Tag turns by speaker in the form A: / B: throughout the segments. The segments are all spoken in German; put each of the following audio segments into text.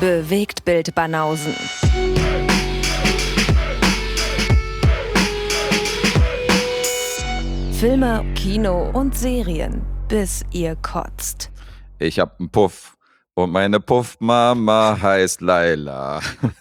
A: Bewegtbild Banausen. Filme, Kino und Serien, bis ihr kotzt.
B: Ich hab einen Puff und meine Puffmama heißt Laila.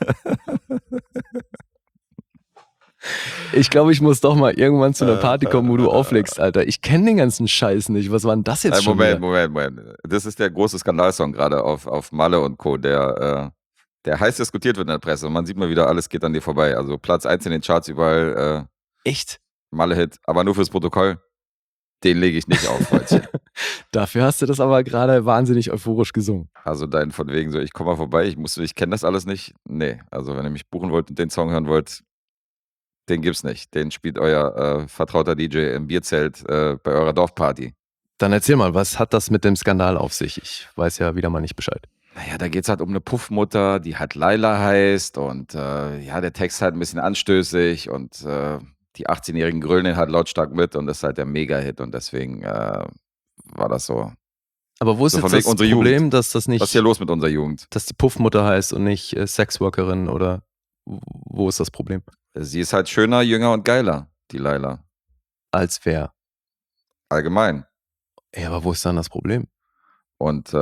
C: Ich glaube, ich muss doch mal irgendwann zu einer Party kommen, wo du auflegst, Alter. Ich kenne den ganzen Scheiß nicht. Was war denn das jetzt schon wieder?
B: Moment. Das ist der große Skandalsong gerade auf Malle und Co., der heiß diskutiert wird in der Presse. Und man sieht mal wieder, alles geht an dir vorbei. Also Platz 1 in den Charts überall.
C: Echt?
B: Malle-Hit, aber nur fürs Protokoll. Den lege ich nicht auf, Freundchen.
C: Dafür hast du das aber gerade wahnsinnig euphorisch gesungen.
B: Also dein von wegen so, ich komme mal vorbei, ich kenne das alles nicht. Nee, also wenn ihr mich buchen wollt und den Song hören wollt, den gibt's nicht. Den spielt euer vertrauter DJ im Bierzelt bei eurer Dorfparty.
C: Dann erzähl mal, was hat das mit dem Skandal auf sich? Ich weiß ja wieder mal nicht Bescheid.
B: Naja, da geht's halt um eine Puffmutter, die halt Laila heißt und der Text halt ein bisschen anstößig und die 18-Jährigen grölen den halt lautstark mit und das ist halt der Mega-Hit und deswegen war das so.
C: Aber wo ist
B: So
C: jetzt
B: von
C: das
B: wegen unsere
C: Problem,
B: Jugend.
C: dass das nicht,
B: Was ist hier los mit unserer Jugend?
C: dass die Puffmutter heißt und nicht Sexworkerin oder wo ist das Problem?
B: Sie ist halt schöner, jünger und geiler, die Laila.
C: Als wer?
B: Allgemein.
C: Ja, aber wo ist dann das Problem?
B: Und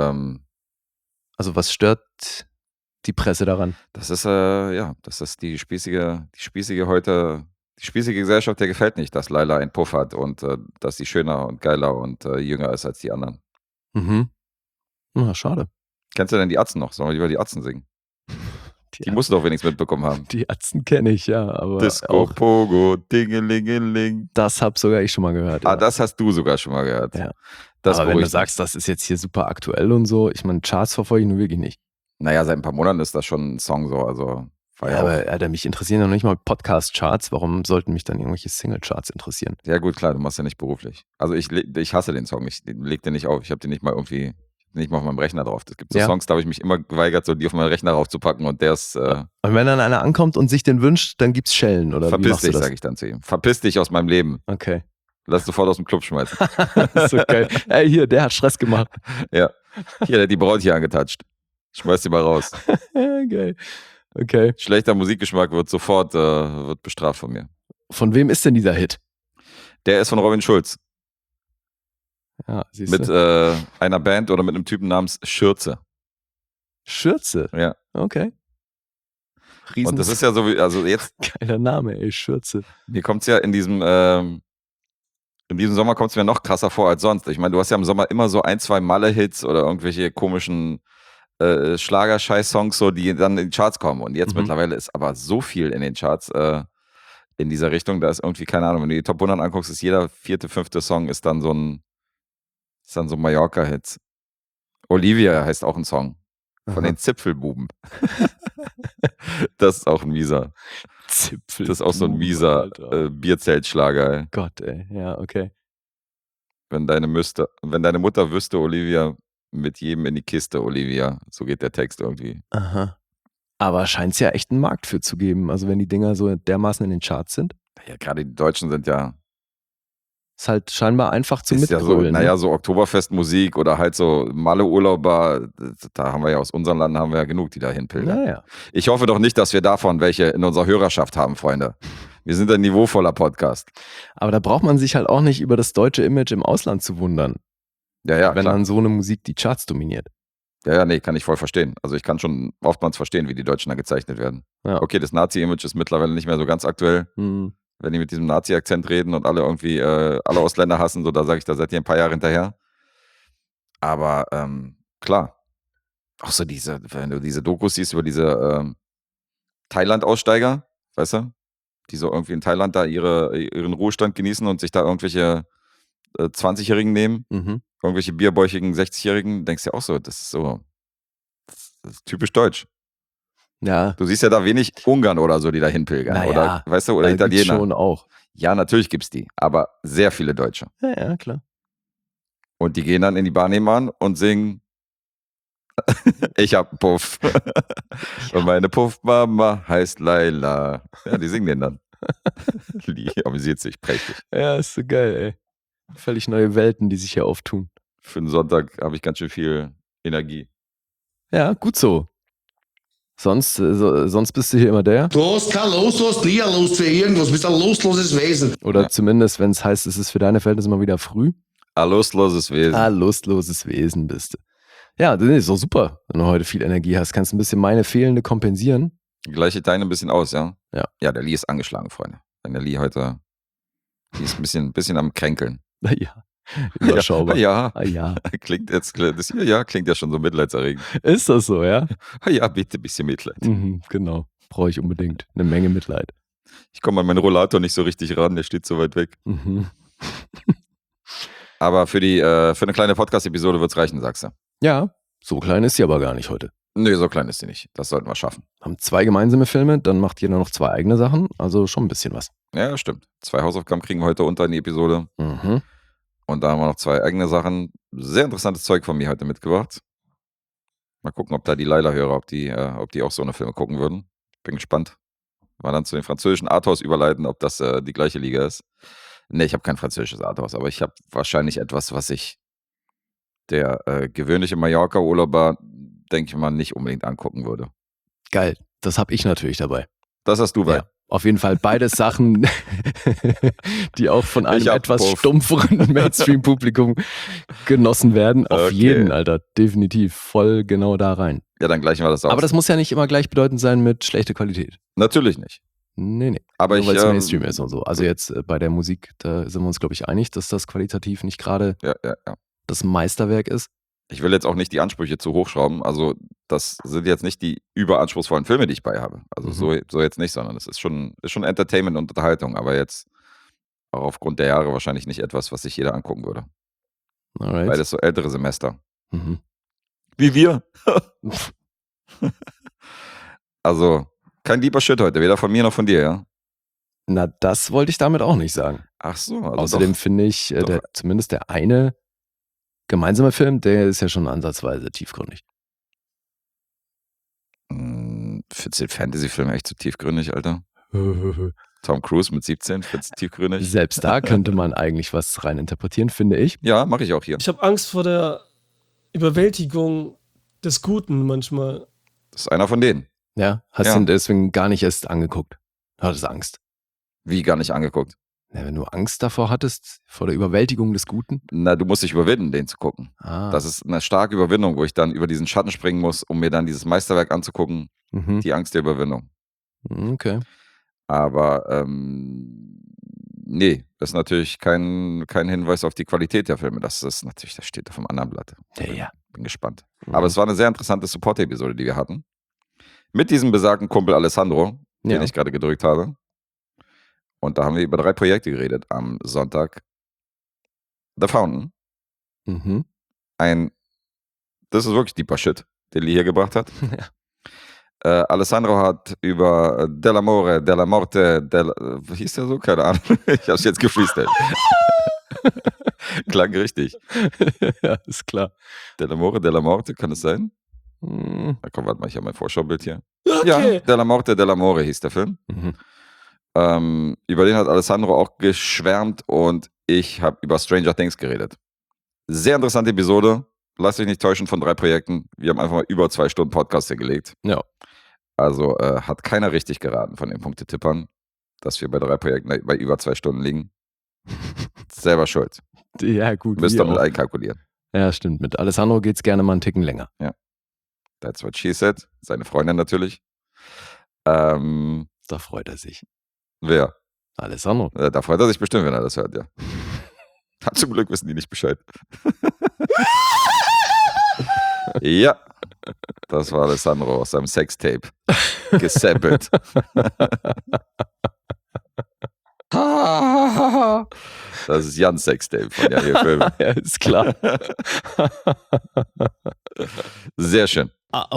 C: Also was stört die Presse daran?
B: das ist die spießige heute, die spießige Gesellschaft, der gefällt nicht, dass Laila einen Puff hat und dass sie schöner und geiler und jünger ist als die anderen.
C: Mhm. Na, schade.
B: Kennst du denn die Atzen noch? Sollen wir lieber die Atzen singen? Die musst du doch wenigstens mitbekommen haben.
C: Die Atzen kenne ich, ja, aber
B: Disco,
C: auch
B: Pogo, Dingelingeling.
C: das hab sogar ich schon mal gehört.
B: Ah,
C: Ja.
B: das hast du sogar schon mal gehört.
C: Ja.
B: Das
C: Aber wenn du
B: beruhigt
C: sagst, das ist jetzt hier super aktuell und so, ich meine, Charts verfolge ich nur wirklich nicht.
B: mich. Naja, seit ein paar Monaten ist das schon ein Song so, also war
C: Ja,
B: ja auch.
C: aber Alter, mich interessieren noch nicht mal Podcast-Charts. Warum sollten mich dann irgendwelche Single-Charts interessieren?
B: Ja gut, klar, du machst ja nicht beruflich. Also ich hasse den Song, ich leg den nicht auf, ich habe den nicht mal auf meinem Rechner drauf. Es gibt so
C: Ja.
B: Songs, da habe ich mich immer geweigert, so die auf meinen Rechner raufzupacken und der ist,
C: Und wenn dann einer ankommt und sich den wünscht, dann gibt's Schellen, oder wie
B: verpiss
C: machst du
B: dich,
C: das?
B: sage ich dann zu ihm. Verpiss dich aus meinem Leben.
C: Okay.
B: Lass sofort aus dem Club schmeißen.
C: So geil. Ey, hier, der hat Stress gemacht.
B: Ja. Hier, der hat die Braut hier angetatscht. Schmeiß die mal raus.
C: Ja, geil. Okay.
B: Schlechter Musikgeschmack wird sofort wird bestraft von mir.
C: Von wem ist denn dieser Hit?
B: Der ist von Robin Schulz.
C: Ja, siehst
B: Mit
C: du.
B: einer Band oder mit einem Typen namens Schürze.
C: Schürze.
B: Ja.
C: Okay. Riesen
B: Und das ist ja so, also jetzt,
C: geiler Name, ey, Schürze.
B: mir kommt's ja in diesem Sommer kommt es mir noch krasser vor als sonst. Ich meine, du hast ja im Sommer immer so 1, 2 Malle-Hits oder irgendwelche komischen Schlager-Scheiß-Songs, so, die dann in die Charts kommen. Und jetzt mittlerweile ist aber so viel in den Charts in dieser Richtung, da ist irgendwie, keine Ahnung, wenn du die Top 100 anguckst, ist jeder 4., 5. Song ist dann so Mallorca-Hit. Olivia heißt auch ein Song. Von den Zipfelbuben. Das ist auch ein mieser.
C: Zipfel.
B: Das ist auch so ein mieser Bierzeltschlager, ey.
C: Gott, ey. Ja, okay.
B: Wenn deine Mutter wüsste, Olivia, mit jedem in die Kiste, Olivia. So geht der Text irgendwie.
C: Aha. Aber scheint es ja echt einen Markt für zu geben. Also wenn die Dinger so dermaßen in den Charts sind,
B: Ja, gerade die Deutschen sind ja,
C: ist halt scheinbar einfach zu
B: ist ja so,
C: mitgrölen.
B: naja, so Oktoberfestmusik oder halt so Malle-Urlauber, da haben wir ja aus unserem Land haben wir ja genug, die da hinpilgern.
C: Naja.
B: Ich hoffe doch nicht, dass wir davon welche in unserer Hörerschaft haben, Freunde. Wir sind ein niveauvoller Podcast.
C: Aber da braucht man sich halt auch nicht über das deutsche Image im Ausland zu wundern,
B: Ja,
C: wenn
B: klar.
C: dann so eine Musik die Charts dominiert.
B: Ja, nee, kann ich voll verstehen. Also ich kann schon oftmals verstehen, wie die Deutschen da gezeichnet werden.
C: Ja.
B: Okay, das Nazi-Image ist mittlerweile nicht mehr so ganz aktuell.
C: Hm.
B: Wenn die mit diesem Nazi-Akzent reden und alle irgendwie alle Ausländer hassen, so, da sage ich, da seid ihr ein paar Jahre hinterher. Aber klar, auch so wenn du diese Dokus siehst über diese Thailand-Aussteiger, weißt du, die so irgendwie in Thailand da ihren Ruhestand genießen und sich da irgendwelche 20-Jährigen nehmen,
C: Mhm.
B: irgendwelche bierbäuchigen 60-Jährigen, denkst du ja auch so, das ist typisch deutsch.
C: Ja,
B: Du siehst ja da wenig Ungarn oder so, die da hinpilgern.
C: Naja,
B: oder, weißt du, oder
C: da gibt's
B: Italiener.
C: schon auch.
B: Ja, natürlich gibt's die, aber sehr viele Deutsche.
C: Ja, klar.
B: Und die gehen dann in die Bar nebenan und singen Ich hab einen Puff. Und meine Puffmama heißt Laila. Ja, die singen den dann. Die amüsiert sich prächtig.
C: Ja, ist so geil, ey. Völlig neue Welten, die sich hier auftun.
B: Für einen Sonntag habe ich ganz schön viel Energie.
C: Ja, gut so. Sonst bist du hier immer der.
D: Du hast keine Lust, du hast nie eine Lust für irgendwas, bist ein lustloses Wesen.
C: Oder zumindest, wenn es heißt, es ist für deine Verhältnisse mal wieder früh.
B: Ein lustloses Wesen.
C: Lustloses Wesen bist du. Ja, das ist doch super, wenn du heute viel Energie hast. Kannst ein bisschen meine fehlende kompensieren.
B: Gleiche deine ein bisschen aus, ja?
C: Ja.
B: Ja, der Lee ist angeschlagen, Freunde. Wenn der Lee heute, die ist ein bisschen am Kränkeln.
C: Ja, überschaubar.
B: Ja.
C: Ja.
B: Klingt jetzt, klingt ja schon so mitleidserregend.
C: Ist das so, ja?
B: Ja, bitte ein bisschen Mitleid.
C: Genau, brauche ich unbedingt. Eine Menge Mitleid.
B: Ich komme an meinen Rollator nicht so richtig ran, der steht so weit weg. Aber für eine kleine Podcast-Episode wird es reichen, sagst du?
C: Ja, so klein ist sie aber gar nicht heute.
B: Nee, so klein ist sie nicht. Das sollten wir schaffen.
C: Haben 2 gemeinsame Filme, dann macht jeder noch 2 eigene Sachen. Also schon ein bisschen was.
B: Ja, stimmt. 2 Hausaufgaben kriegen wir heute unter in die Episode.
C: Mhm.
B: Und da haben wir noch 2 eigene Sachen. Sehr interessantes Zeug von mir heute mitgebracht. Mal gucken, ob da die Leila-Hörer, ob die auch so eine Filme gucken würden. Bin gespannt. Mal dann zu den französischen Arthouse überleiten, ob das die gleiche Liga ist. Nee, ich habe kein französisches Arthouse, aber ich habe wahrscheinlich etwas, was ich der gewöhnliche Mallorca-Urlauber, denke ich mal, nicht unbedingt angucken würde.
C: Geil, das habe ich natürlich dabei.
B: Das hast du bei.
C: Ja, auf jeden Fall beides Sachen, die auch von einem etwas stumpferen Mainstream-Publikum genossen werden. Auf jeden, Alter, definitiv. Voll genau da rein.
B: Ja, dann gleichen wir das aus.
C: Aber das muss ja nicht immer gleichbedeutend sein mit schlechter Qualität.
B: Natürlich nicht.
C: Nee.
B: Aber
C: nur weil es Mainstream ist und so. Also jetzt bei der Musik, da sind wir uns, glaube ich, einig, dass das qualitativ nicht gerade das Meisterwerk ist.
B: Ich will jetzt auch nicht die Ansprüche zu hoch schrauben. Also das sind jetzt nicht die überanspruchsvollen Filme, die ich bei habe. Also so jetzt nicht, sondern es ist schon Entertainment und Unterhaltung. Aber jetzt auch aufgrund der Jahre wahrscheinlich nicht etwas, was sich jeder angucken würde.
C: Alright.
B: Beides so ältere Semester.
C: Mhm.
B: Wie wir. Also kein deeper Shit heute, weder von mir noch von dir, ja?
C: Na, das wollte ich damit auch nicht sagen.
B: Ach so. Also
C: außerdem finde ich, zumindest der eine gemeinsame Film, der ist ja schon ansatzweise tiefgründig.
B: Findest du den Fantasy-Film echt zu tiefgründig, Alter? Tom Cruise mit 17, findest du tiefgründig?
C: Selbst da könnte man eigentlich was rein interpretieren, finde ich.
B: Ja, mache ich auch hier.
E: Ich habe Angst vor der Überwältigung des Guten manchmal.
B: Das ist einer von denen.
C: Ja, hast du ihn deswegen gar nicht erst angeguckt. Hattest Angst.
B: Wie gar nicht angeguckt?
C: Ja, wenn du Angst davor hattest, vor der Überwältigung des Guten?
B: Na, du musst dich überwinden, den zu gucken.
C: Ah.
B: Das ist eine starke Überwindung, wo ich dann über diesen Schatten springen muss, um mir dann dieses Meisterwerk anzugucken. Die Angst der Überwindung.
C: Okay.
B: Aber nee, das ist natürlich kein Hinweis auf die Qualität der Filme. Das ist natürlich, das steht auf einem anderen Blatt.
C: Ja.
B: Bin gespannt. Aber es war eine sehr interessante Support-Episode, die wir hatten. Mit diesem besagten Kumpel Alessandro, den ich gerade gedrückt habe. Und da haben wir über 3 Projekte geredet am Sonntag. The Fountain. Das ist wirklich deeper Shit, den Lee hier gebracht hat. Alessandro hat über Dell'Amore, Della Morte, wie hieß der so? Keine Ahnung. Ich hab's jetzt gefreestylt. Klang richtig.
C: Ja, ist klar.
B: Dell'Amore, Della Morte, kann es sein? Da kommt, warte mal, ich habe mein Vorschaubild hier.
E: Okay.
B: Ja, Della Morte, Dell'Amore hieß der Film. Über den hat Alessandro auch geschwärmt und ich habe über Stranger Things geredet. Sehr interessante Episode. Lasst euch nicht täuschen von 3 Projekten. Wir haben einfach mal über 2 Stunden Podcast hier gelegt.
C: Ja.
B: Also hat keiner richtig geraten von den Punktetippern, dass wir bei 3 Projekten bei über 2 Stunden liegen. Selber schuld.
C: Ja, gut.
B: Müsst ihr mit einkalkulieren.
C: Ja, stimmt. Mit Alessandro geht's gerne mal einen Ticken länger.
B: Ja. That's what she said. Seine Freundin natürlich.
C: Da freut er sich.
B: Wer?
C: Alessandro.
B: Da freut er sich bestimmt, wenn er das hört, ja. Zum Glück wissen die nicht Bescheid. Ja. Das war Alessandro aus seinem Sextape. Gesampelt. Das ist Jans Sextape von Jan Film.
C: Ja, ist klar.
B: Sehr schön.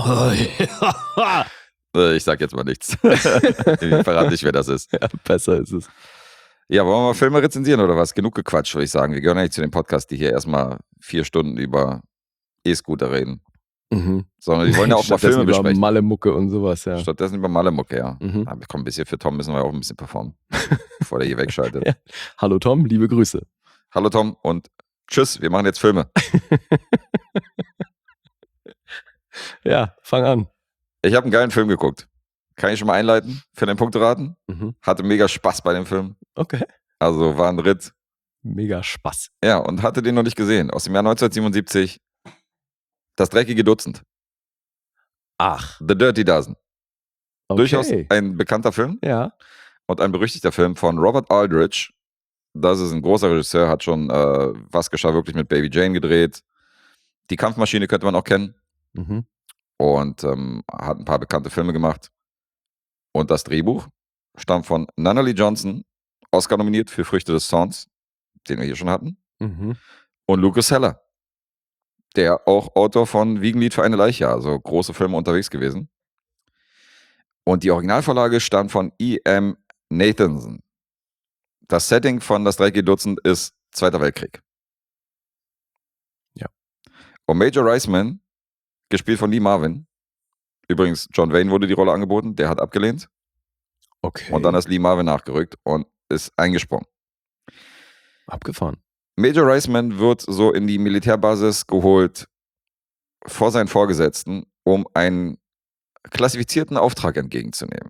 B: Ich sag jetzt mal nichts. Ich verrate nicht, wer das ist.
C: Ja, besser ist es.
B: Ja, wollen wir mal Filme rezensieren oder was? Genug gequatscht, würde ich sagen. Wir gehören eigentlich zu dem Podcast, die hier erstmal 4 Stunden über E-Scooter reden. Sondern die wollen ja auch mal Filme besprechen.
C: Über Malle-Mucke und sowas, ja.
B: Stattdessen über Malle-Mucke, ja. Aber komm, ein bisschen für Tom müssen wir auch ein bisschen performen, bevor der hier wegschaltet.
C: Ja. Hallo Tom, liebe Grüße.
B: Hallo Tom und tschüss, wir machen jetzt Filme.
C: Ja, fang an.
B: Ich habe einen geilen Film geguckt. Kann ich schon mal einleiten für den Punkteraten? Hatte mega Spaß bei dem Film.
C: Okay.
B: Also war ein Ritt.
C: Mega Spaß.
B: Ja, und hatte den noch nicht gesehen. Aus dem Jahr 1977. Das dreckige Dutzend.
C: Ach.
B: The Dirty Dozen.
C: Okay.
B: Durchaus ein bekannter Film.
C: Ja.
B: Und ein berüchtigter Film von Robert Aldrich. Das ist ein großer Regisseur, hat schon Was geschah wirklich mit Baby Jane gedreht. Die Kampfmaschine könnte man auch kennen. Und hat ein paar bekannte Filme gemacht. Und das Drehbuch stammt von Nunnally Johnson, Oscar nominiert für Früchte des Zorns, den wir hier schon hatten. Und Lucas Heller, der auch Autor von Wiegenlied für eine Leiche, also große Filme unterwegs gewesen. Und die Originalvorlage stammt von E.M. Nathanson. Das Setting von Das dreckige Dutzend ist Zweiter Weltkrieg.
C: Ja.
B: Und Major Reisman, gespielt von Lee Marvin, übrigens John Wayne wurde die Rolle angeboten, der hat abgelehnt.
C: Okay.
B: Und dann ist Lee Marvin nachgerückt und ist eingesprungen.
C: Abgefahren.
B: Major Reisman wird so in die Militärbasis geholt vor seinen Vorgesetzten, um einen klassifizierten Auftrag entgegenzunehmen.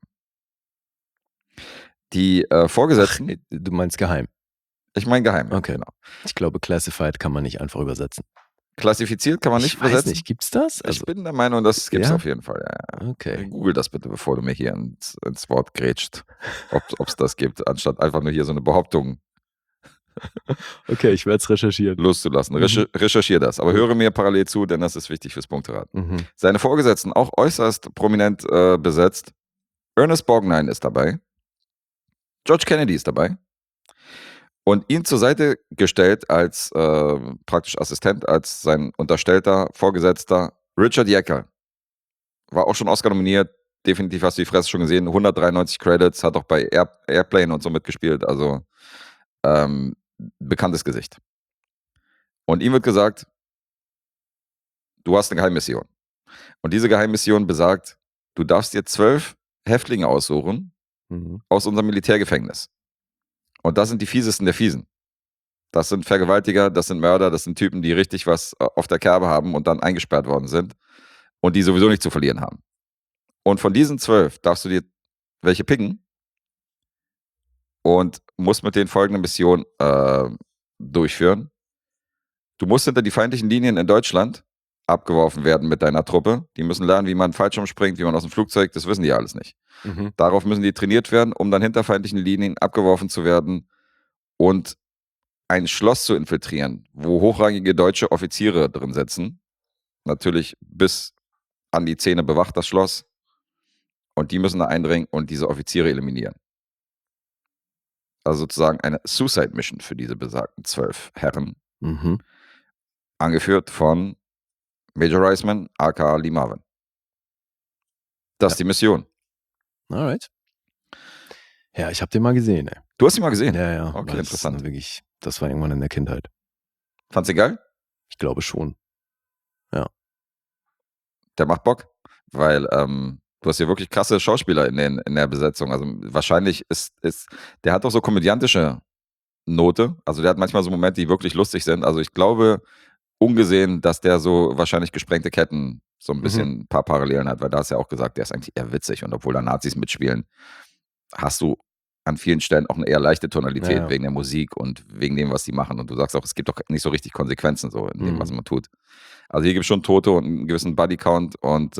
B: Die Vorgesetzten...
C: Ach, du meinst geheim?
B: Ich meine geheim.
C: Okay.
B: Genau.
C: Ich glaube, classified kann man nicht einfach übersetzen.
B: Klassifiziert kann man nicht übersetzen?
C: Ich weiß nicht, gibt's das?
B: Also, ich bin der Meinung, das gibt's auf jeden Fall. Ja.
C: Okay.
B: Google das bitte, bevor du mir hier ins Wort grätscht, ob es das gibt, anstatt einfach nur hier so eine Behauptung
C: okay, ich werde es recherchieren.
B: Loszulassen. Recherchiere das, aber höre mir parallel zu, denn das ist wichtig fürs Punkteraten. Seine Vorgesetzten, auch äußerst prominent besetzt. Ernest Borgnine ist dabei. George Kennedy ist dabei. Und ihn zur Seite gestellt als praktisch Assistent, als sein unterstellter Vorgesetzter Richard Jekyll. War auch schon Oscar nominiert. Definitiv hast du die Fresse schon gesehen. 193 Credits, hat auch bei Airplane und so mitgespielt. Also bekanntes Gesicht. Und ihm wird gesagt, du hast eine Geheimmission. Und diese Geheimmission besagt, du darfst dir 12 Häftlinge aussuchen aus unserem Militärgefängnis. Und das sind die Fiesesten der Fiesen. Das sind Vergewaltiger, das sind Mörder, das sind Typen, die richtig was auf der Kerbe haben und dann eingesperrt worden sind und die sowieso nicht zu verlieren haben. Und von diesen 12 darfst du dir welche picken und musst mit den folgenden Missionen durchführen. Du musst hinter die feindlichen Linien in Deutschland abgeworfen werden mit deiner Truppe. Die müssen lernen, wie man Fallschirm springt, wie man aus dem Flugzeug, das wissen die alles nicht. Darauf müssen die trainiert werden, um dann hinter feindlichen Linien abgeworfen zu werden und ein Schloss zu infiltrieren, wo hochrangige deutsche Offiziere drin sitzen. Natürlich bis an die Zähne bewacht das Schloss. Und die müssen da eindringen und diese Offiziere eliminieren. Also sozusagen eine Suicide Mission für diese besagten 12 Herren. Angeführt von Major Reisman, aka Lee Marvin. Das ist die Mission.
C: Alright. Ja, ich habe den mal gesehen. Ey.
B: Du hast ihn mal gesehen?
C: Ja.
B: Okay, interessant.
C: Das war irgendwann in der Kindheit.
B: Fandst du geil?
C: Ich glaube schon. Ja.
B: Der macht Bock, weil du hast hier wirklich krasse Schauspieler in der Besetzung. Also wahrscheinlich der hat auch so komödiantische Note. Also der hat manchmal so Momente, die wirklich lustig sind. Also ich glaube, ungesehen, dass der so wahrscheinlich gesprengte Ketten so ein bisschen ein paar Parallelen hat, weil da hast du ja auch gesagt, der ist eigentlich eher witzig und obwohl da Nazis mitspielen, hast du an vielen Stellen auch eine eher leichte Tonalität wegen der Musik und wegen dem, was die machen. Und du sagst auch, es gibt doch nicht so richtig Konsequenzen so in dem, was man tut. Also hier gibt es schon Tote und einen gewissen Bodycount und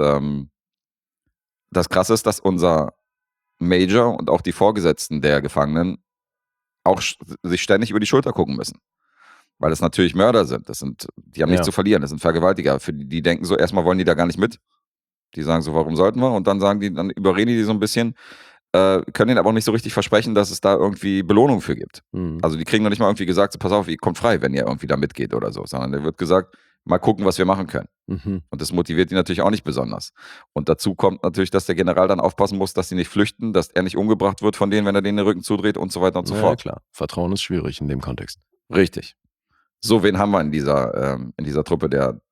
B: das Krasse ist, dass unser Major und auch die Vorgesetzten der Gefangenen auch sich ständig über die Schulter gucken müssen. Weil das natürlich Mörder sind. Die haben nichts zu verlieren. Das sind Vergewaltiger. Die denken so, erstmal wollen die da gar nicht mit. Die sagen so, warum sollten wir? Und dann dann überreden die so ein bisschen, können denen aber auch nicht so richtig versprechen, dass es da irgendwie Belohnung für gibt. Also die kriegen noch nicht mal irgendwie gesagt, so, pass auf, ihr kommt frei, wenn ihr irgendwie da mitgeht oder so. Sondern da wird gesagt, mal gucken, was wir machen können. Und das motiviert die natürlich auch nicht besonders. Und dazu kommt natürlich, dass der General dann aufpassen muss, dass sie nicht flüchten, dass er nicht umgebracht wird von denen, wenn er denen den Rücken zudreht und so weiter und so fort.
C: Ja, klar. Vertrauen ist schwierig in dem Kontext.
B: Richtig. So, wen haben wir in dieser Truppe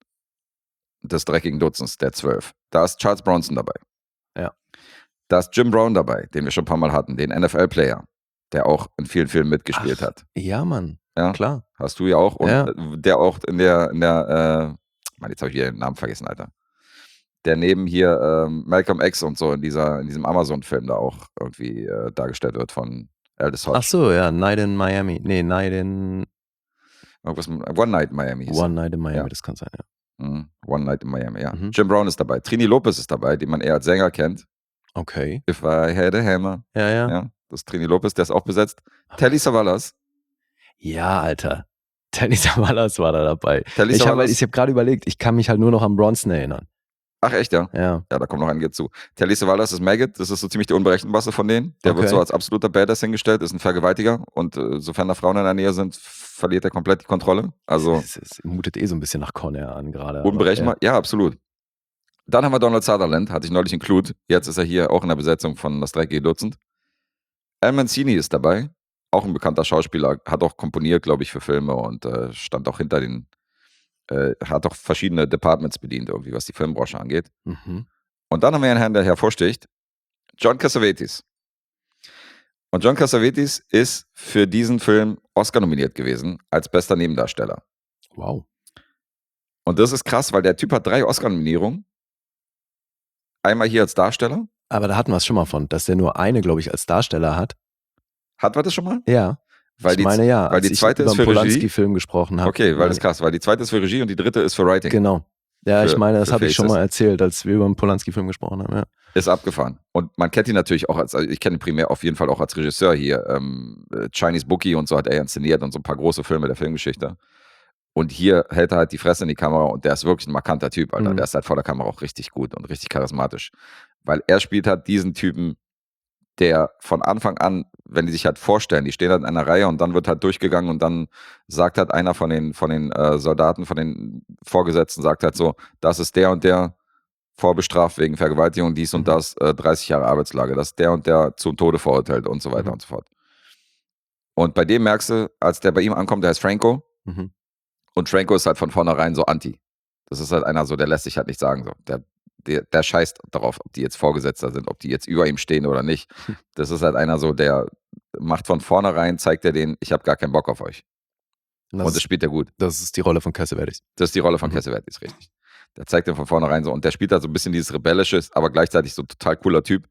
B: des dreckigen Dutzends, der 12? Da ist Charles Bronson dabei.
C: Ja.
B: Da ist Jim Brown dabei, den wir schon ein paar Mal hatten, den NFL-Player, der auch in vielen Filmen mitgespielt hat.
C: Ja, Mann.
B: Ja,
C: klar.
B: Hast du ja auch. Und der auch in der Mann, jetzt habe ich wieder den Namen vergessen, Alter. der neben hier Malcolm X und so in diesem Amazon-Film da auch irgendwie dargestellt wird von Aldous Hodge.
C: Ach so, ja, Night in Miami. Nee,
B: Irgendwas mit One Night in Miami hieß
C: One Night in Miami,
B: ja.
C: Das kann sein, ja.
B: One Night in Miami, ja.
C: Mhm.
B: Jim Brown ist dabei. Trini Lopez ist dabei, den man eher als Sänger kennt.
C: Okay.
B: If I Had a Hammer.
C: Ja.
B: Das ist Trini Lopez, der ist auch besetzt. Telly Savalas.
C: Ja, Alter. Telly Savalas war da dabei.
B: Telly
C: Ich
B: Savalas.
C: habe gerade überlegt, ich kann mich halt nur noch an Bronson erinnern.
B: Ach, echt, ja?
C: Ja.
B: Ja, da kommt noch ein zu. Telly Savalas ist Maggot, das ist so ziemlich der Unberechenbarste von denen. Der wird so als absoluter Badass hingestellt, ist ein Vergewaltiger und sofern da Frauen in der Nähe sind, verliert er komplett die Kontrolle. Also
C: Es mutet so ein bisschen nach Con Air an gerade.
B: unberechenbar, ja, absolut. Dann haben wir Donald Sutherland, hatte ich neulich include. Jetzt ist er hier auch in der Besetzung von Das dreckige Dutzend. Al Mancini ist dabei, auch ein bekannter Schauspieler, hat auch komponiert, glaube ich, für Filme und stand auch hinter den, hat auch verschiedene Departments bedient, irgendwie, was die Filmbranche angeht.
C: Mhm.
B: Und dann haben wir einen Herrn, der hervorsticht, John Cassavetes. Und John Cassavetes ist für diesen Film Oscar nominiert gewesen als bester Nebendarsteller.
C: Wow.
B: Und das ist krass, weil der Typ hat 3 Oscar-Nominierungen. Einmal hier als Darsteller.
C: Aber da hatten wir es schon mal von, dass der nur eine, glaube ich, als Darsteller hat.
B: Hatten wir das schon mal?
C: Ja.
B: Weil
C: ich meine ja,
B: weil
C: als
B: die
C: ich
B: zweite
C: über
B: ist
C: einen
B: für Regie.
C: Polanski-Film gesprochen habe.
B: Okay, weil das ist krass, weil die zweite ist für Regie und die dritte ist für Writing.
C: Genau. Ja, ich
B: Für-
C: meine, das
B: für
C: habe ich schon
B: Faces.
C: mal erzählt, als wir über einen Polanski-Film gesprochen haben. Ja.
B: Ist abgefahren. Und man kennt ihn natürlich auch als, also ich kenne ihn primär auf jeden Fall auch als Regisseur hier. Chinese Bookie und so hat er inszeniert und so ein paar große Filme der Filmgeschichte. Und hier hält er halt die Fresse in die Kamera und der ist wirklich ein markanter Typ, Alter.
C: Mhm.
B: Der ist halt vor der Kamera auch richtig gut und richtig charismatisch. Weil er spielt halt diesen Typen, der von Anfang an, wenn die sich halt vorstellen, die stehen halt in einer Reihe und dann wird halt durchgegangen und dann sagt halt einer von den Soldaten, von den Vorgesetzten, sagt halt so, das ist der und der vorbestraft wegen Vergewaltigung, dies und das, 30 Jahre Arbeitslage, das ist der und der zum Tode verurteilt und so weiter und so fort. Und bei dem merkst du, als der bei ihm ankommt, der heißt Franco
C: Mhm.
B: und Franco ist halt von vornherein so anti. Das ist halt einer so, der lässt sich halt nicht sagen. So. Der scheißt darauf, ob die jetzt Vorgesetzter sind, ob die jetzt über ihm stehen oder nicht. Das ist halt einer so, der macht von vornherein, zeigt er denen, ich habe gar keinen Bock auf euch. Und das spielt er gut.
C: Das ist die Rolle von Cassavetes.
B: Das ist die Rolle von Cassavetes, richtig. Der zeigt den von vornherein so und der spielt halt so ein bisschen dieses Rebellische, aber gleichzeitig so total cooler Typ.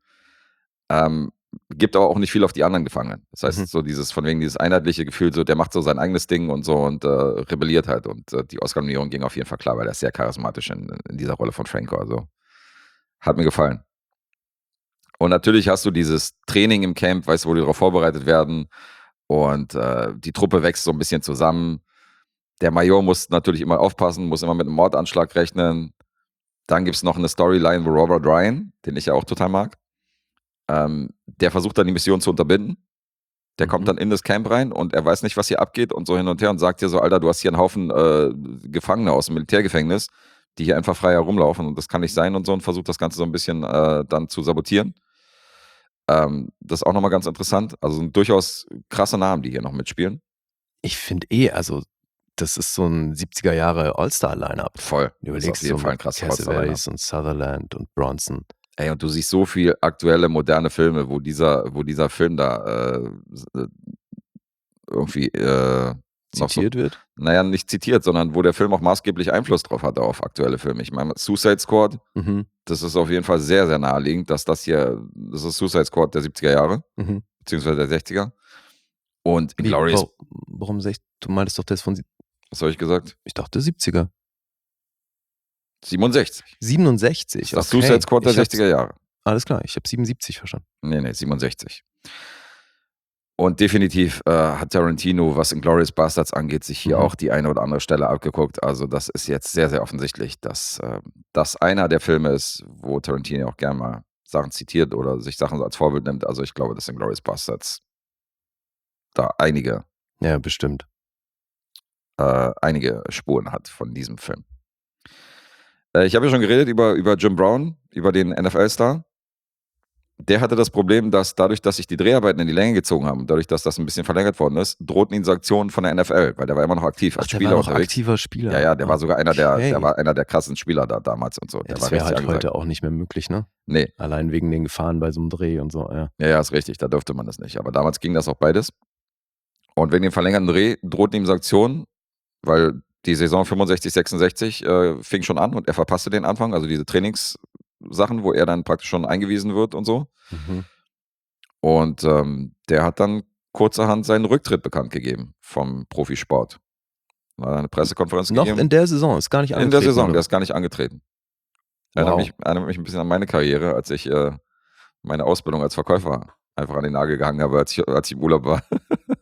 B: Gibt aber auch nicht viel auf die anderen Gefangenen. Das heißt, so dieses, von wegen dieses einheitliche Gefühl, so der macht so sein eigenes Ding und so und rebelliert halt. Und die Oscar-Nominierung ging auf jeden Fall klar, weil er ist sehr charismatisch in dieser Rolle von Franco. Also hat mir gefallen. Und natürlich hast du dieses Training im Camp, weißt du, wo die darauf vorbereitet werden. Und die Truppe wächst so ein bisschen zusammen. Der Major muss natürlich immer aufpassen, muss immer mit einem Mordanschlag rechnen. Dann gibt es noch eine Storyline, wo Robert Ryan, den ich ja auch total mag, der versucht dann die Mission zu unterbinden. Der kommt dann in das Camp rein und er weiß nicht, was hier abgeht und so hin und her und sagt dir so, Alter, du hast hier einen Haufen Gefangene aus dem Militärgefängnis, die hier einfach frei herumlaufen und das kann nicht sein und so und versucht das Ganze so ein bisschen dann zu sabotieren. Das ist auch nochmal ganz interessant. Also sind durchaus krasse Namen, die hier noch mitspielen.
C: Ich finde also das ist so ein 70er Jahre All-Star-Line-Up.
B: Voll.
C: Du
B: Das ist
C: überlegst
B: auf jeden
C: so
B: Fall ein
C: mit
B: krasser All-Star-Line-Up.
C: Cassavetes und Sutherland und Bronson.
B: Ey, und du siehst so viel aktuelle, moderne Filme, wo dieser Film da irgendwie
C: Zitiert wird.
B: Naja, nicht zitiert, sondern wo der Film auch maßgeblich Einfluss drauf hatte auf aktuelle Filme. Ich meine, Suicide Squad, das ist auf jeden Fall sehr, sehr naheliegend, dass das ist Suicide Squad der 70er Jahre, beziehungsweise der 60er. Und Inglourious.
C: Warum sagst du, meintest doch das von,
B: Was habe ich gesagt?
C: ich dachte 70er.
B: 67.
C: 67,
B: Das Suicide Squad der 60er Jahre.
C: Alles klar, ich habe 77 verstanden.
B: Nee, 67. Und definitiv hat Tarantino, was Inglourious Basterds angeht, sich hier auch die eine oder andere Stelle abgeguckt. Also das ist jetzt sehr, sehr offensichtlich, dass das einer der Filme ist, wo Tarantino auch gerne mal Sachen zitiert oder sich Sachen als Vorbild nimmt. Also ich glaube, dass Inglourious Basterds da einige Spuren hat von diesem Film. Ich habe ja schon geredet über Jim Brown, über den NFL-Star. Der hatte das Problem, dass dadurch, dass sich die Dreharbeiten in die Länge gezogen haben, dadurch, dass das ein bisschen verlängert worden ist, drohten ihn Sanktionen von der NFL, weil der war immer noch aktiv als Spieler unterwegs.
C: Aktiver Spieler.
B: Ja, der war sogar einer der krassen Spieler da damals und so.
C: Ja,
B: Der
C: das
B: war
C: wäre
B: richtig
C: halt
B: angesagt.
C: heute auch nicht mehr möglich, ne?
B: Nee.
C: Allein wegen den Gefahren bei so einem Dreh und so, ja.
B: Ja, ist richtig, da dürfte man das nicht. Aber damals ging das auch beides. Und wegen dem verlängerten Dreh drohten ihm Sanktionen, weil die Saison 65, 66 fing schon an und er verpasste den Anfang, also diese Trainingssachen, wo er dann praktisch schon eingewiesen wird und so.
C: Mhm.
B: Und der hat dann kurzerhand seinen Rücktritt bekannt gegeben vom Profisport. Hat eine Pressekonferenz
C: Noch
B: gegeben.
C: in der Saison, ist gar nicht angetreten.
B: In der Saison,
C: oder?
B: der ist gar nicht angetreten. Erinnert mich ein bisschen an meine Karriere, als ich meine Ausbildung als Verkäufer einfach an den Nagel gehangen habe, als ich im Urlaub war.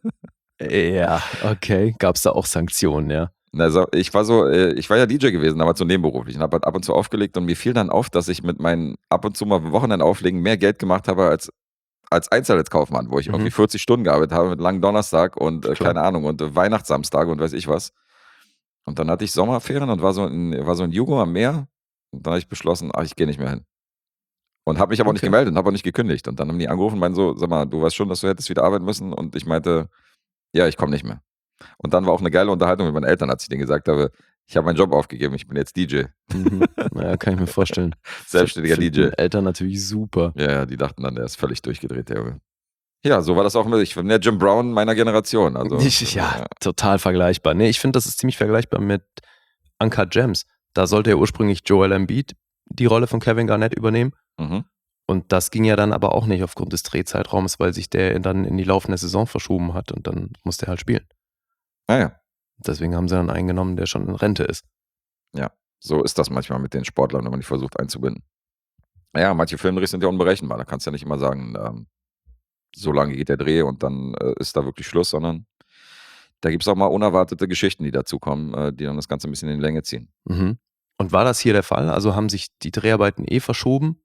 C: Ja, okay. Gab es da auch Sanktionen, ja?
B: Also ich war ja DJ gewesen, damals so nebenberuflich und habe halt ab und zu aufgelegt und mir fiel dann auf, dass ich mit meinen ab und zu mal Wochenende auflegen mehr Geld gemacht habe als Einzelhandelskaufmann, wo ich irgendwie 40 Stunden gearbeitet habe mit langen Donnerstag und keine Ahnung und Weihnachtssamstag und weiß ich was. Und dann hatte ich Sommerferien und war so in Jugo am Meer und dann habe ich beschlossen, ich gehe nicht mehr hin. Und habe mich aber auch nicht gemeldet und habe auch nicht gekündigt. Und dann haben die angerufen und meinten so, sag mal, du weißt schon, dass du hättest wieder arbeiten müssen. Und ich meinte, ja, ich komme nicht mehr. Und dann war auch eine geile Unterhaltung mit meinen Eltern, als ich denen gesagt habe, ich habe meinen Job aufgegeben, ich bin jetzt DJ.
C: Naja, kann ich mir vorstellen.
B: Selbstständiger DJ.
C: Eltern natürlich super.
B: Ja, die dachten dann, der ist völlig durchgedreht, der Junge. Ja, so war das auch mit, ich bin der Jim Brown meiner Generation. Also,
C: total vergleichbar. Nee, ich finde, das ist ziemlich vergleichbar mit Uncut Gems. Da sollte ja ursprünglich Joel Embiid die Rolle von Kevin Garnett übernehmen.
B: Mhm.
C: Und das ging ja dann aber auch nicht aufgrund des Drehzeitraums, weil sich der dann in die laufende Saison verschoben hat und dann musste er halt spielen.
B: Ja.
C: Deswegen haben sie dann einen genommen, der schon in Rente ist.
B: Ja, so ist das manchmal mit den Sportlern, wenn man die versucht einzubinden. Ja, manche Filmdrehs sind ja unberechenbar. Da kannst du ja nicht immer sagen, so lange geht der Dreh und dann ist da wirklich Schluss, sondern da gibt es auch mal unerwartete Geschichten, die dazukommen, die dann das Ganze ein bisschen in die Länge ziehen.
C: Mhm. Und war das hier der Fall? Also haben sich die Dreharbeiten verschoben?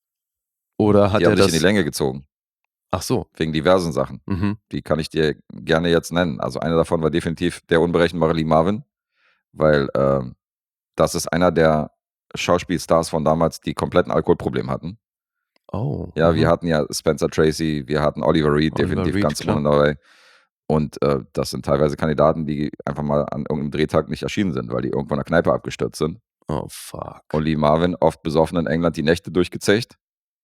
C: Oder hat
B: die
C: er
B: haben
C: das
B: sich in die Länge gezogen.
C: Ach so.
B: Wegen diversen Sachen.
C: Mhm.
B: Die kann ich dir gerne jetzt nennen. Also eine davon war definitiv der unberechenbare Lee Marvin, weil das ist einer der Schauspielstars von damals, die komplett ein Alkoholproblem hatten.
C: Oh.
B: Ja, wir hatten ja Spencer Tracy, wir hatten Oliver Reed, definitiv ganz vorne dabei. Und das sind teilweise Kandidaten, die einfach mal an irgendeinem Drehtag nicht erschienen sind, weil die irgendwo in der Kneipe abgestürzt sind.
C: Oh, fuck.
B: Und Lee Marvin, oft besoffen in England, die Nächte durchgezecht.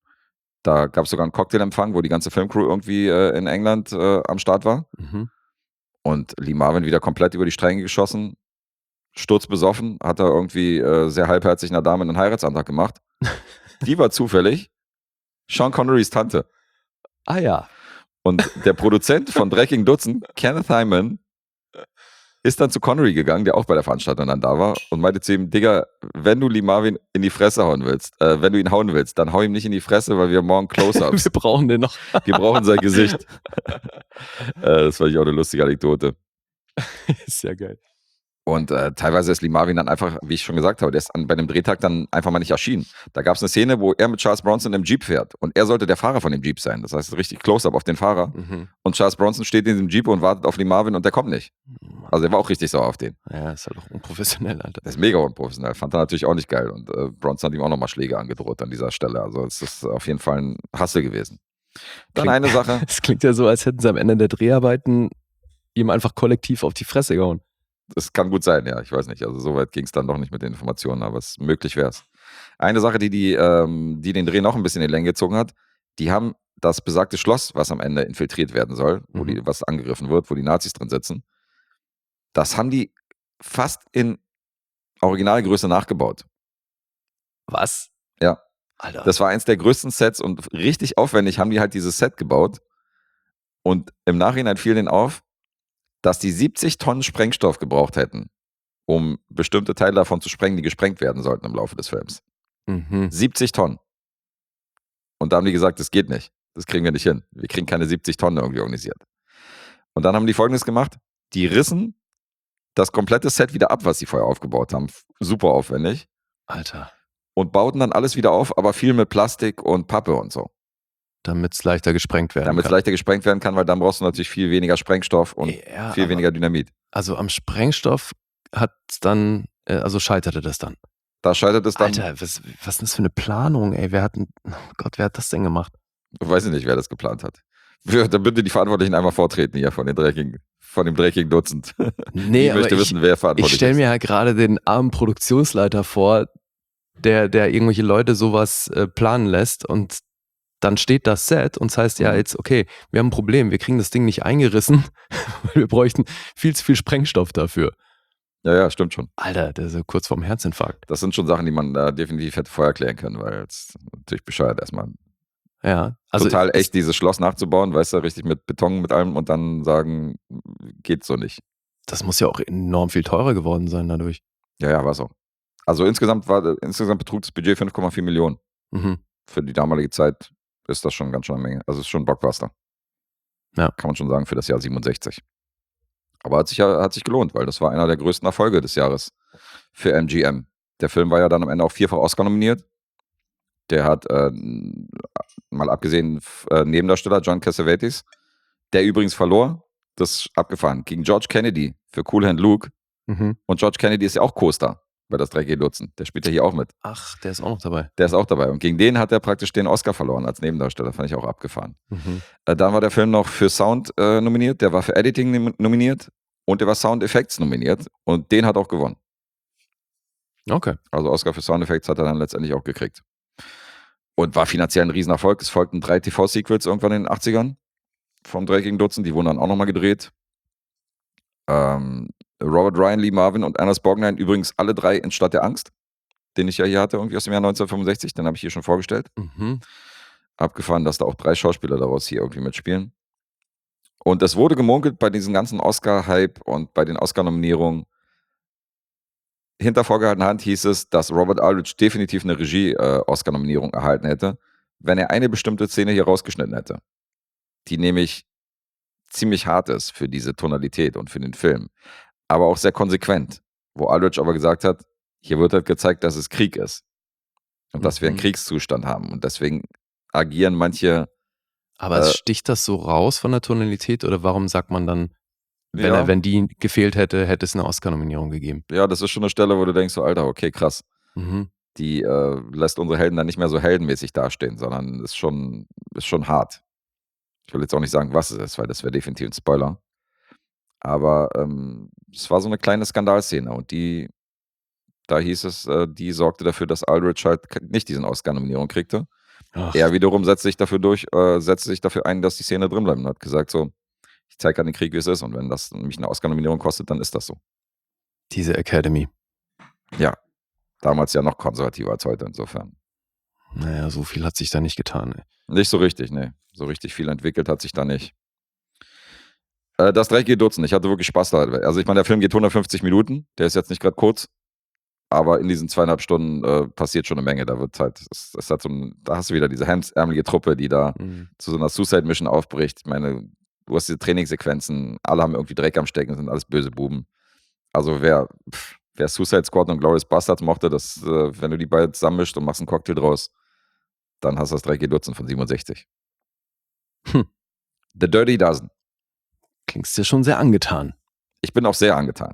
B: Da gab es sogar einen Cocktailempfang, wo die ganze Filmcrew irgendwie in England am Start war.
C: Mhm.
B: Und Lee Marvin wieder komplett über die Stränge geschossen, sturzbesoffen, hat er irgendwie sehr halbherzig einer Dame einen Heiratsantrag gemacht. Die war zufällig Sean Connerys Tante.
C: Ah ja.
B: Und der Produzent von Drecking Dutzend, Kenneth Hyman, ist dann zu Connery gegangen, der auch bei der Veranstaltung dann da war und meinte zu ihm, Digga, wenn du Lee Marvin in die Fresse hauen willst, wenn du ihn hauen willst, dann hau ihm nicht in die Fresse, weil wir morgen Close-Ups.
C: Wir brauchen den noch.
B: Wir brauchen sein Gesicht. Das fand ich auch eine lustige Anekdote.
C: Ist ja geil.
B: Und teilweise ist Lee Marvin dann einfach, wie ich schon gesagt habe, der ist bei einem Drehtag dann einfach mal nicht erschienen. Da gab es eine Szene, wo er mit Charles Bronson im Jeep fährt und er sollte der Fahrer von dem Jeep sein. Das heißt, richtig Close-Up auf den Fahrer.
C: Mhm.
B: Und Charles Bronson steht in diesem Jeep und wartet auf Lee Marvin und der kommt nicht. Also er war auch richtig sauer auf den.
C: Ja, ist halt auch unprofessionell, Alter.
B: Der ist mega unprofessionell. Fand er natürlich auch nicht geil. Und Bronson hat ihm auch nochmal Schläge angedroht an dieser Stelle. Also es ist auf jeden Fall ein Hassel gewesen. Dann eine Sache.
C: Es klingt ja so, als hätten sie am Ende der Dreharbeiten ihm einfach kollektiv auf die Fresse gehauen.
B: Das kann gut sein, ja. Ich weiß nicht. Also so weit ging es dann doch nicht mit den Informationen, aber es möglich wäre es. Eine Sache, die den Dreh noch ein bisschen in die Länge gezogen hat, die haben das besagte Schloss, was am Ende infiltriert werden soll, wo was angegriffen wird, wo die Nazis drin sitzen, das haben die fast in Originalgröße nachgebaut.
C: Was?
B: Ja.
C: Alter.
B: Das war eins der größten Sets und richtig aufwendig haben die halt dieses Set gebaut. Und im Nachhinein fiel denen auf, dass die 70 Tonnen Sprengstoff gebraucht hätten, um bestimmte Teile davon zu sprengen, die gesprengt werden sollten im Laufe des Films. 70 Tonnen. Und da haben die gesagt, das geht nicht. Das kriegen wir nicht hin. Wir kriegen keine 70 Tonnen irgendwie organisiert. Und dann haben die Folgendes gemacht. Die rissen das komplette Set wieder ab, was sie vorher aufgebaut haben. Super aufwendig.
C: Alter.
B: Und bauten dann alles wieder auf, aber viel mit Plastik und Pappe und so.
C: Damit es leichter gesprengt werden
B: Damit es leichter gesprengt werden kann, weil dann brauchst du natürlich viel weniger Sprengstoff und viel weniger Dynamit.
C: Also am Sprengstoff hat dann, also scheiterte das dann.
B: Da scheitert es dann.
C: Alter, was ist das für eine Planung, ey? Wer hat das denn gemacht?
B: Ich weiß nicht, wer das geplant hat. Dann bitte die Verantwortlichen einmal vortreten hier von dem Drecking Dutzend.
C: Nee,
B: ich möchte wissen, wer verantwortlich ist.
C: Ich stelle mir halt gerade den armen Produktionsleiter vor, der irgendwelche Leute sowas planen lässt und dann steht das Set und es heißt ja jetzt, okay, wir haben ein Problem, wir kriegen das Ding nicht eingerissen, weil wir bräuchten viel zu viel Sprengstoff dafür.
B: Ja, stimmt schon.
C: Alter, der ist ja kurz vorm Herzinfarkt.
B: Das sind schon Sachen, die man definitiv hätte vorher klären können, weil es natürlich bescheuert erstmal.
C: Ja, also
B: total echt, dieses Schloss nachzubauen, weißt du, richtig mit Beton, mit allem und dann sagen, geht so nicht.
C: Das muss ja auch enorm viel teurer geworden sein dadurch.
B: Ja, war so. Also insgesamt betrug das Budget 5,4 Millionen.
C: Mhm.
B: Für die damalige Zeit ist das schon ganz schön eine Menge. Also es ist schon ein Blockbuster.
C: Ja.
B: Kann man schon sagen, für das Jahr 67. Aber hat sich gelohnt, weil das war einer der größten Erfolge des Jahres für MGM. Der Film war ja dann am Ende auch 4-fach Oscar nominiert. Der hat, mal abgesehen, Nebendarsteller John Cassavetes, der übrigens verlor, das ist abgefahren, gegen George Kennedy für Cool Hand Luke.
C: Mhm.
B: Und George Kennedy ist ja auch Co-Star bei Das Dreckige Dutzend. Der spielt ja hier auch mit.
C: Ach, der ist auch noch dabei.
B: Der ist auch dabei. Und gegen den hat er praktisch den Oscar verloren als Nebendarsteller. Fand ich auch abgefahren.
C: Mhm.
B: Dann war der Film noch für Sound nominiert, der war für Editing nominiert und der war Sound Effects nominiert. Und den hat auch gewonnen.
C: Okay.
B: Also Oscar für Sound Effects hat er dann letztendlich auch gekriegt. Und war finanziell ein Riesenerfolg. Es folgten 3 TV-Sequels irgendwann in den 80ern vom Dreckigen Dutzend. Die wurden dann auch nochmal gedreht. Robert Ryan, Lee Marvin und Ernest Borgnine, übrigens alle 3 in Stadt der Angst, den ich ja hier hatte, irgendwie aus dem Jahr 1965. Den habe ich hier schon vorgestellt.
C: Mhm.
B: Abgefahren, dass da auch 3 Schauspieler daraus hier irgendwie mitspielen. Und es wurde gemunkelt bei diesem ganzen Oscar-Hype und bei den Oscar-Nominierungen. Hinter vorgehaltener Hand hieß es, dass Robert Aldrich definitiv eine Regie-Oscar-Nominierung erhalten hätte, wenn er eine bestimmte Szene hier rausgeschnitten hätte, die nämlich ziemlich hart ist für diese Tonalität und für den Film, aber auch sehr konsequent, wo Aldrich aber gesagt hat, hier wird halt gezeigt, dass es Krieg ist und dass wir einen Kriegszustand haben und deswegen agieren manche.
C: Aber sticht das so raus von der Tonalität oder warum sagt man dann, wenn die gefehlt hätte, hätte es eine Oscar-Nominierung gegeben?
B: Ja, das ist schon eine Stelle, wo du denkst, so Alter, okay, krass.
C: Mhm.
B: Die lässt unsere Helden dann nicht mehr so heldenmäßig dastehen, sondern ist schon hart. Ich will jetzt auch nicht sagen, was es ist, weil das wäre definitiv ein Spoiler. Aber es war so eine kleine Skandalszene und da hieß es, die sorgte dafür, dass Aldrich halt nicht diesen Oscar-Nominierung kriegte.
C: Ach,
B: Er wiederum setzte sich dafür ein, dass die Szene drin bleibt und hat gesagt so, ich zeige an den Krieg, wie es ist und wenn das mich eine Oscar-Nominierung kostet, dann ist das so.
C: diese Academy.
B: Ja, damals ja noch konservativer als heute insofern.
C: Naja, so viel hat sich da nicht getan. Ey.
B: Nicht so richtig, nee. So richtig viel entwickelt hat sich da nicht. Das Dreckige Dutzend, ich hatte wirklich Spaß da. Also ich meine, der Film geht 150 Minuten, der ist jetzt nicht gerade kurz, aber in diesen 2,5 Stunden passiert schon eine Menge. Da wird halt, da hast du wieder diese hemdsärmelige Truppe, die da zu so einer Suicide-Mission aufbricht. Ich meine, du hast diese Trainingssequenzen, alle haben irgendwie Dreck am Stecken, sind alles böse Buben. Also wer Suicide Squad und Glorious Bastards mochte, wenn du die beiden zusammenmischst und machst einen Cocktail draus, dann hast du das Dreckige Dutzend von 67. The Dirty Dozen.
C: Klingst dir schon sehr angetan.
B: Ich bin auch sehr angetan.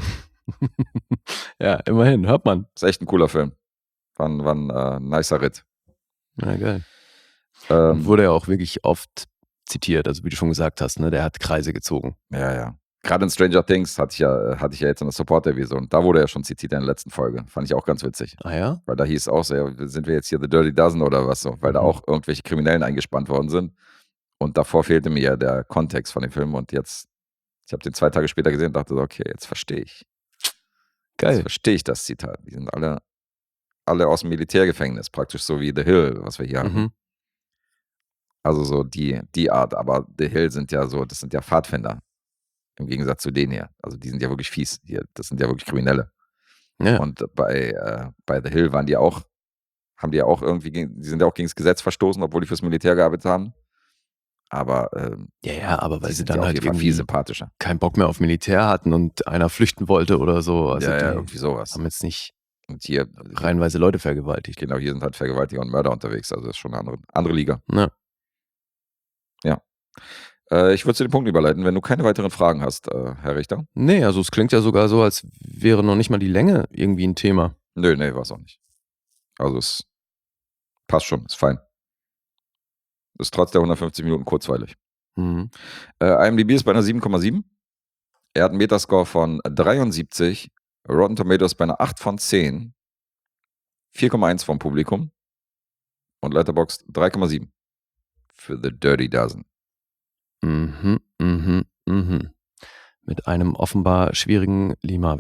C: Ja, immerhin, hört man.
B: Ist echt ein cooler Film. War ein nicer Ritt.
C: Ja, geil. Und wurde ja auch wirklich oft zitiert, also wie du schon gesagt hast, ne, der hat Kreise gezogen.
B: Ja. Gerade in Stranger Things hatte ich ja jetzt in der Support-Episode und da wurde er schon zitiert in der letzten Folge. Fand ich auch ganz witzig.
C: Ah ja?
B: Weil da hieß auch so, ja, sind wir jetzt hier The Dirty Dozen oder was so, weil da auch irgendwelche Kriminellen eingespannt worden sind. Und davor fehlte mir ja der Kontext von dem Film und jetzt, ich habe den 2 Tage später gesehen und dachte so, okay, jetzt verstehe ich.
C: Geil.
B: Jetzt verstehe ich das Zitat. Die sind alle aus dem Militärgefängnis, praktisch so wie The Hill, was wir hier haben. Also so die Art, aber The Hill das sind ja Pfadfinder. Im Gegensatz zu denen hier. Also die sind ja wirklich fies hier. Das sind ja wirklich Kriminelle.
C: Ja.
B: Und bei The Hill die sind ja auch gegen das Gesetz verstoßen, obwohl die fürs Militär gearbeitet haben. Aber
C: aber weil sie dann
B: ja
C: halt irgendwie
B: viel sympathischer.
C: keinen Bock mehr auf Militär hatten und einer flüchten wollte oder so. Also
B: Ja,
C: die
B: irgendwie sowas.
C: haben jetzt nicht
B: Und hier
C: reihenweise Leute vergewaltigt.
B: Genau, hier sind halt Vergewaltiger und Mörder unterwegs. Also das ist schon eine andere Liga.
C: Ja.
B: Ich würde zu den Punkten überleiten, wenn du keine weiteren Fragen hast, Herr Richter.
C: Nee, also es klingt ja sogar so, als wäre noch nicht mal die Länge irgendwie ein Thema.
B: Nee, war es auch nicht. Also es passt schon, ist fein. Ist trotz der 150 Minuten kurzweilig. IMDb ist bei einer 7,7. Er hat einen Metascore von 73. Rotten Tomatoes bei einer 8 von 10. 4,1 vom Publikum. Und Letterboxd 3,7. Für The Dirty Dozen.
C: Mit einem offenbar schwierigen Lee Marvin.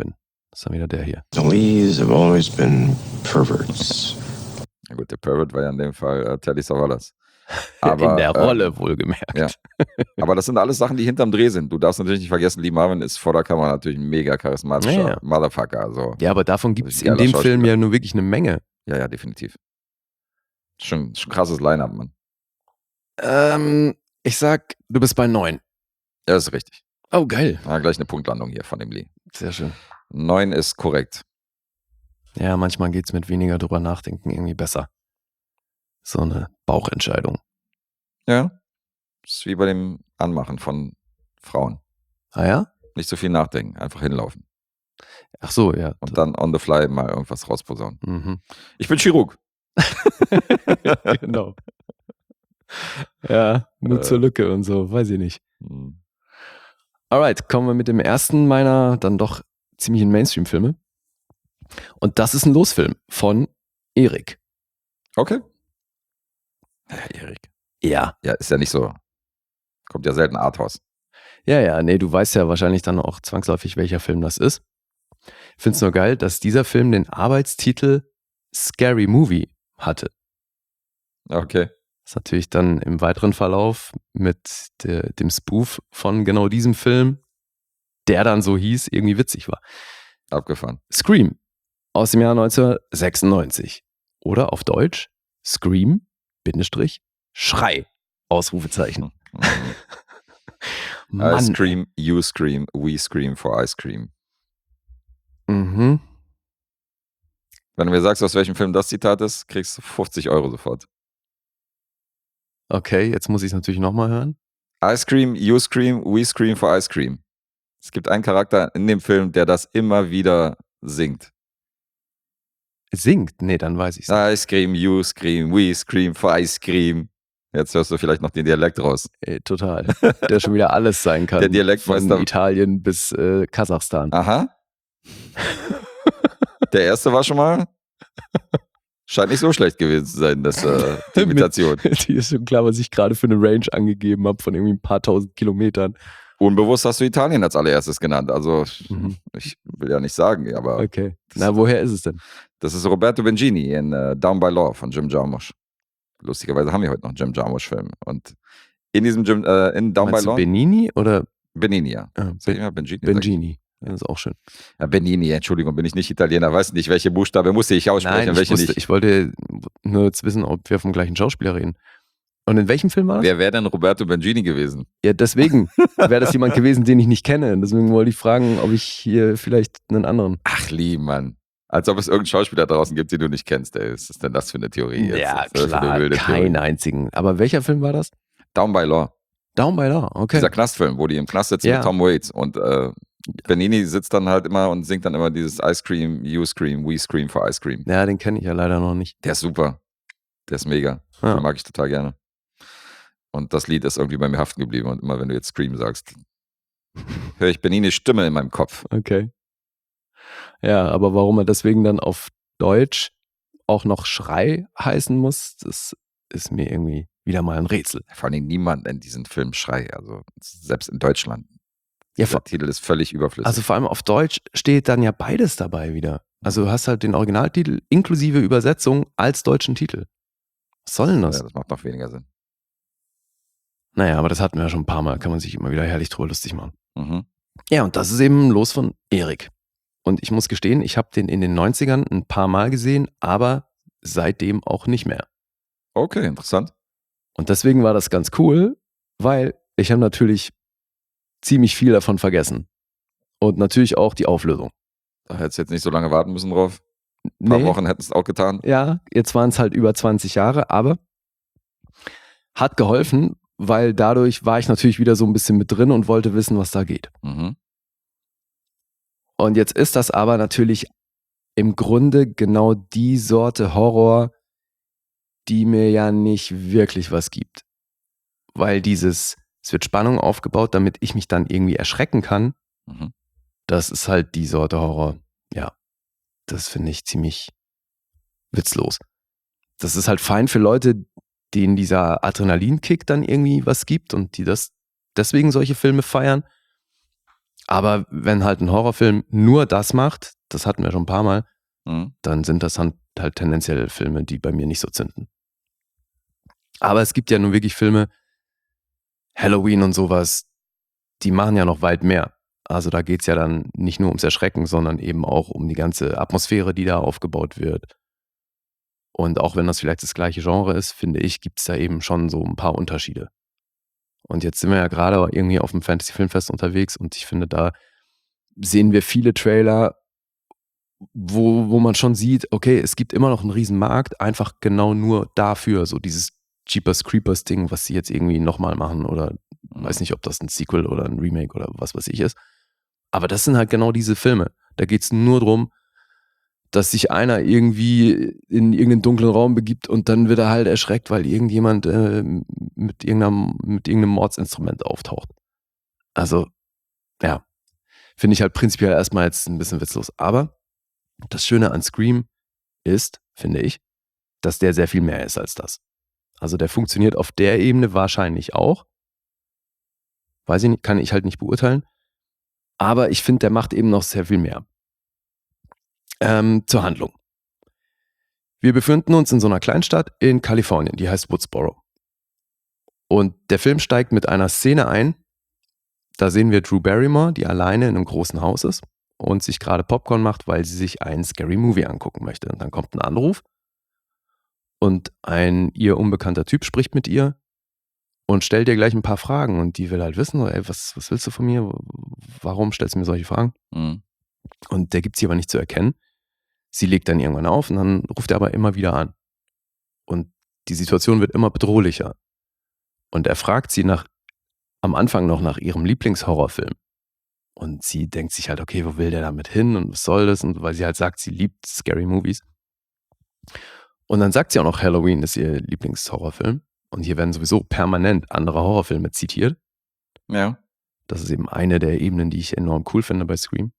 C: Das ist dann wieder der hier.
F: The Lees have always been perverts.
B: Na gut, der Pervert war ja in dem Fall Telly Savalas. Aber,
C: in der Rolle wohlgemerkt.
B: Ja. Aber das sind alles Sachen, die hinterm Dreh sind. Du darfst natürlich nicht vergessen, Lee Marvin ist vor der Kamera natürlich ein mega charismatischer Motherfucker. Also,
C: ja, aber davon gibt es in dem Film ja nur wirklich eine Menge.
B: Ja, definitiv. Schon krasses Line-Up, Mann.
C: Ich sag, du bist bei 9.
B: Ja, das ist richtig.
C: Oh, geil.
B: Gleich eine Punktlandung hier von dem Lee.
C: Sehr schön.
B: 9 ist korrekt.
C: Ja, manchmal geht es mit weniger drüber nachdenken irgendwie besser. So eine Bauchentscheidung.
B: Ja. Das ist wie bei dem Anmachen von Frauen.
C: Ah ja?
B: Nicht so viel nachdenken, einfach hinlaufen.
C: Ach so, ja.
B: Und dann on the fly mal irgendwas rausposaunen.
C: Mhm.
B: Ich bin Chirurg.
C: Genau. Ja, nur zur Lücke und so, weiß ich nicht. Alright, kommen wir mit dem ersten meiner dann doch ziemlichen Mainstream-Filme. Und das ist ein Losfilm von Erik.
B: Okay. Ja, Erik.
C: Ja.
B: Ja, ist ja nicht so. Kommt ja selten Arthouse.
C: Ja, nee, du weißt ja wahrscheinlich dann auch zwangsläufig, welcher Film das ist. Ich finde es nur geil, dass dieser Film den Arbeitstitel Scary Movie hatte.
B: Okay.
C: Das natürlich dann im weiteren Verlauf mit dem Spoof von genau diesem Film, der dann so hieß, irgendwie witzig war.
B: Abgefahren.
C: Scream aus dem Jahr 1996. Oder auf Deutsch Scream, Bindestrich, Schrei, Ausrufezeichen.
B: I scream, you scream, we scream for ice cream.
C: Mhm.
B: Wenn du mir sagst, aus welchem Film das Zitat ist, kriegst du 50 € sofort.
C: Okay, jetzt muss ich es natürlich nochmal hören.
B: I scream, you scream, we scream for ice cream. Es gibt einen Charakter in dem Film, der das immer wieder singt.
C: Singt? Nee, dann weiß ich es.
B: I scream, you scream, we scream for ice cream. Jetzt hörst du vielleicht noch den Dialekt raus.
C: Total. Der schon wieder alles sein kann.
B: Der Dialekt
C: von Italien bis Kasachstan.
B: Aha. Der erste war schon mal. Scheint nicht so schlecht gewesen zu sein, das, die Imitation.
C: Die ist schon klar, was ich gerade für eine Range angegeben habe von irgendwie ein paar tausend Kilometern.
B: Unbewusst hast du Italien als allererstes genannt. Also, ich will ja nicht sagen, aber.
C: Okay. Na, woher ist es denn?
B: Das ist Roberto Benigni in Down by Law von Jim Jarmusch. Lustigerweise haben wir heute noch einen Jim Jarmusch-Film. Und in diesem in Down by Law.
C: Benigni oder?
B: Benigni, ja.
C: Benigni. Das ist auch schön.
B: Ja, Benigni, Entschuldigung, bin ich nicht Italiener, weiß nicht, welche Buchstabe musste ich aussprechen,
C: Nein,
B: welche nicht.
C: Ich wollte nur jetzt wissen, ob wir vom gleichen Schauspieler reden. Und in welchem Film war das?
B: Wer wäre denn Roberto Benigni gewesen?
C: Ja, deswegen wäre das jemand gewesen, den ich nicht kenne. Deswegen wollte ich fragen, ob ich hier vielleicht einen anderen.
B: Ach, lieb, Mann. Als ob es irgendeinen Schauspieler draußen gibt, den du nicht kennst. Ey. Was ist denn das für eine Theorie jetzt?
C: Ja, klar, keinen einzigen. Aber welcher Film war das?
B: Down by Law.
C: Down by Law, okay.
B: Dieser Knastfilm, wo die im Knast sitzen mit Tom Waits. Und Benigni sitzt dann halt immer und singt dann immer dieses Ice Cream, you scream, we scream for ice cream.
C: Ja, den kenne ich ja leider noch nicht.
B: Der ist super. Der ist mega. Ja. Den mag ich total gerne. Und das Lied ist irgendwie bei mir haften geblieben. Und immer wenn du jetzt Scream sagst, höre ich Benignis Stimme in meinem Kopf.
C: Okay. Ja, aber warum er deswegen dann auf Deutsch auch noch Schrei heißen muss, das ist mir irgendwie wieder mal ein Rätsel.
B: Vor allem niemand nennt diesen Film Schrei. Also selbst in Deutschland.
C: Ja,
B: der Titel ist völlig überflüssig.
C: Also vor allem auf Deutsch steht dann ja beides dabei wieder. Also du hast halt den Originaltitel inklusive Übersetzung als deutschen Titel. Was soll denn das?
B: Ja, das macht noch weniger Sinn.
C: Naja, aber das hatten wir ja schon ein paar Mal. Kann man sich immer wieder herrlich drüber lustig machen.
B: Mhm.
C: Ja, und das ist eben Los von Erik. Und ich muss gestehen, ich habe den in den 90ern ein paar Mal gesehen, aber seitdem auch nicht mehr.
B: Okay, interessant.
C: Und deswegen war das ganz cool, weil ich habe natürlich ziemlich viel davon vergessen. Und natürlich auch die Auflösung.
B: Da hättest du jetzt nicht so lange warten müssen drauf. Ein paar Wochen hätten es auch getan.
C: Ja, jetzt waren es halt über 20 Jahre, aber hat geholfen, weil dadurch war ich natürlich wieder so ein bisschen mit drin und wollte wissen, was da geht.
B: Mhm.
C: Und jetzt ist das aber natürlich im Grunde genau die Sorte Horror, die mir ja nicht wirklich was gibt. Weil es wird Spannung aufgebaut, damit ich mich dann irgendwie erschrecken kann.
B: Mhm.
C: Das ist halt die Sorte Horror. Ja, das finde ich ziemlich witzlos. Das ist halt fein für Leute, denen dieser Adrenalinkick dann irgendwie was gibt und die das deswegen solche Filme feiern. Aber wenn halt ein Horrorfilm nur das macht, das hatten wir schon ein paar Mal,
B: Mhm.
C: dann sind das halt tendenziell Filme, die bei mir nicht so zünden. Aber es gibt ja nun wirklich Filme, Halloween und sowas, die machen ja noch weit mehr. Also da geht es ja dann nicht nur ums Erschrecken, sondern eben auch um die ganze Atmosphäre, die da aufgebaut wird. Und auch wenn das vielleicht das gleiche Genre ist, finde ich, gibt es da eben schon so ein paar Unterschiede. Und jetzt sind wir ja gerade irgendwie auf dem Fantasy-Filmfest unterwegs und ich finde, da sehen wir viele Trailer, wo man schon sieht, okay, es gibt immer noch einen riesen Markt, einfach genau nur dafür, so dieses Jeepers Creepers Ding, was sie jetzt irgendwie nochmal machen oder weiß nicht, ob das ein Sequel oder ein Remake oder was weiß ich ist. Aber das sind halt genau diese Filme. Da geht es nur darum, dass sich einer irgendwie in irgendeinen dunklen Raum begibt und dann wird er halt erschreckt, weil irgendjemand mit irgendeinem Mordsinstrument auftaucht. Also, ja, finde ich halt prinzipiell erstmal jetzt ein bisschen witzlos. Aber das Schöne an Scream ist, finde ich, dass der sehr viel mehr ist als das. Also der funktioniert auf der Ebene wahrscheinlich auch. Weiß ich nicht, kann ich halt nicht beurteilen. Aber ich finde, der macht eben noch sehr viel mehr. Zur Handlung. Wir befinden uns in so einer Kleinstadt in Kalifornien, die heißt Woodsboro. Und der Film steigt mit einer Szene ein. Da sehen wir Drew Barrymore, die alleine in einem großen Haus ist und sich gerade Popcorn macht, weil sie sich einen Scary Movie angucken möchte. Und dann kommt ein Anruf und ein ihr unbekannter Typ spricht mit ihr und stellt ihr gleich ein paar Fragen. Und die will halt wissen, so, ey, was willst du von mir? Warum stellst du mir solche Fragen?
B: Mhm.
C: Und der gibt sie aber nicht zu erkennen. Sie legt dann irgendwann auf und dann ruft er aber immer wieder an. Und die Situation wird immer bedrohlicher. Und er fragt sie am Anfang noch nach ihrem Lieblingshorrorfilm. Und sie denkt sich halt, okay, wo will der damit hin und was soll das? Und weil sie halt sagt, sie liebt Scary Movies. Und dann sagt sie auch noch, Halloween ist ihr Lieblingshorrorfilm. Und hier werden sowieso permanent andere Horrorfilme zitiert.
B: Ja.
C: Das ist eben eine der Ebenen, die ich enorm cool finde bei Scream.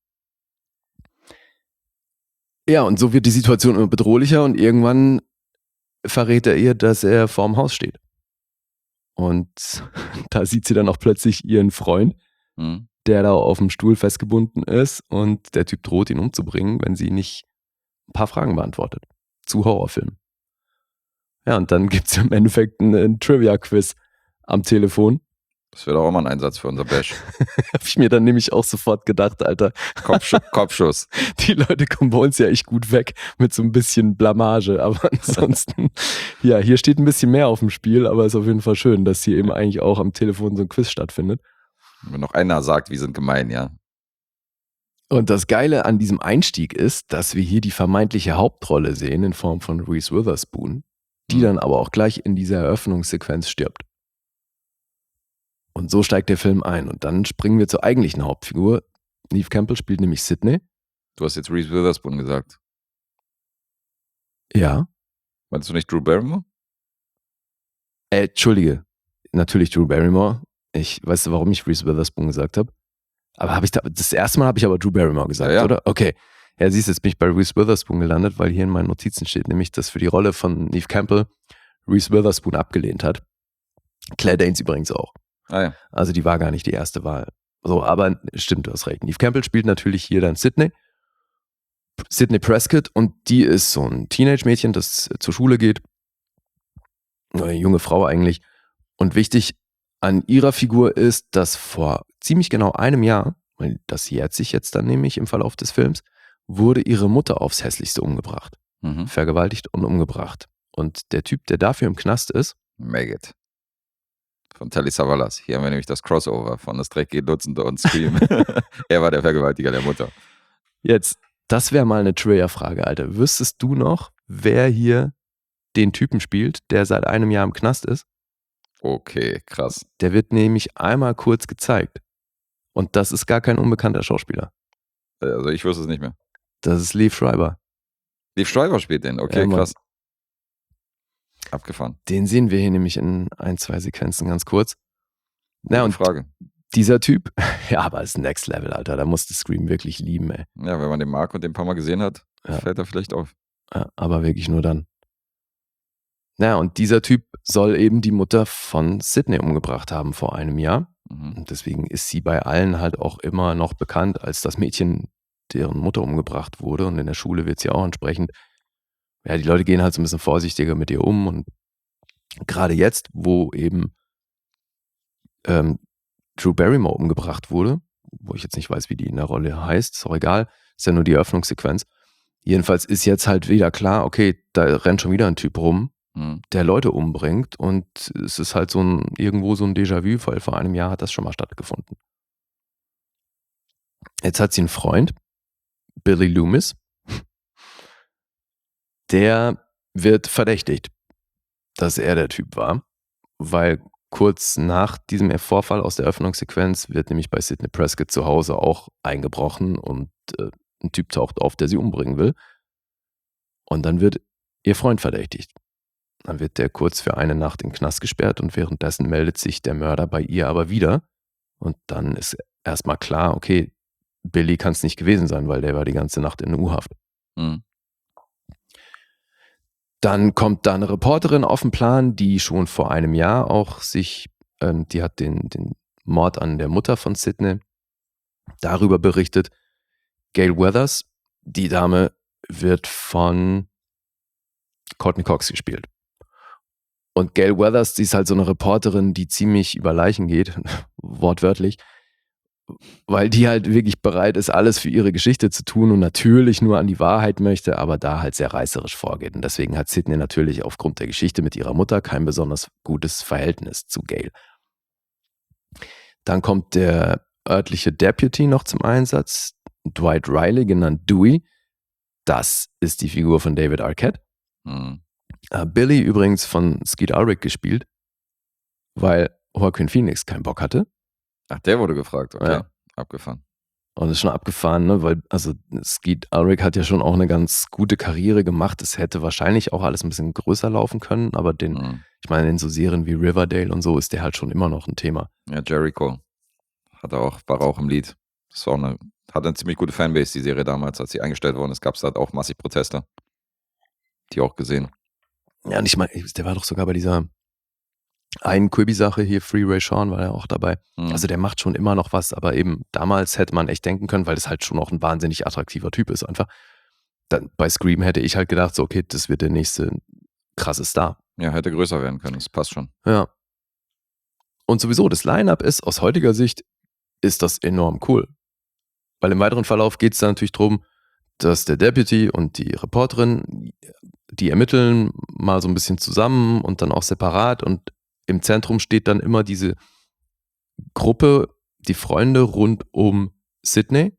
C: Ja, und so wird die Situation immer bedrohlicher und irgendwann verrät er ihr, dass er vorm Haus steht. Und da sieht sie dann auch plötzlich ihren Freund,
B: Mhm.
C: der da auf dem Stuhl festgebunden ist und der Typ droht ihn umzubringen, wenn sie nicht ein paar Fragen beantwortet zu Horrorfilmen. Ja, und dann gibt es im Endeffekt einen Trivia-Quiz am Telefon.
B: Das wäre doch auch mal ein Einsatz für unser Bash.
C: Habe ich mir dann nämlich auch sofort gedacht, Alter,
B: Kopfschuss.
C: die Leute kommen bei uns ja echt gut weg mit so ein bisschen Blamage, aber ansonsten, ja, hier steht ein bisschen mehr auf dem Spiel, aber ist auf jeden Fall schön, dass hier eben eigentlich auch am Telefon so ein Quiz stattfindet.
B: Wenn noch einer sagt, wir sind gemein, ja.
C: Und das Geile an diesem Einstieg ist, dass wir hier die vermeintliche Hauptrolle sehen in Form von Reese Witherspoon, die dann aber auch gleich in dieser Eröffnungssequenz stirbt. Und so steigt der Film ein. Und dann springen wir zur eigentlichen Hauptfigur. Neve Campbell spielt nämlich Sydney.
B: Du hast jetzt Reese Witherspoon gesagt.
C: Ja.
B: Meinst du nicht Drew Barrymore?
C: Entschuldige. Natürlich Drew Barrymore. Weißt du, warum ich Reese Witherspoon gesagt habe? Aber das erste Mal habe ich aber Drew Barrymore gesagt,
B: Ja.
C: oder? Okay. Ja, siehst du, jetzt bin ich bei Reese Witherspoon gelandet, weil hier in meinen Notizen steht nämlich, dass für die Rolle von Neve Campbell Reese Witherspoon abgelehnt hat. Claire Danes übrigens auch.
B: Ah ja.
C: Also die war gar nicht die erste Wahl. So, aber stimmt, du hast recht. Neve Campbell spielt natürlich hier dann Sydney Prescott, und die ist so ein Teenage-Mädchen, das zur Schule geht. Eine junge Frau eigentlich. Und wichtig an ihrer Figur ist, dass vor ziemlich genau einem Jahr, weil das jährt sich jetzt dann nämlich im Verlauf des Films, wurde ihre Mutter aufs Hässlichste umgebracht.
B: Mhm.
C: Vergewaltigt und umgebracht. Und der Typ, der dafür im Knast ist,
B: Maggot. Von Telly Savalas. Hier haben wir nämlich das Crossover von Das Dreck geht Dutzende und Scream. Er war der Vergewaltiger der Mutter.
C: jetzt, das wäre mal eine Trivia-Frage, Alter. Wüsstest du noch, wer hier den Typen spielt, der seit einem Jahr im Knast ist?
B: Okay, krass.
C: Der wird nämlich einmal kurz gezeigt. Und das ist gar kein unbekannter Schauspieler.
B: Also ich wusste es nicht mehr.
C: Das ist Liev Schreiber.
B: Liev Schreiber spielt den. Okay,
C: Ja, Mann.
B: krass. Abgefahren.
C: Den sehen wir hier nämlich in 1-2 Sequenzen ganz kurz. Na,
B: Gute
C: und
B: Frage.
C: dieser Typ, ja, aber ist Next Level, Alter. Da musst du Scream wirklich lieben, ey.
B: Ja, wenn man den mag und den ein paar Mal gesehen hat,
C: Ja.
B: fällt er vielleicht auf.
C: Ja, aber wirklich nur dann. Na, und dieser Typ soll eben die Mutter von Sydney umgebracht haben vor einem Jahr.
B: Mhm.
C: Und deswegen ist sie bei allen halt auch immer noch bekannt als das Mädchen deren Mutter umgebracht wurde. Und in der Schule wird sie auch entsprechend, ja, die Leute gehen halt so ein bisschen vorsichtiger mit ihr um. Und gerade jetzt, wo eben Drew Barrymore umgebracht wurde, wo ich jetzt nicht weiß, wie die in der Rolle heißt, ist auch egal, ist ja nur die Eröffnungssequenz. Jedenfalls ist jetzt halt wieder klar, okay, da rennt schon wieder ein Typ rum, der Leute umbringt, und es ist halt irgendwo so ein Déjà-vu, weil vor einem Jahr hat das schon mal stattgefunden. Jetzt hat sie einen Freund, Billy Loomis, der wird verdächtigt, dass er der Typ war, weil kurz nach diesem Vorfall aus der Eröffnungssequenz wird nämlich bei Sidney Prescott zu Hause auch eingebrochen und ein Typ taucht auf, der sie umbringen will. Und dann wird ihr Freund verdächtigt. Dann wird der kurz für eine Nacht in den Knast gesperrt und währenddessen meldet sich der Mörder bei ihr aber wieder. Und dann ist erstmal klar, okay, Billy kann es nicht gewesen sein, weil der war die ganze Nacht in U-Haft.
B: Mhm.
C: Dann kommt da eine Reporterin auf den Plan, die schon vor einem Jahr auch die hat den Mord an der Mutter von Sidney darüber berichtet. Gail Weathers, die Dame wird von Courtney Cox gespielt. Und Gail Weathers, die ist halt so eine Reporterin, die ziemlich über Leichen geht, wortwörtlich, weil die halt wirklich bereit ist, alles für ihre Geschichte zu tun und natürlich nur an die Wahrheit möchte, aber da halt sehr reißerisch vorgeht. Und deswegen hat Sidney natürlich aufgrund der Geschichte mit ihrer Mutter kein besonders gutes Verhältnis zu Gail. Dann kommt der örtliche Deputy noch zum Einsatz, Dwight Riley, genannt Dewey. Das ist die Figur von David Arquette.
B: Mhm.
C: Billy übrigens von Skeet Ulrich gespielt, weil Joaquin Phoenix keinen Bock hatte.
B: Ach, der wurde gefragt, okay.
C: Ja.
B: Abgefahren.
C: Und das ist schon abgefahren, ne? Weil Skeet Ulrich hat ja schon auch eine ganz gute Karriere gemacht. Es hätte wahrscheinlich auch alles ein bisschen größer laufen können, aber ich meine, in so Serien wie Riverdale und so ist der halt schon immer noch ein Thema.
B: Ja, Jericho war auch im Lied. Das war hatte eine ziemlich gute Fanbase, die Serie damals, als sie eingestellt worden ist, gab es halt auch massig Proteste. Die auch gesehen.
C: Ja, und ich meine, der war doch sogar bei dieser einen Quibi-Sache hier, Free Ray Sean war ja auch dabei.
B: Mhm.
C: Also der macht schon immer noch was, aber eben damals hätte man echt denken können, weil das halt schon auch ein wahnsinnig attraktiver Typ ist einfach. Dann bei Scream hätte ich halt gedacht, so okay, das wird der nächste krasse Star.
B: Ja, hätte größer werden können, das passt schon.
C: Ja. Und sowieso, das Line-Up ist, aus heutiger Sicht, ist das enorm cool. Weil im weiteren Verlauf geht es dann natürlich darum, dass der Deputy und die Reporterin, die ermitteln mal so ein bisschen zusammen und dann auch separat, und im Zentrum steht dann immer diese Gruppe, die Freunde rund um Sidney.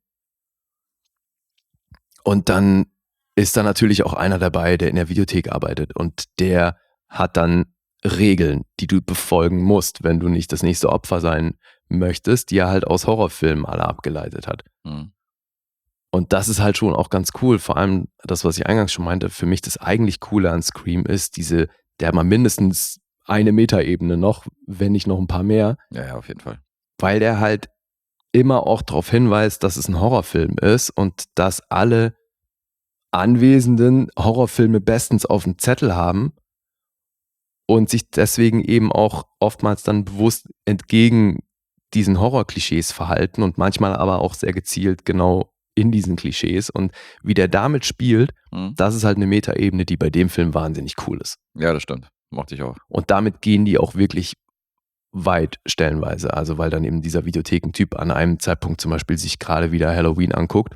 C: Und dann ist da natürlich auch einer dabei, der in der Videothek arbeitet, und der hat dann Regeln, die du befolgen musst, wenn du nicht das nächste Opfer sein möchtest, die er halt aus Horrorfilmen alle abgeleitet hat.
B: Mhm.
C: Und das ist halt schon auch ganz cool. Vor allem das, was ich eingangs schon meinte, für mich das eigentlich Coole an Scream ist, der hat mal mindestens eine Metaebene noch, wenn nicht noch ein paar mehr.
B: Ja, auf jeden Fall.
C: Weil der halt immer auch darauf hinweist, dass es ein Horrorfilm ist und dass alle Anwesenden Horrorfilme bestens auf dem Zettel haben und sich deswegen eben auch oftmals dann bewusst entgegen diesen Horror-Klischees verhalten und manchmal aber auch sehr gezielt genau in diesen Klischees, und wie der damit spielt, das ist halt eine Metaebene, die bei dem Film wahnsinnig cool ist.
B: Ja, das stimmt. Mochte ich auch.
C: Und damit gehen die auch wirklich weit stellenweise, also weil dann eben dieser Videothekentyp an einem Zeitpunkt zum Beispiel sich gerade wieder Halloween anguckt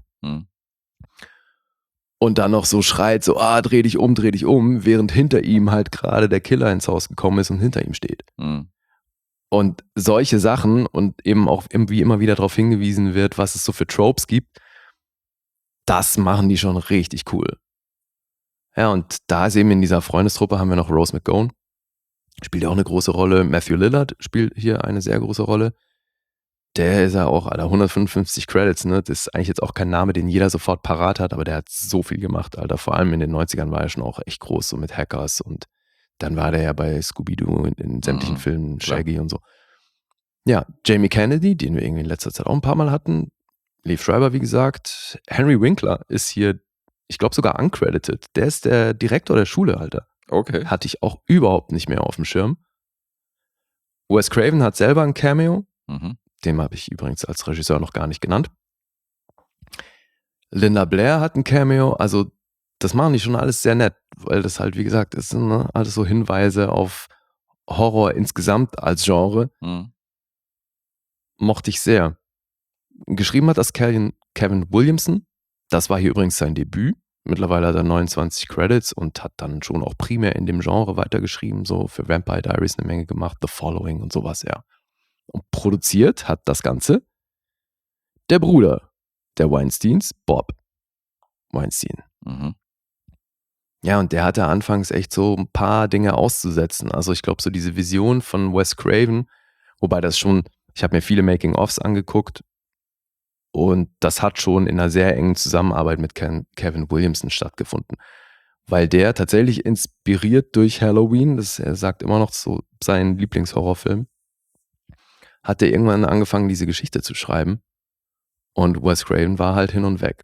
C: und dann noch so schreit, so, dreh dich um, während hinter ihm halt gerade der Killer ins Haus gekommen ist und hinter ihm steht. Und solche Sachen, und eben auch wie immer wieder darauf hingewiesen wird, was es so für Tropes gibt, das machen die schon richtig cool. Ja, und da ist eben in dieser Freundestruppe haben wir noch Rose McGowan, spielt auch eine große Rolle. Matthew Lillard spielt hier eine sehr große Rolle. Der ist ja auch, Alter, 155 Credits, ne? Das ist eigentlich jetzt auch kein Name, den jeder sofort parat hat, aber der hat so viel gemacht, Alter. Vor allem in den 90ern war er schon auch echt groß, so mit Hackers, und dann war der ja bei Scooby-Doo in sämtlichen Filmen, Shaggy und so. Ja, Jamie Kennedy, den wir irgendwie in letzter Zeit auch ein paar Mal hatten. Liev Schreiber, wie gesagt. Henry Winkler ist hier, ich glaube sogar uncredited. Der ist der Direktor der Schule, Alter.
B: Okay.
C: Hatte ich auch überhaupt nicht mehr auf dem Schirm. Wes Craven hat selber ein Cameo. Den habe ich übrigens als Regisseur noch gar nicht genannt. Linda Blair hat ein Cameo, also das machen die schon alles sehr nett, weil das halt, wie gesagt, ist, ne, alles so Hinweise auf Horror insgesamt als Genre.
B: Mhm.
C: Mochte ich sehr. Geschrieben hat das Kevin Williamson. Das war hier übrigens sein Debüt. Mittlerweile hat er 29 Credits und hat dann schon auch primär in dem Genre weitergeschrieben, so für Vampire Diaries eine Menge gemacht, The Following und sowas, ja. Und produziert hat das Ganze der Bruder der Weinsteins, Bob Weinstein.
B: Mhm.
C: Ja, und der hatte anfangs echt so ein paar Dinge auszusetzen. Also ich glaube, so diese Vision von Wes Craven, wobei das schon, ich habe mir viele Making-ofs angeguckt und das hat schon in einer sehr engen Zusammenarbeit mit Kevin Williamson stattgefunden. Weil der tatsächlich inspiriert durch Halloween, er sagt immer noch so seinen Lieblingshorrorfilm, hat er irgendwann angefangen, diese Geschichte zu schreiben. Und Wes Craven war halt hin und weg.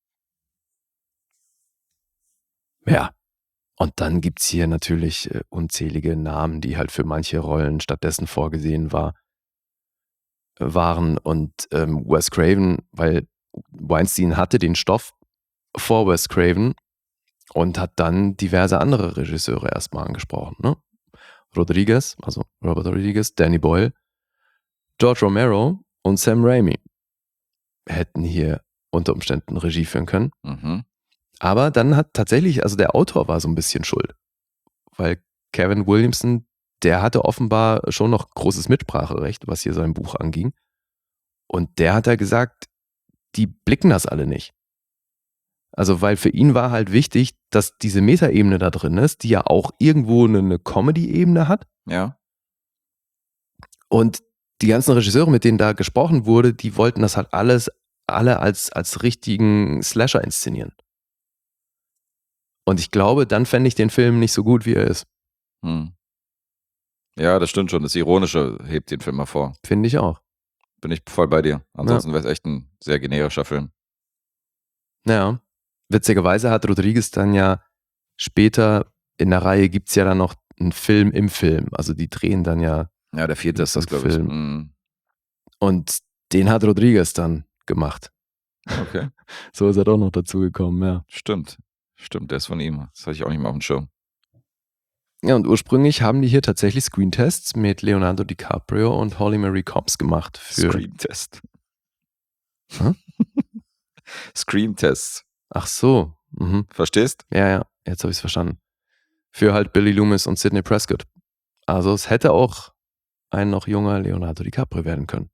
C: Ja, und dann gibt's hier natürlich unzählige Namen, die halt für manche Rollen stattdessen vorgesehen waren. Und Wes Craven, weil Weinstein hatte den Stoff vor Wes Craven und hat dann diverse andere Regisseure erstmal angesprochen. Ne? Rodriguez, also Robert Rodriguez, Danny Boyle, George Romero und Sam Raimi hätten hier unter Umständen Regie führen können.
B: Mhm.
C: Aber dann hat tatsächlich, also der Autor war so ein bisschen schuld. Weil Kevin Williamson, der hatte offenbar schon noch großes Mitspracherecht, was hier sein Buch anging. Und der hat da gesagt, die blicken das alle nicht. Also weil für ihn war halt wichtig, dass diese Metaebene da drin ist, die ja auch irgendwo eine Comedy-Ebene hat.
B: Ja.
C: Und die ganzen Regisseure, mit denen da gesprochen wurde, die wollten das halt alle als richtigen Slasher inszenieren. Und ich glaube, dann fände ich den Film nicht so gut, wie er ist.
B: Hm. Ja, das stimmt schon. Das Ironische hebt den Film hervor.
C: Finde ich auch.
B: Bin ich voll bei dir. Ansonsten wäre es echt ein sehr generischer Film.
C: Ja. Witzigerweise hat Rodriguez dann ja später in der Reihe gibt es ja dann noch einen Film im Film. Also die drehen dann ja.
B: Ja, der 4. ist das, glaube ich. Mhm.
C: Und den hat Rodriguez dann gemacht.
B: Okay.
C: So ist er doch noch dazu gekommen, ja.
B: Stimmt, der ist von ihm. Das hatte ich auch nicht mehr auf dem Schirm.
C: Ja, und ursprünglich haben die hier tatsächlich Screentests mit Leonardo DiCaprio und Holly Marie Cobbs gemacht.
B: Scream-Test.
C: Hä?
B: Scream-Tests.
C: Ach so. Mhm.
B: Verstehst?
C: Ja, jetzt habe ich es verstanden. Für halt Billy Loomis und Sidney Prescott. Also es hätte auch ein noch junger Leonardo DiCaprio werden können.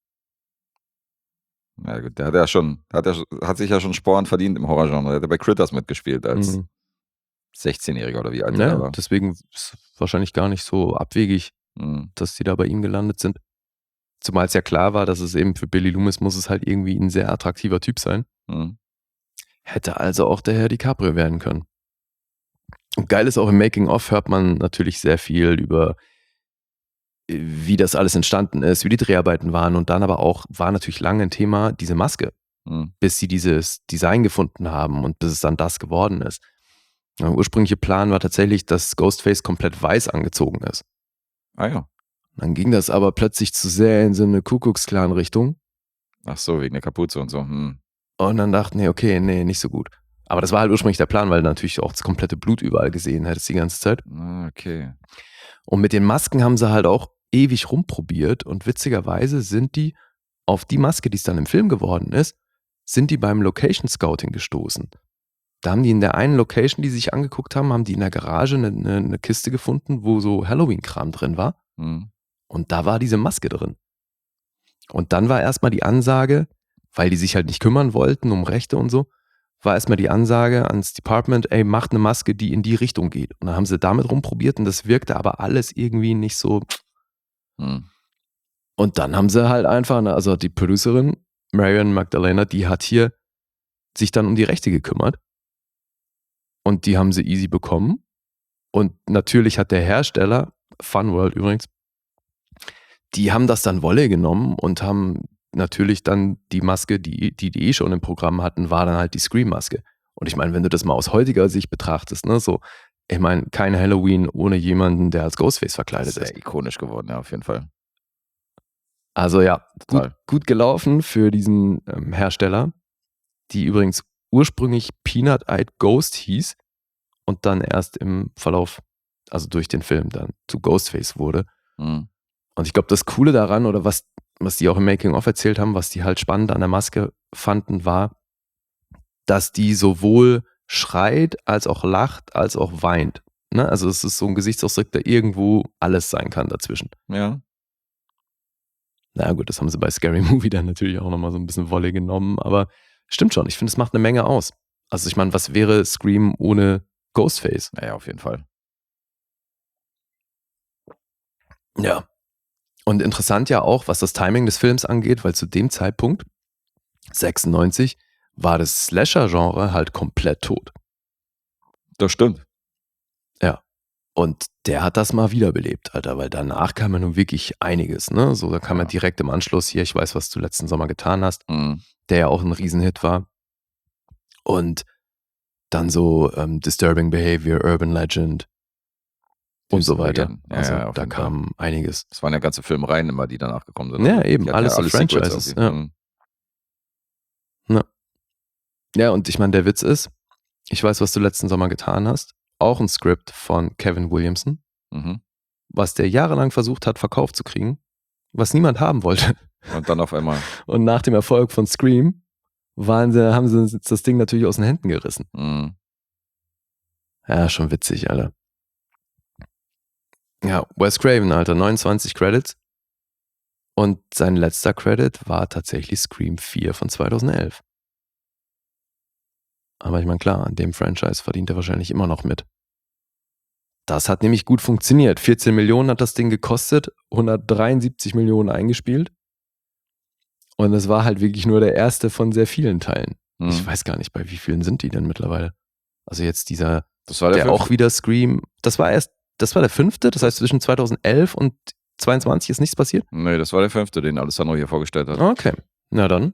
B: Ja gut, der hat sich ja schon Sporen verdient im Horrorgenre. Der hat ja bei Critters mitgespielt als 16-Jähriger oder wie alt er war.
C: Deswegen ist es wahrscheinlich gar nicht so abwegig, dass die da bei ihm gelandet sind. Zumal es ja klar war, dass es eben für Billy Loomis muss es halt irgendwie ein sehr attraktiver Typ sein. Hätte also auch der Herr DiCaprio werden können. Und geil ist auch im Making-of hört man natürlich sehr viel über wie das alles entstanden ist, wie die Dreharbeiten waren und dann aber auch war natürlich lange ein Thema diese Maske, bis sie dieses Design gefunden haben und bis es dann das geworden ist. Der ursprüngliche Plan war tatsächlich, dass Ghostface komplett weiß angezogen ist.
B: Ah ja.
C: Dann ging das aber plötzlich zu sehr in so eine Kuckucksklan-Richtung.
B: Ach so, wegen der Kapuze und so. Und
C: dann dachten wir, okay, nee, nicht so gut. Aber das war halt ursprünglich der Plan, weil du natürlich auch das komplette Blut überall gesehen hättest die ganze Zeit.
B: Okay.
C: Und mit den Masken haben sie halt auch ewig rumprobiert und witzigerweise sind die auf die Maske, die es dann im Film geworden ist, sind die beim Location Scouting gestoßen. Da haben die in der einen Location, die sie sich angeguckt haben, haben die in der Garage eine Kiste gefunden, wo so Halloween-Kram drin war. Und da war diese Maske drin. Und dann war erstmal die Ansage, weil die sich halt nicht kümmern wollten um Rechte und so, war erstmal die Ansage ans Department, ey, macht eine Maske, die in die Richtung geht. Und dann haben sie damit rumprobiert und das wirkte aber alles irgendwie nicht so. Und dann haben sie halt einfach, also die Producerin, Marion Magdalena, die hat hier sich dann um die Rechte gekümmert. Und die haben sie easy bekommen. Und natürlich hat der Hersteller, Funworld übrigens, die haben das dann Wolle genommen und haben natürlich dann die Maske, die eh schon im Programm hatten, war dann halt die Scream-Maske. Und ich meine, wenn du das mal aus heutiger Sicht betrachtest, ne, so, ich meine, kein Halloween ohne jemanden, der als Ghostface verkleidet ist.
B: Sehr ikonisch geworden, ja, auf jeden Fall.
C: Also ja, gut gelaufen für diesen Hersteller, die übrigens ursprünglich Peanut-Eyed Ghost hieß und dann erst im Verlauf, also durch den Film dann zu Ghostface wurde.
B: Mhm.
C: Und ich glaube, das Coole daran oder was die auch im Making-of erzählt haben, was die halt spannend an der Maske fanden, war, dass die sowohl schreit, als auch lacht, als auch weint. Ne? Also es ist so ein Gesichtsausdruck, der irgendwo alles sein kann dazwischen.
B: Ja.
C: Na gut, das haben sie bei Scary Movie dann natürlich auch nochmal so ein bisschen Wolle genommen, aber stimmt schon, ich finde, es macht eine Menge aus. Also ich meine, was wäre Scream ohne Ghostface?
B: Naja, auf jeden Fall.
C: Ja. Und interessant ja auch, was das Timing des Films angeht, weil zu dem Zeitpunkt, 96, war das Slasher-Genre halt komplett tot.
B: Das stimmt.
C: Ja. Und der hat das mal wiederbelebt, Alter, weil danach kam ja nun wirklich einiges, ne? So, da kam ja
B: Ja.
C: direkt im Anschluss hier, ich weiß, was du letzten Sommer getan hast,
B: Mhm.
C: der ja auch ein Riesenhit war. Und dann so Disturbing Behavior, Urban Legend und so weiter.
B: Armageddon. Ja,
C: Also
B: ja, auf
C: da
B: jeden Fall.
C: kam einiges.
B: Das waren ja ganze Filmreihen immer, die danach gekommen sind.
C: Ja,
B: Also,
C: eben,
B: die hatten
C: alles so
B: alle Sequels
C: Franchises,
B: irgendwie.
C: ja.
B: Mhm.
C: Ja, und ich meine, der Witz ist, ich weiß, was du letzten Sommer getan hast, auch ein Skript von Kevin Williamson,
B: Mhm.
C: was der jahrelang versucht hat, verkauft zu kriegen, was niemand haben wollte.
B: Und dann auf einmal.
C: Und nach dem Erfolg von Scream haben sie das Ding natürlich aus den Händen gerissen.
B: Mhm.
C: Ja, schon witzig, Alter. Ja, Wes Craven, Alter, 29 Credits. Und sein letzter Credit war tatsächlich Scream 4 von 2011. Aber ich meine, klar, an dem Franchise verdient er wahrscheinlich immer noch mit. Das hat nämlich gut funktioniert. 14 Millionen hat das Ding gekostet, 173 Millionen eingespielt. Und es war halt wirklich nur der erste von sehr vielen Teilen.
B: Mhm.
C: Ich weiß gar nicht, bei wie vielen sind die denn mittlerweile? Also jetzt dieser,
B: Das war der
C: der auch
B: fünfte.
C: wieder Scream, das war der 5., das heißt zwischen 2011 und 22 ist nichts passiert?
B: Nee, das war der 5., den Alessandro hier vorgestellt hat.
C: Okay, na dann.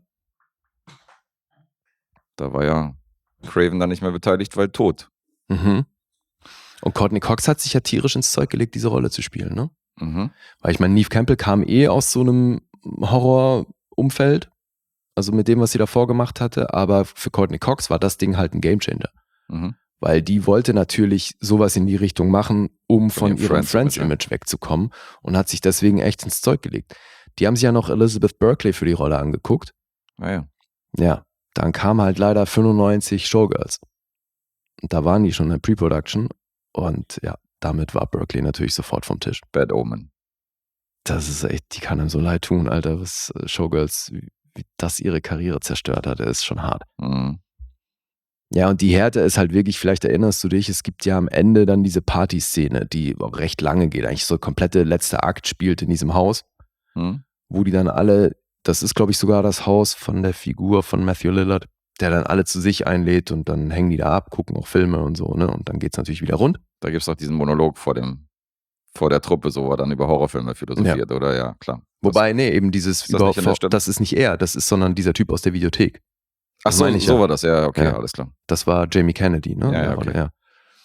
B: Da war ja Craven dann nicht mehr beteiligt, weil tot.
C: Mhm. Und Courtney Cox hat sich ja tierisch ins Zeug gelegt, diese Rolle zu spielen, ne?
B: Mhm.
C: Weil ich meine, Neve Campbell kam aus so einem Horrorumfeld, also mit dem, was sie davor gemacht hatte, aber für Courtney Cox war das Ding halt ein Gamechanger.
B: Mhm.
C: Weil die wollte natürlich sowas in die Richtung machen, um von
B: ihrem
C: ihrem
B: Friends-Image,
C: Friends-Image wegzukommen und hat sich deswegen echt ins Zeug gelegt. Die haben sich ja noch Elizabeth Berkley für die Rolle angeguckt.
B: Naja.
C: Ja, dann kam halt leider 95 Showgirls. Und da waren die schon in der Pre-Production und ja, damit war Berkley natürlich sofort vom Tisch.
B: Bad Omen.
C: Das ist echt, die kann einem so leid tun, Alter, was Showgirls, wie das ihre Karriere zerstört hat, ist schon hart.
B: Mhm.
C: Ja, und die Härte ist halt wirklich, vielleicht erinnerst du dich, es gibt ja am Ende dann diese Party-Szene, die auch recht lange geht, eigentlich so komplette letzte Akt spielt in diesem Haus,
B: Mhm.
C: wo die dann alle, das ist glaube ich sogar das Haus von der Figur von Matthew Lillard, der dann alle zu sich einlädt und dann hängen die da ab, gucken auch Filme und so, ne, und dann geht's natürlich wieder rund.
B: Da gibt es auch diesen Monolog vor der Truppe, so wo er dann über Horrorfilme philosophiert, oder? Ja, klar.
C: Wobei, nee, eben dieses
B: Ist das nicht an der Stelle?
C: das ist nicht er, das ist, sondern dieser Typ aus der Videothek.
B: Ach
C: Das
B: so,
C: meine ich
B: so
C: ja.
B: war das, ja, okay,
C: Ja.
B: alles klar.
C: Das war Jamie Kennedy, ne?
B: Ja, ja,
C: Oder,
B: okay.
C: ja.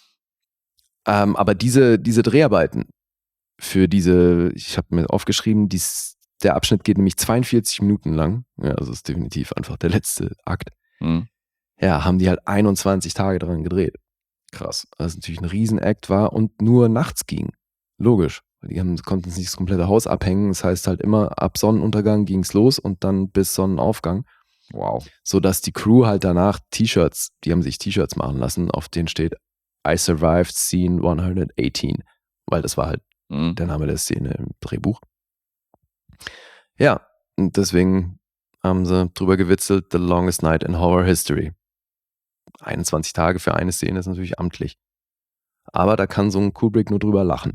C: Aber diese Dreharbeiten für ich habe mir aufgeschrieben, der Abschnitt geht nämlich 42 Minuten lang. Ja, also ist definitiv einfach der letzte Akt.
B: Mhm.
C: Ja, haben die halt 21 Tage dran gedreht.
B: Krass.
C: Was natürlich ein Riesenakt war und nur nachts ging. Logisch. Die konnten nicht das komplette Haus abhängen. Das heißt halt immer, ab Sonnenuntergang ging es los und dann bis Sonnenaufgang.
B: Wow.
C: Sodass die Crew halt danach die haben sich T-Shirts machen lassen, auf denen steht I survived scene 118, weil das war halt
B: Mhm.
C: der Name der Szene im Drehbuch. Ja, und deswegen haben sie drüber gewitzelt, The Longest Night in Horror History. 21 Tage für eine Szene ist natürlich amtlich. Aber da kann so ein Kubrick nur drüber lachen.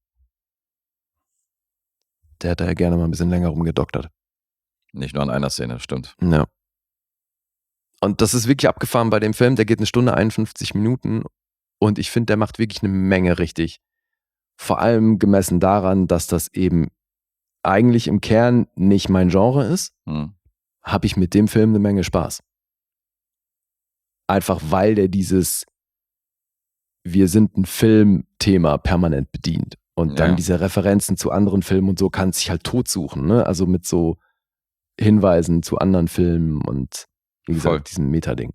C: Der hat da ja gerne mal ein bisschen länger rumgedoktert.
B: Nicht nur an einer Szene, stimmt.
C: Ja. Und das ist wirklich abgefahren bei dem Film. Der geht 1 Stunde 51 Minuten und ich finde, der macht wirklich eine Menge richtig. Vor allem gemessen daran, dass das eben eigentlich im Kern nicht mein Genre ist,
B: Mhm.
C: habe ich mit dem Film eine Menge Spaß. Einfach weil der dieses Wir sind ein Film-Thema permanent bedient. Und dann
B: Ja.
C: diese Referenzen zu anderen Filmen und so kann sich halt totsuchen, ne? Also mit so Hinweisen zu anderen Filmen und wie
B: Voll.
C: gesagt, diesem Meta-Ding.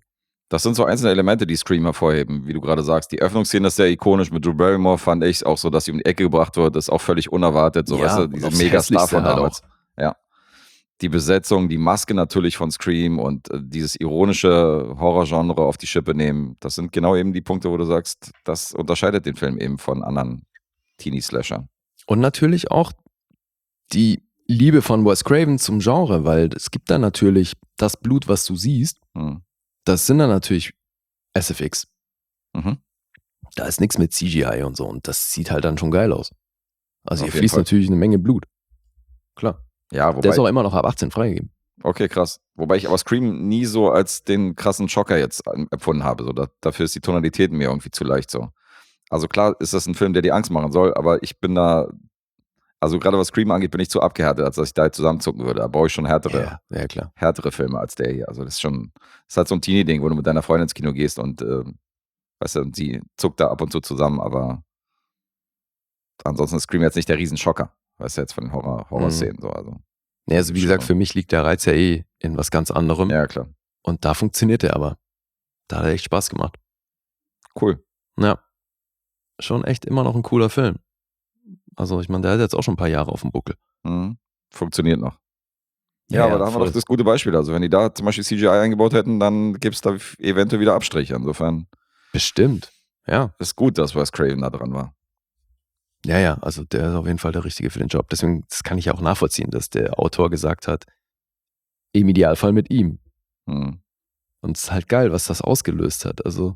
B: Das sind so einzelne Elemente, die Scream hervorheben, wie du gerade sagst. Die Öffnungsszene ist sehr ikonisch. Mit Drew Barrymore fand ich auch so, dass sie um die Ecke gebracht wird. Das ist auch völlig unerwartet. So,
C: Ja,
B: weißt du,
C: und
B: diese
C: aufs
B: Megastar
C: Hässlichste
B: von
C: halt
B: damals. Ja. Die Besetzung, die Maske natürlich von Scream und dieses ironische Horrorgenre auf die Schippe nehmen, das sind genau eben die Punkte, wo du sagst, das unterscheidet den Film eben von anderen Teenie-Slashern.
C: Und natürlich auch die Liebe von Wes Craven zum Genre, weil es gibt da natürlich das Blut, was du siehst,
B: Hm.
C: das sind dann natürlich SFX.
B: Mhm.
C: Da ist nichts mit CGI und so und das sieht halt dann schon geil aus. Also
B: Auf
C: hier
B: jeden
C: fließt
B: Fall.
C: natürlich eine Menge Blut. Klar.
B: Ja,
C: Der ist
B: wobei,
C: auch immer noch ab 18 freigegeben.
B: okay, krass. Wobei ich aber Scream nie so als den krassen Schocker jetzt empfunden habe. So, dafür ist die Tonalität mir irgendwie zu leicht so. Also klar ist das ein Film, der dir Angst machen soll, aber ich bin da, also gerade was Scream angeht, bin ich zu abgehärtet, als dass ich da jetzt zusammenzucken würde. Da brauche ich schon
C: Ja, klar.
B: härtere Filme als der hier. Also das ist halt so ein Teenie-Ding, wo du mit deiner Freundin ins Kino gehst und weißt du, sie zuckt da ab und zu zusammen, aber ansonsten ist Scream jetzt nicht der Riesenschocker. Weißt du, jetzt von den Horror-Szenen so. Also.
C: Nee, also wie gesagt, für mich liegt der Reiz ja eh in was ganz anderem.
B: Ja, klar.
C: Und da funktioniert er aber. Da hat er echt Spaß gemacht.
B: Cool.
C: Ja. Schon echt immer noch ein cooler Film. Also ich meine, der hat jetzt auch schon ein paar Jahre auf dem Buckel.
B: Mhm. Funktioniert noch. Ja, aber da haben wir doch das gute Beispiel. Also wenn die da zum Beispiel CGI eingebaut hätten, dann gibt es da eventuell wieder Abstriche. Insofern
C: Bestimmt. Ja.
B: ist gut, dass Wes Craven da dran war.
C: Ja, also der ist auf jeden Fall der Richtige für den Job. Deswegen, das kann ich ja auch nachvollziehen, dass der Autor gesagt hat, im Idealfall mit ihm.
B: Mhm.
C: Und es ist halt geil, was das ausgelöst hat. Also,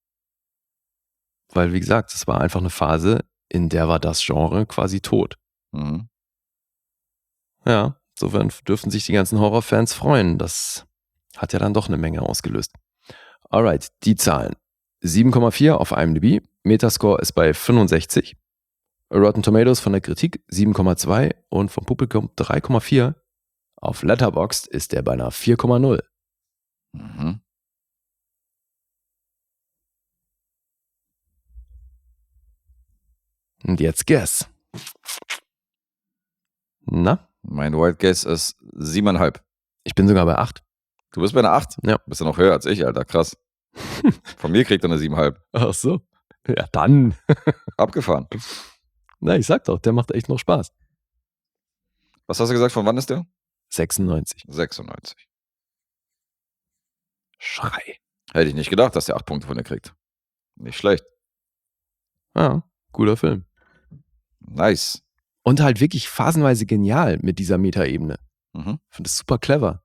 C: weil wie gesagt, es war einfach eine Phase, in der war das Genre quasi tot.
B: Mhm.
C: Ja, insofern dürften sich die ganzen Horrorfans freuen. Das hat ja dann doch eine Menge ausgelöst. Alright, die Zahlen. 7,4 auf IMDb, Metascore ist bei 65. Rotten Tomatoes von der Kritik 7,2 und vom Publikum 3,4. Auf Letterboxd ist der bei einer 4,0.
B: Mhm.
C: Und jetzt Guess. Na,
B: Mein Wild Guess ist 7,5.
C: ich bin sogar bei 8.
B: Du bist bei einer 8?
C: Ja.
B: Bist du noch höher als ich, Alter. Krass. Von mir kriegt er eine 7,5.
C: Ach so. Ja, dann.
B: Abgefahren.
C: Na, ich sag doch, der macht echt noch Spaß.
B: Was hast du gesagt, von wann ist der?
C: 96.
B: 96.
C: Schrei.
B: Hätte ich nicht gedacht, dass der 8 Punkte von dir kriegt. Nicht schlecht.
C: Ja, cooler Film.
B: Nice.
C: Und halt wirklich phasenweise genial mit dieser Metaebene.
B: Mhm.
C: Ich finde das super clever.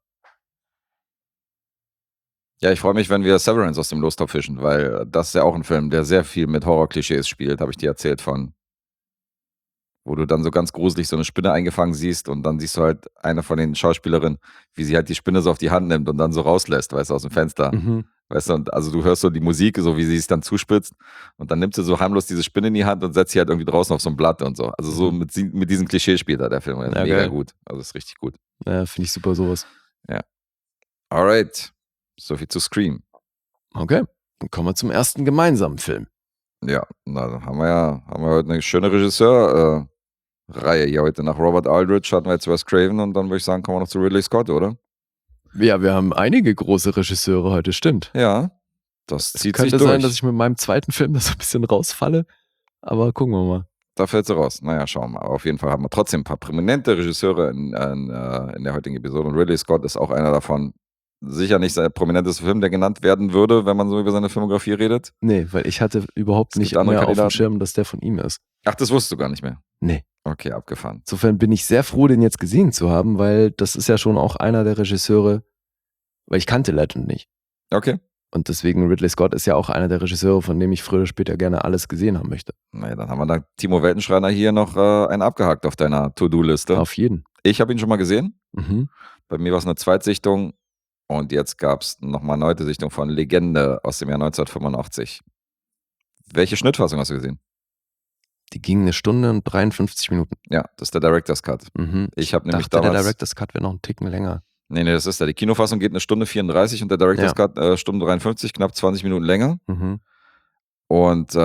B: Ja, ich freue mich, wenn wir Severance aus dem Lostopf fischen, weil das ist ja auch ein Film, der sehr viel mit Horror-Klischees spielt, habe ich dir erzählt von. Wo du dann so ganz gruselig so eine Spinne eingefangen siehst und dann siehst du halt eine von den Schauspielerinnen, wie sie halt die Spinne so auf die Hand nimmt und dann so rauslässt, weißt du, aus dem Fenster.
C: Mhm.
B: Weißt du, und also du hörst so die Musik, so wie sie es dann zuspitzt und dann nimmt sie so harmlos diese Spinne in die Hand und setzt sie halt irgendwie draußen auf so ein Blatt und so. Also so mit diesem Klischee spielt da der Film.
C: Ja,
B: Mega
C: geil.
B: gut. Also ist richtig gut.
C: Ja, finde ich super sowas.
B: Alright. So viel zu Scream.
C: Okay, dann kommen wir zum ersten gemeinsamen Film.
B: Ja, na, dann haben wir heute eine schöne Regisseur-Reihe hier heute. Nach Robert Aldrich hatten wir jetzt Wes Craven und dann würde ich sagen, kommen wir noch zu Ridley Scott, oder?
C: Ja, wir haben einige große Regisseure heute, stimmt.
B: Ja, das
C: Es
B: zieht sich
C: könnte
B: durch.
C: sein, dass ich mit meinem zweiten Film da so ein bisschen rausfalle, aber gucken wir mal.
B: Da fällt sie raus. Naja, schauen wir mal. Aber auf jeden Fall haben wir trotzdem ein paar prominente Regisseure in der heutigen Episode. Und Ridley Scott ist auch einer davon. Sicher nicht sein prominentester Film, der genannt werden würde, wenn man so über seine Filmografie redet.
C: Nee, weil ich hatte überhaupt
B: Es
C: nicht
B: gibt andere
C: mehr auf dem
B: Kandidaten.
C: Schirm, dass der von ihm ist.
B: Ach, das wusstest du gar nicht mehr.
C: Nee.
B: Okay, abgefahren.
C: Insofern bin ich sehr froh, den jetzt gesehen zu haben, weil das ist ja schon auch einer der Regisseure, weil ich kannte Legend nicht.
B: Okay.
C: Und deswegen Ridley Scott ist ja auch einer der Regisseure, von dem ich früher oder später gerne alles gesehen haben möchte.
B: Naja, dann haben wir da Timo Weltenschreiner hier noch einen abgehakt auf deiner To-Do-Liste.
C: Auf jeden.
B: Ich habe ihn schon mal gesehen.
C: Mhm.
B: Bei mir war es eine Zweitsichtung. Und jetzt gab es nochmal eine neue Sichtung von Legende aus dem Jahr 1985. Welche Schnittfassung hast du gesehen?
C: Die ging 1 Stunde und 53 Minuten.
B: Ja, das ist der Director's Cut.
C: Mhm.
B: Ich habe nämlich
C: dachte, der
B: damals...
C: Director's Cut wäre noch einen Ticken länger.
B: Nee, das ist der. Die Kinofassung geht 1 Stunde 34 und der Director's Cut Stunde 53, knapp 20 Minuten länger.
C: Mhm.
B: Und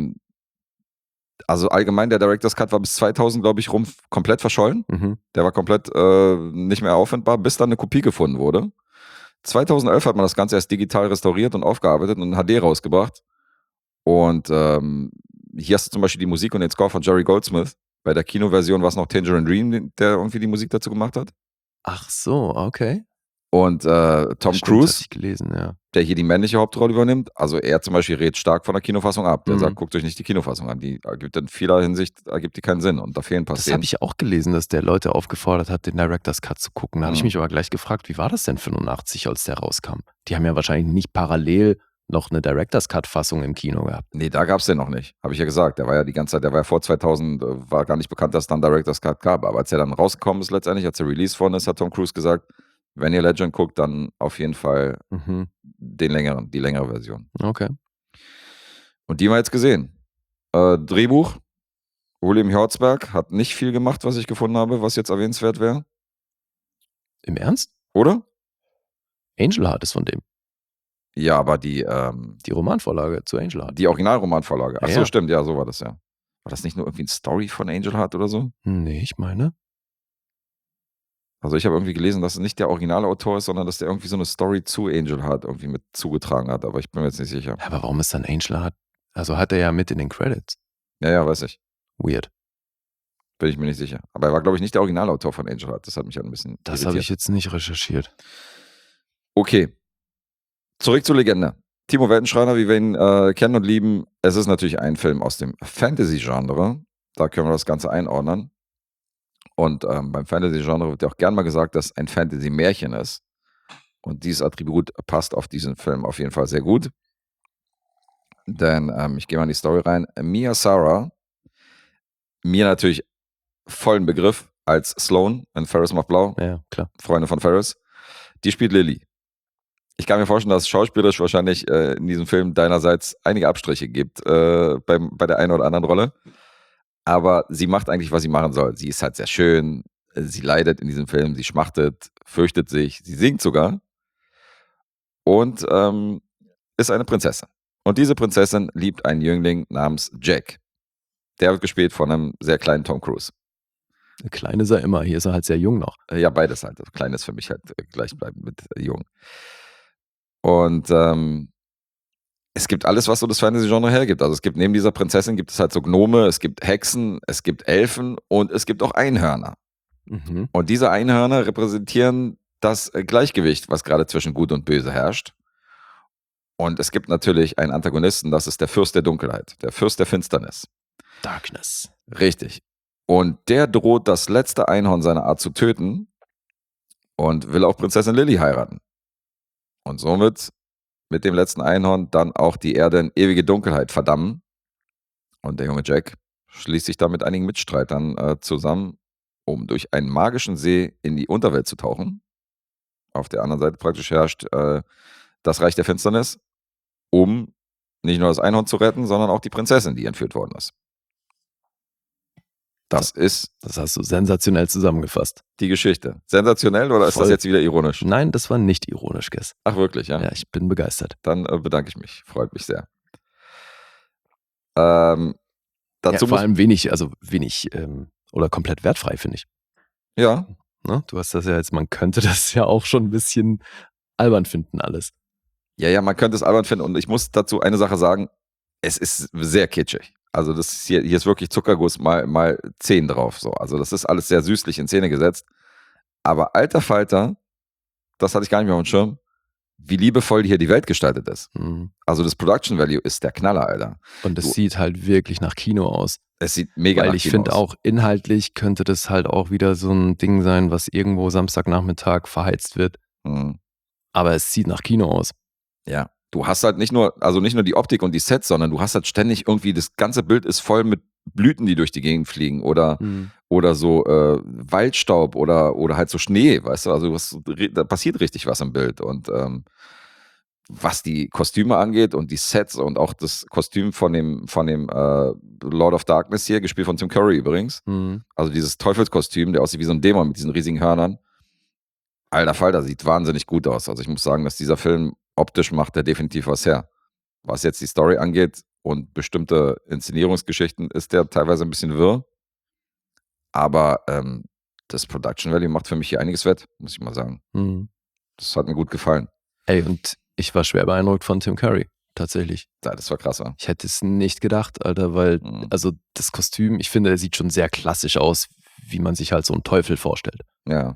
B: also allgemein, der Director's Cut war bis 2000, glaube ich, rum komplett verschollen.
C: Mhm.
B: Der war komplett nicht mehr auffindbar, bis dann eine Kopie gefunden wurde. 2011 hat man das Ganze erst digital restauriert und aufgearbeitet und in HD rausgebracht. Und hier hast du zum Beispiel die Musik und den Score von Jerry Goldsmith. Bei der Kinoversion war es noch Tangerine Dream, der irgendwie die Musik dazu gemacht hat.
C: Ach so, okay.
B: Und Tom
C: Stimmt, hatte
B: Cruise,
C: ich gelesen, ja.
B: der hier die männliche Hauptrolle übernimmt, also er zum Beispiel rät stark von der Kinofassung ab. Der
C: Mhm.
B: sagt, guckt euch nicht die Kinofassung an. Die ergibt in vieler Hinsicht ergibt die keinen Sinn. Und da fehlen ein paar
C: Das
B: Szenen.
C: habe ich auch gelesen, dass der Leute aufgefordert hat, den Director's Cut zu gucken. Da habe ich
B: Mhm.
C: mich aber gleich gefragt, wie war das denn 85, als der rauskam? Die haben ja wahrscheinlich nicht parallel noch eine Director's Cut-Fassung im Kino gehabt.
B: Nee, da gab es den noch nicht. Habe ich ja gesagt. Der war ja die ganze Zeit, der war ja vor 2000, war gar nicht bekannt, dass es dann Director's Cut gab. Aber als er dann rausgekommen ist letztendlich, als er released worden ist, hat Tom Cruise gesagt, wenn ihr Legend guckt, dann auf jeden Fall
C: Mhm.
B: die längere Version.
C: Okay.
B: Und die haben wir jetzt gesehen. Drehbuch, William Herzberg hat nicht viel gemacht, was ich gefunden habe, was jetzt erwähnenswert wäre.
C: Im Ernst?
B: Oder?
C: Angel Heart ist von dem.
B: Ja, aber die
C: Romanvorlage zu Angel Heart.
B: Originalromanvorlage. Ach so,
C: Ja.
B: stimmt, ja, so war das ja. War das nicht nur irgendwie eine Story von Angel Heart oder so?
C: Nee, ich meine.
B: Also ich habe irgendwie gelesen, dass es nicht der originale Autor ist, sondern dass der irgendwie so eine Story zu Angel Heart irgendwie mit zugetragen hat, aber ich bin mir jetzt nicht sicher.
C: Ja, aber warum ist dann Angel Heart? Also hat er ja mit in den Credits.
B: Ja, weiß ich.
C: Weird.
B: Bin ich mir nicht sicher. Aber er war, glaube ich, nicht der Originalautor von Angel Heart. Das hat mich halt ein bisschen
C: Das habe ich jetzt nicht recherchiert.
B: Okay. Zurück zur Legende. Timo Weltenschreiner, wie wir ihn kennen und lieben. Es ist natürlich ein Film aus dem Fantasy-Genre. Da können wir das Ganze einordnen. Und beim Fantasy-Genre wird ja auch gern mal gesagt, dass ein Fantasy-Märchen ist. Und dieses Attribut passt auf diesen Film auf jeden Fall sehr gut. Denn ich gehe mal in die Story rein. Mia Sara, mir natürlich vollen Begriff als Sloane in Ferris macht blau,
C: Ja, klar.
B: Freunde von Ferris. Die spielt Lily. Ich kann mir vorstellen, dass es schauspielerisch wahrscheinlich in diesem Film deinerseits einige Abstriche gibt bei der einen oder anderen Rolle. Aber sie macht eigentlich, was sie machen soll. Sie ist halt sehr schön, sie leidet in diesem Film, sie schmachtet, fürchtet sich, sie singt sogar und ist eine Prinzessin. Und diese Prinzessin liebt einen Jüngling namens Jack. Der wird gespielt von einem sehr kleinen Tom Cruise.
C: Klein ist er immer, hier ist er halt sehr jung noch.
B: Ja, beides halt. Also klein ist für mich halt gleichbleibend mit jung. Und es gibt alles, was so das Fantasy-Genre hergibt. Also es gibt neben dieser Prinzessin gibt es halt so Gnome, es gibt Hexen, es gibt Elfen und es gibt auch Einhörner.
C: Mhm.
B: Und diese Einhörner repräsentieren das Gleichgewicht, was gerade zwischen Gut und Böse herrscht. Und es gibt natürlich einen Antagonisten, das ist der Fürst der Dunkelheit, der Fürst der Finsternis.
C: Darkness.
B: Richtig. Und der droht, das letzte Einhorn seiner Art zu töten und will auch Prinzessin Lily heiraten. Und somit mit dem letzten Einhorn dann auch die Erde in ewige Dunkelheit verdammen. Und der junge Jack schließt sich da mit einigen Mitstreitern zusammen, um durch einen magischen See in die Unterwelt zu tauchen. Auf der anderen Seite praktisch herrscht das Reich der Finsternis, um nicht nur das Einhorn zu retten, sondern auch die Prinzessin, die entführt worden ist. Das ist
C: Das hast du sensationell zusammengefasst.
B: die Geschichte. Sensationell oder ist das
C: Voll.
B: jetzt wieder ironisch?
C: Nein, das war nicht ironisch, Guess.
B: Ach wirklich, ja?
C: Ja, ich bin begeistert.
B: Dann bedanke ich mich. Freut mich sehr.
C: Ja,
B: Dazu
C: vor
B: muss,
C: allem wenig oder komplett wertfrei, finde ich.
B: ja,
C: Ne? Du hast das ja jetzt, man könnte das ja auch schon ein bisschen albern finden, alles.
B: ja, man könnte es albern finden und ich muss dazu eine Sache sagen, es ist sehr kitschig. Also das ist hier ist wirklich Zuckerguss mal 10 drauf. So. Also das ist alles sehr süßlich in Szene gesetzt. Aber alter Falter, das hatte ich gar nicht mehr auf dem Schirm, wie liebevoll hier die Welt gestaltet ist.
C: Mhm.
B: Also das Production Value ist der Knaller, Alter.
C: Und es
B: Du-
C: sieht halt wirklich nach Kino aus.
B: Es sieht mega
C: Weil
B: nach
C: ich
B: Kino
C: finde
B: aus.
C: auch, inhaltlich könnte das halt auch wieder so ein Ding sein, was irgendwo Samstagnachmittag verheizt wird.
B: Mhm.
C: Aber es sieht nach Kino aus.
B: Ja, du hast halt nicht nur die Optik und die Sets, sondern du hast halt ständig irgendwie, das ganze Bild ist voll mit Blüten, die durch die Gegend fliegen oder so Waldstaub oder halt so Schnee, weißt du, also da passiert richtig was im Bild und was die Kostüme angeht und die Sets und auch das Kostüm von dem Lord of Darkness hier, gespielt von Tim Curry übrigens,
C: Mhm.
B: also dieses Teufelskostüm, der aussieht wie so ein Dämon mit diesen riesigen Hörnern. Alter Falter, sieht wahnsinnig gut aus. Also ich muss sagen, dass dieser Film optisch macht der definitiv was her. Was jetzt die Story angeht und bestimmte Inszenierungsgeschichten, ist der teilweise ein bisschen wirr. Aber das Production Value macht für mich hier einiges wett, muss ich mal sagen.
C: Mhm.
B: Das hat mir gut gefallen.
C: Ey, und ich war schwer beeindruckt von Tim Curry, tatsächlich.
B: Ja, das war krass, ja.
C: Ich hätte es nicht gedacht, Alter, weil, also das Kostüm, ich finde, er sieht schon sehr klassisch aus, wie man sich halt so einen Teufel vorstellt.
B: Ja.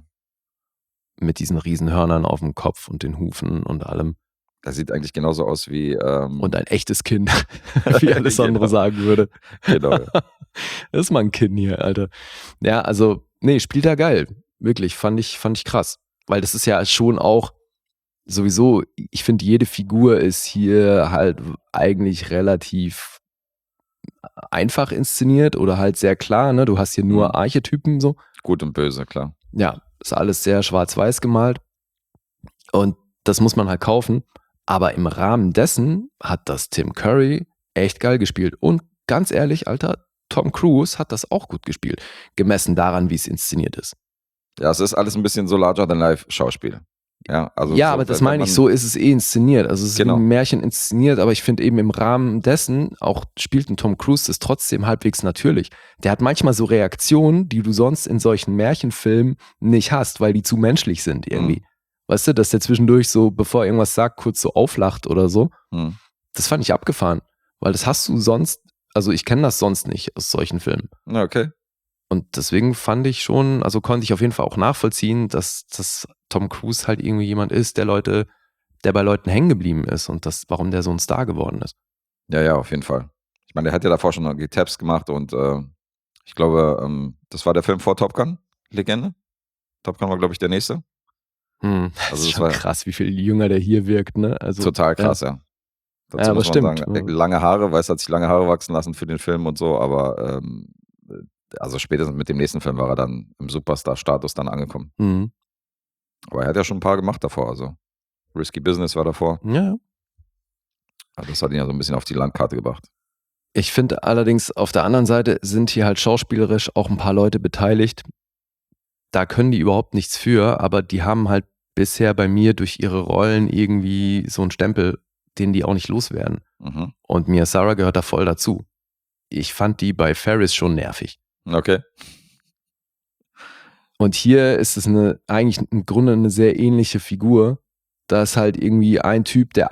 C: Mit diesen Riesenhörnern auf dem Kopf und den Hufen und allem.
B: Das sieht eigentlich genauso aus wie.
C: Und ein echtes Kind, wie Alessandro
B: Genau.
C: sagen würde.
B: Genau. Ja.
C: Das ist mal ein Kind hier, Alter. Ja, also, nee, spielt er geil. Wirklich, fand ich krass. Weil das ist ja schon auch sowieso, ich finde, jede Figur ist hier halt eigentlich relativ einfach inszeniert oder halt sehr klar, ne? Du hast hier nur Archetypen so.
B: Gut und böse, klar.
C: Ja, ist alles sehr schwarz-weiß gemalt. Und das muss man halt kaufen. Aber im Rahmen dessen hat das Tim Curry echt geil gespielt. Und ganz ehrlich, Alter, Tom Cruise hat das auch gut gespielt. Gemessen daran, wie es inszeniert ist.
B: Ja, es ist alles ein bisschen so larger-than-life-Schauspiel. Ja, also
C: Ja,
B: so,
C: aber das
B: wenn
C: meine
B: man-
C: ich, so ist es inszeniert. Also es ist
B: Genau.
C: wie ein Märchen inszeniert, aber ich finde eben im Rahmen dessen, auch spielt ein Tom Cruise das trotzdem halbwegs natürlich. Der hat manchmal so Reaktionen, die du sonst in solchen Märchenfilmen nicht hast, weil die zu menschlich sind irgendwie. Weißt du, dass der zwischendurch so, bevor er irgendwas sagt, kurz so auflacht oder so.
B: Hm.
C: Das fand ich abgefahren, weil das hast du sonst, also ich kenne das sonst nicht aus solchen Filmen.
B: Ja, okay.
C: Und deswegen fand ich schon, also konnte ich auf jeden Fall auch nachvollziehen, dass Tom Cruise halt irgendwie jemand ist, der bei Leuten hängen geblieben ist und warum der so ein Star geworden ist.
B: Ja, auf jeden Fall. Ich meine, der hat ja davor schon die Tabs gemacht und ich glaube, das war der Film vor Top Gun, Legende. Top Gun war, glaube ich, der nächste.
C: Das
B: Also
C: ist
B: das
C: schon
B: war-
C: krass, wie viel jünger der hier wirkt, ne? Also,
B: Total krass, ja. Dazu
C: Ja, aber
B: muss man
C: stimmt.
B: sagen, lange Haare, hat sich lange Haare wachsen lassen für den Film und so, aber also spätestens mit dem nächsten Film war er dann im Superstar-Status dann angekommen.
C: Mhm.
B: Aber er hat ja schon ein paar gemacht davor, also Risky Business war davor.
C: Ja.
B: Also das hat ihn ja so ein bisschen auf die Landkarte gebracht.
C: Ich finde allerdings, auf der anderen Seite sind hier halt schauspielerisch auch ein paar Leute beteiligt. Da können die überhaupt nichts für, aber die haben halt bisher bei mir durch ihre Rollen irgendwie so einen Stempel, den die auch nicht loswerden.
B: Mhm.
C: Und Mia Sara gehört da voll dazu. Ich fand die bei Ferris schon nervig.
B: Okay.
C: Und hier ist es eigentlich im Grunde eine sehr ähnliche Figur. Da ist halt irgendwie ein Typ, der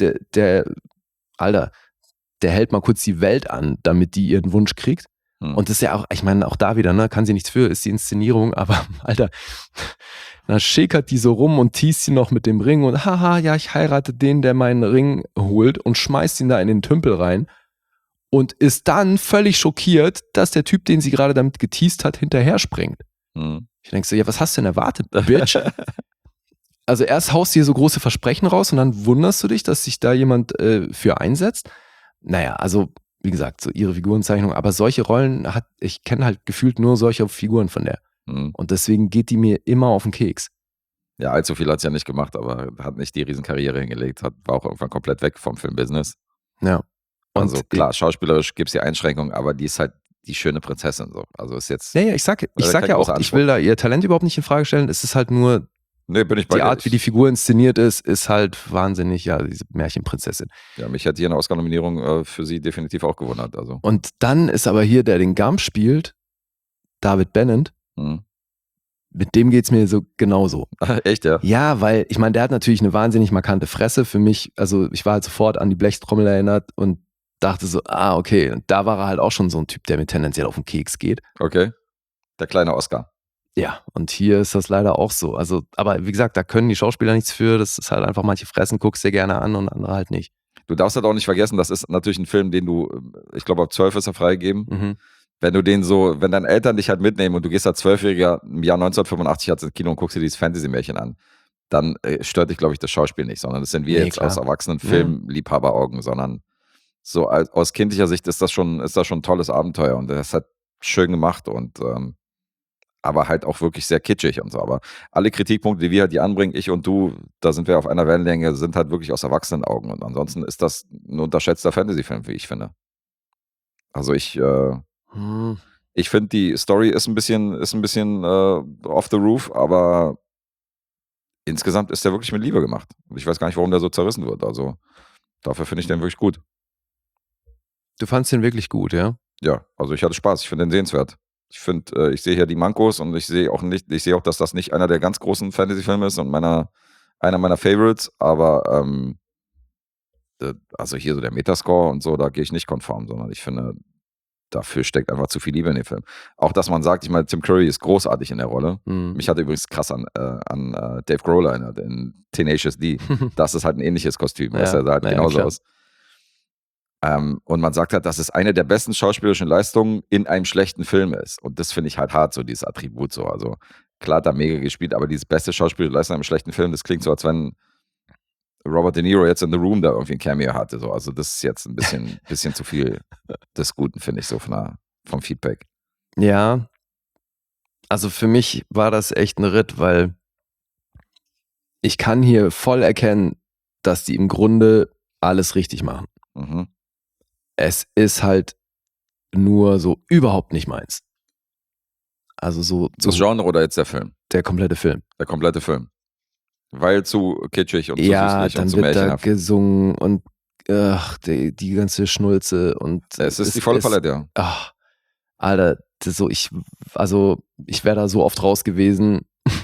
C: hält mal kurz die Welt an, damit die ihren Wunsch kriegt. Und das ist ja auch, ich meine, auch da wieder, ne, kann sie nichts für, ist die Inszenierung, aber Alter, dann schäkert die so rum und teast sie noch mit dem Ring und haha, ja, ich heirate den, der meinen Ring holt und schmeißt ihn da in den Tümpel rein und ist dann völlig schockiert, dass der Typ, den sie gerade damit geteast hat, hinterher springt. Ich denke so, ja, was hast du denn erwartet, Bitch? Also erst haust du hier so große Versprechen raus und dann wunderst du dich, dass sich da jemand für einsetzt. Naja, also wie gesagt, so ihre Figurenzeichnung, aber solche Rollen ich kenne halt gefühlt nur solche Figuren von der. Und deswegen geht die mir immer auf den Keks.
B: Ja, allzu viel hat es ja nicht gemacht, aber hat nicht die Riesenkarriere hingelegt, war auch irgendwann komplett weg vom Filmbusiness.
C: Ja. Und
B: Also klar, schauspielerisch gibt es die Einschränkungen, aber die ist halt die schöne Prinzessin so. Also ist jetzt.
C: Ja, ich sag
B: kein
C: ja auch,
B: großer
C: ich will da ihr Talent überhaupt nicht in Frage stellen. Es ist halt nur
B: Nee, bin ich bei
C: die
B: dir.
C: Art, wie die Figur inszeniert ist halt wahnsinnig, ja, diese Märchenprinzessin.
B: Ja, mich hat hier eine Oscar-Nominierung für sie definitiv auch gewundert. Also.
C: Und dann ist aber hier, der den Gump spielt, David Bennett, mit dem geht's mir so genauso.
B: Echt, ja?
C: Ja, weil, ich meine, der hat natürlich eine wahnsinnig markante Fresse für mich. Also ich war halt sofort an die Blechtrommel erinnert und dachte so, okay. Und da war er halt auch schon so ein Typ, der mir tendenziell auf den Keks geht.
B: Okay. Der kleine Oscar.
C: Ja, und hier ist das leider auch so. Also, aber wie gesagt, da können die Schauspieler nichts für. Das ist halt einfach, manche fressen, guckst dir gerne an und andere halt nicht.
B: Du darfst halt auch nicht vergessen, das ist natürlich ein Film, den du, ich glaube, ab 12 ist er freigegeben. Wenn du den so, wenn deine Eltern dich halt mitnehmen und du gehst als 12-Jähriger im Jahr 1985 ins Kino und guckst dir dieses Fantasy-Märchen an, dann stört dich, glaube ich, das Schauspiel nicht, sondern das sind wir jetzt
C: klar.
B: aus erwachsenen Filmliebhaberaugen, sondern so aus kindlicher Sicht ist das schon ein tolles Abenteuer und das hat schön gemacht und aber halt auch wirklich sehr kitschig und so. Aber alle Kritikpunkte, die wir halt hier anbringen, ich und du, da sind wir auf einer Wellenlänge, sind halt wirklich aus Erwachsenenaugen. Und ansonsten ist das ein unterschätzter Fantasy-Film, wie ich finde. Also ich finde, die Story ist ein bisschen off the roof, aber insgesamt ist der wirklich mit Liebe gemacht. Und ich weiß gar nicht, warum der so zerrissen wird. Also dafür finde ich den wirklich gut.
C: Du fandst den wirklich gut, ja?
B: Ja, also ich hatte Spaß. Ich finde den sehenswert. Ich finde, ich sehe hier die Mankos und ich sehe auch, dass das nicht einer der ganz großen Fantasy-Filme ist und meiner einer meiner Favorites, aber also hier so der Metascore und so, da gehe ich nicht konform, sondern ich finde, dafür steckt einfach zu viel Liebe in den Film. Auch, dass man sagt, ich meine, Tim Curry ist großartig in der Rolle. Mich hat übrigens krass an Dave Grohl erinnert, in Tenacious D. Das ist halt ein ähnliches Kostüm,
C: Ja,
B: das sah halt
C: ja,
B: genauso
C: klar.
B: aus. Und man sagt halt, dass es eine der besten schauspielerischen Leistungen in einem schlechten Film ist. Und das finde ich halt hart, so dieses Attribut so. Also klar hat er mega gespielt, aber dieses beste schauspielerische Leistung in einem schlechten Film, das klingt so, als wenn Robert De Niro jetzt in The Room da irgendwie ein Cameo hatte. So. Also das ist jetzt ein bisschen zu viel des Guten, finde ich, so vom Feedback.
C: Ja, also für mich war das echt ein Ritt, weil ich kann hier voll erkennen, dass die im Grunde alles richtig machen.
B: Mhm.
C: Es ist halt nur so überhaupt nicht meins. Also so
B: Das Genre oder jetzt der Film?
C: der komplette Film.
B: Der komplette Film. Weil zu kitschig und zu
C: Ja,
B: süßlich und
C: dann
B: zu
C: wird da
B: märchenhaft.
C: gesungen und die ganze Schnulze und
B: Es ist die volle Palette, ja.
C: Ach, Alter, ich wäre da so oft raus gewesen.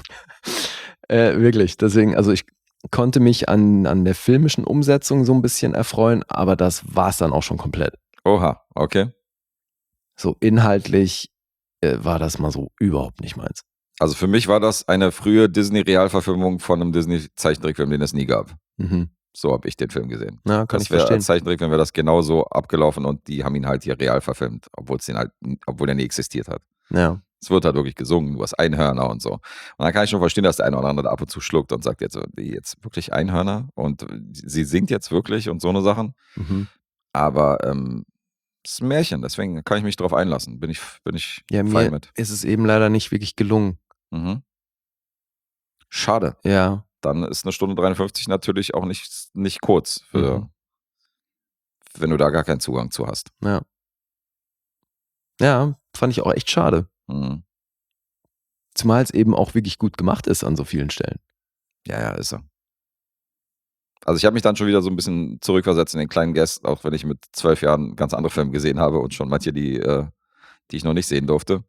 C: Wirklich, deswegen, also ich konnte mich an der filmischen Umsetzung so ein bisschen erfreuen, aber das war's dann auch schon komplett.
B: Oha, okay.
C: So inhaltlich war das mal so überhaupt nicht meins.
B: Also für mich war das eine frühe Disney-Realverfilmung von einem Disney-Zeichentrickfilm, den es nie gab.
C: Mhm.
B: So habe ich den Film gesehen.
C: Ja, kann
B: Das
C: ich
B: wäre
C: verstehen.
B: als Zeichentrickfilm wäre das genauso abgelaufen und die haben ihn halt hier real verfilmt, obwohl er nie existiert hat.
C: Ja.
B: Es wird halt wirklich gesungen, du hast Einhörner und so. Und dann kann ich schon verstehen, dass der eine oder andere da ab und zu schluckt und sagt jetzt, jetzt wirklich Einhörner und sie singt jetzt wirklich und so eine Sachen.
C: Mhm.
B: Aber es ist ein Märchen, deswegen kann ich mich drauf einlassen. Bin ich
C: Ja,
B: fein
C: mir
B: mit.
C: ist es eben leider nicht wirklich gelungen.
B: Mhm. Schade.
C: Ja.
B: Dann ist 1 Stunde 53 natürlich auch nicht kurz,
C: Mhm.
B: wenn du da gar keinen Zugang zu hast.
C: Ja. Ja, fand ich auch echt schade.
B: Mhm.
C: Zumal es eben auch wirklich gut gemacht ist an so vielen Stellen.
B: Ja, ist er. Also ich habe mich dann schon wieder so ein bisschen zurückversetzt in den kleinen Guest, auch wenn ich mit 12 Jahren ganz andere Filme gesehen habe und schon manche, die ich noch nicht sehen durfte.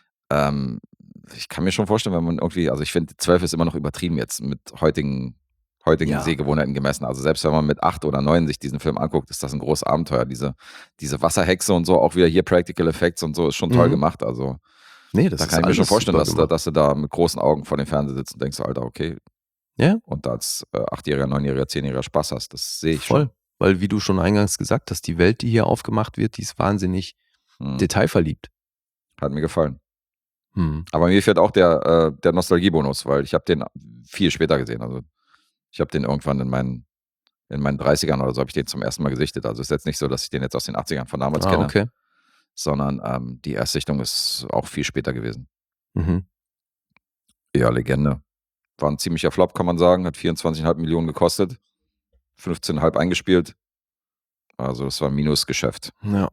B: Ich kann mir schon vorstellen, wenn man irgendwie, also ich finde, 12 ist immer noch übertrieben jetzt mit heutigen
C: Ja.
B: Sehgewohnheiten gemessen. Also selbst wenn man mit 8 oder 9 sich diesen Film anguckt, ist das ein großes Abenteuer. Diese Wasserhexe und so, auch wieder hier Practical Effects und so, ist schon toll
C: Mhm.
B: gemacht. Also
C: Nee, das
B: da
C: ist
B: kann ich mir schon
C: alles
B: vorstellen,
C: super
B: dass du da mit großen Augen vor dem Fernseher sitzt und denkst, Alter, okay.
C: Ja.
B: Und da als 8-Jähriger, 9-Jähriger, 10-Jähriger Spaß hast. Das sehe ich
C: Voll.
B: schon.
C: Weil, wie du schon eingangs gesagt hast, die Welt, die hier aufgemacht wird, die ist wahnsinnig detailverliebt.
B: Hat mir gefallen.
C: Hm.
B: Aber mir fehlt auch der Nostalgiebonus, weil ich habe den viel später gesehen. Also ich habe den irgendwann in meinen 30ern oder so habe ich den zum ersten Mal gesichtet. Also ist jetzt nicht so, dass ich den jetzt aus den 80ern von damals kenne,
C: Okay.
B: sondern die Erstsichtung ist auch viel später gewesen.
C: Mhm.
B: Ja, Legende. War ein ziemlicher Flop, kann man sagen. Hat 24,5 Millionen gekostet. 15,5 eingespielt. Also das war ein Minusgeschäft.
C: Ja.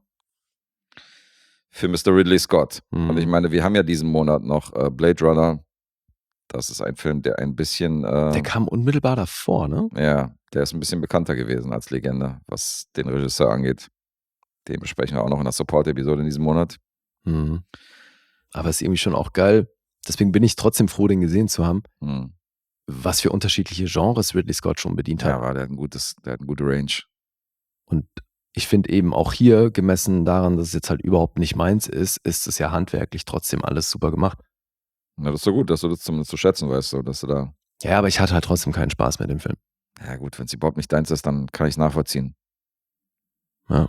B: Für Mr. Ridley Scott.
C: Mhm.
B: Und ich meine, wir haben ja diesen Monat noch Blade Runner. Das ist ein Film, der ein bisschen...
C: Der kam unmittelbar davor, ne?
B: Ja, der ist ein bisschen bekannter gewesen als Legende, was den Regisseur angeht. Den besprechen wir auch noch in der Support-Episode in diesem Monat.
C: Mhm. Aber ist irgendwie schon auch geil. Deswegen bin ich trotzdem froh, den gesehen zu haben.
B: Hm.
C: Was für unterschiedliche Genres Ridley Scott schon bedient hat.
B: Ja, der hat eine gute Range.
C: Und ich finde eben auch hier, gemessen daran, dass es jetzt halt überhaupt nicht meins ist es ja handwerklich trotzdem alles super gemacht.
B: Na, das ist so gut, dass du das zumindest zu schätzen weißt, so, dass du da...
C: Ja, aber ich hatte halt trotzdem keinen Spaß mit dem Film.
B: Ja gut, wenn es überhaupt nicht deins ist, dann kann ich es nachvollziehen.
C: Ja.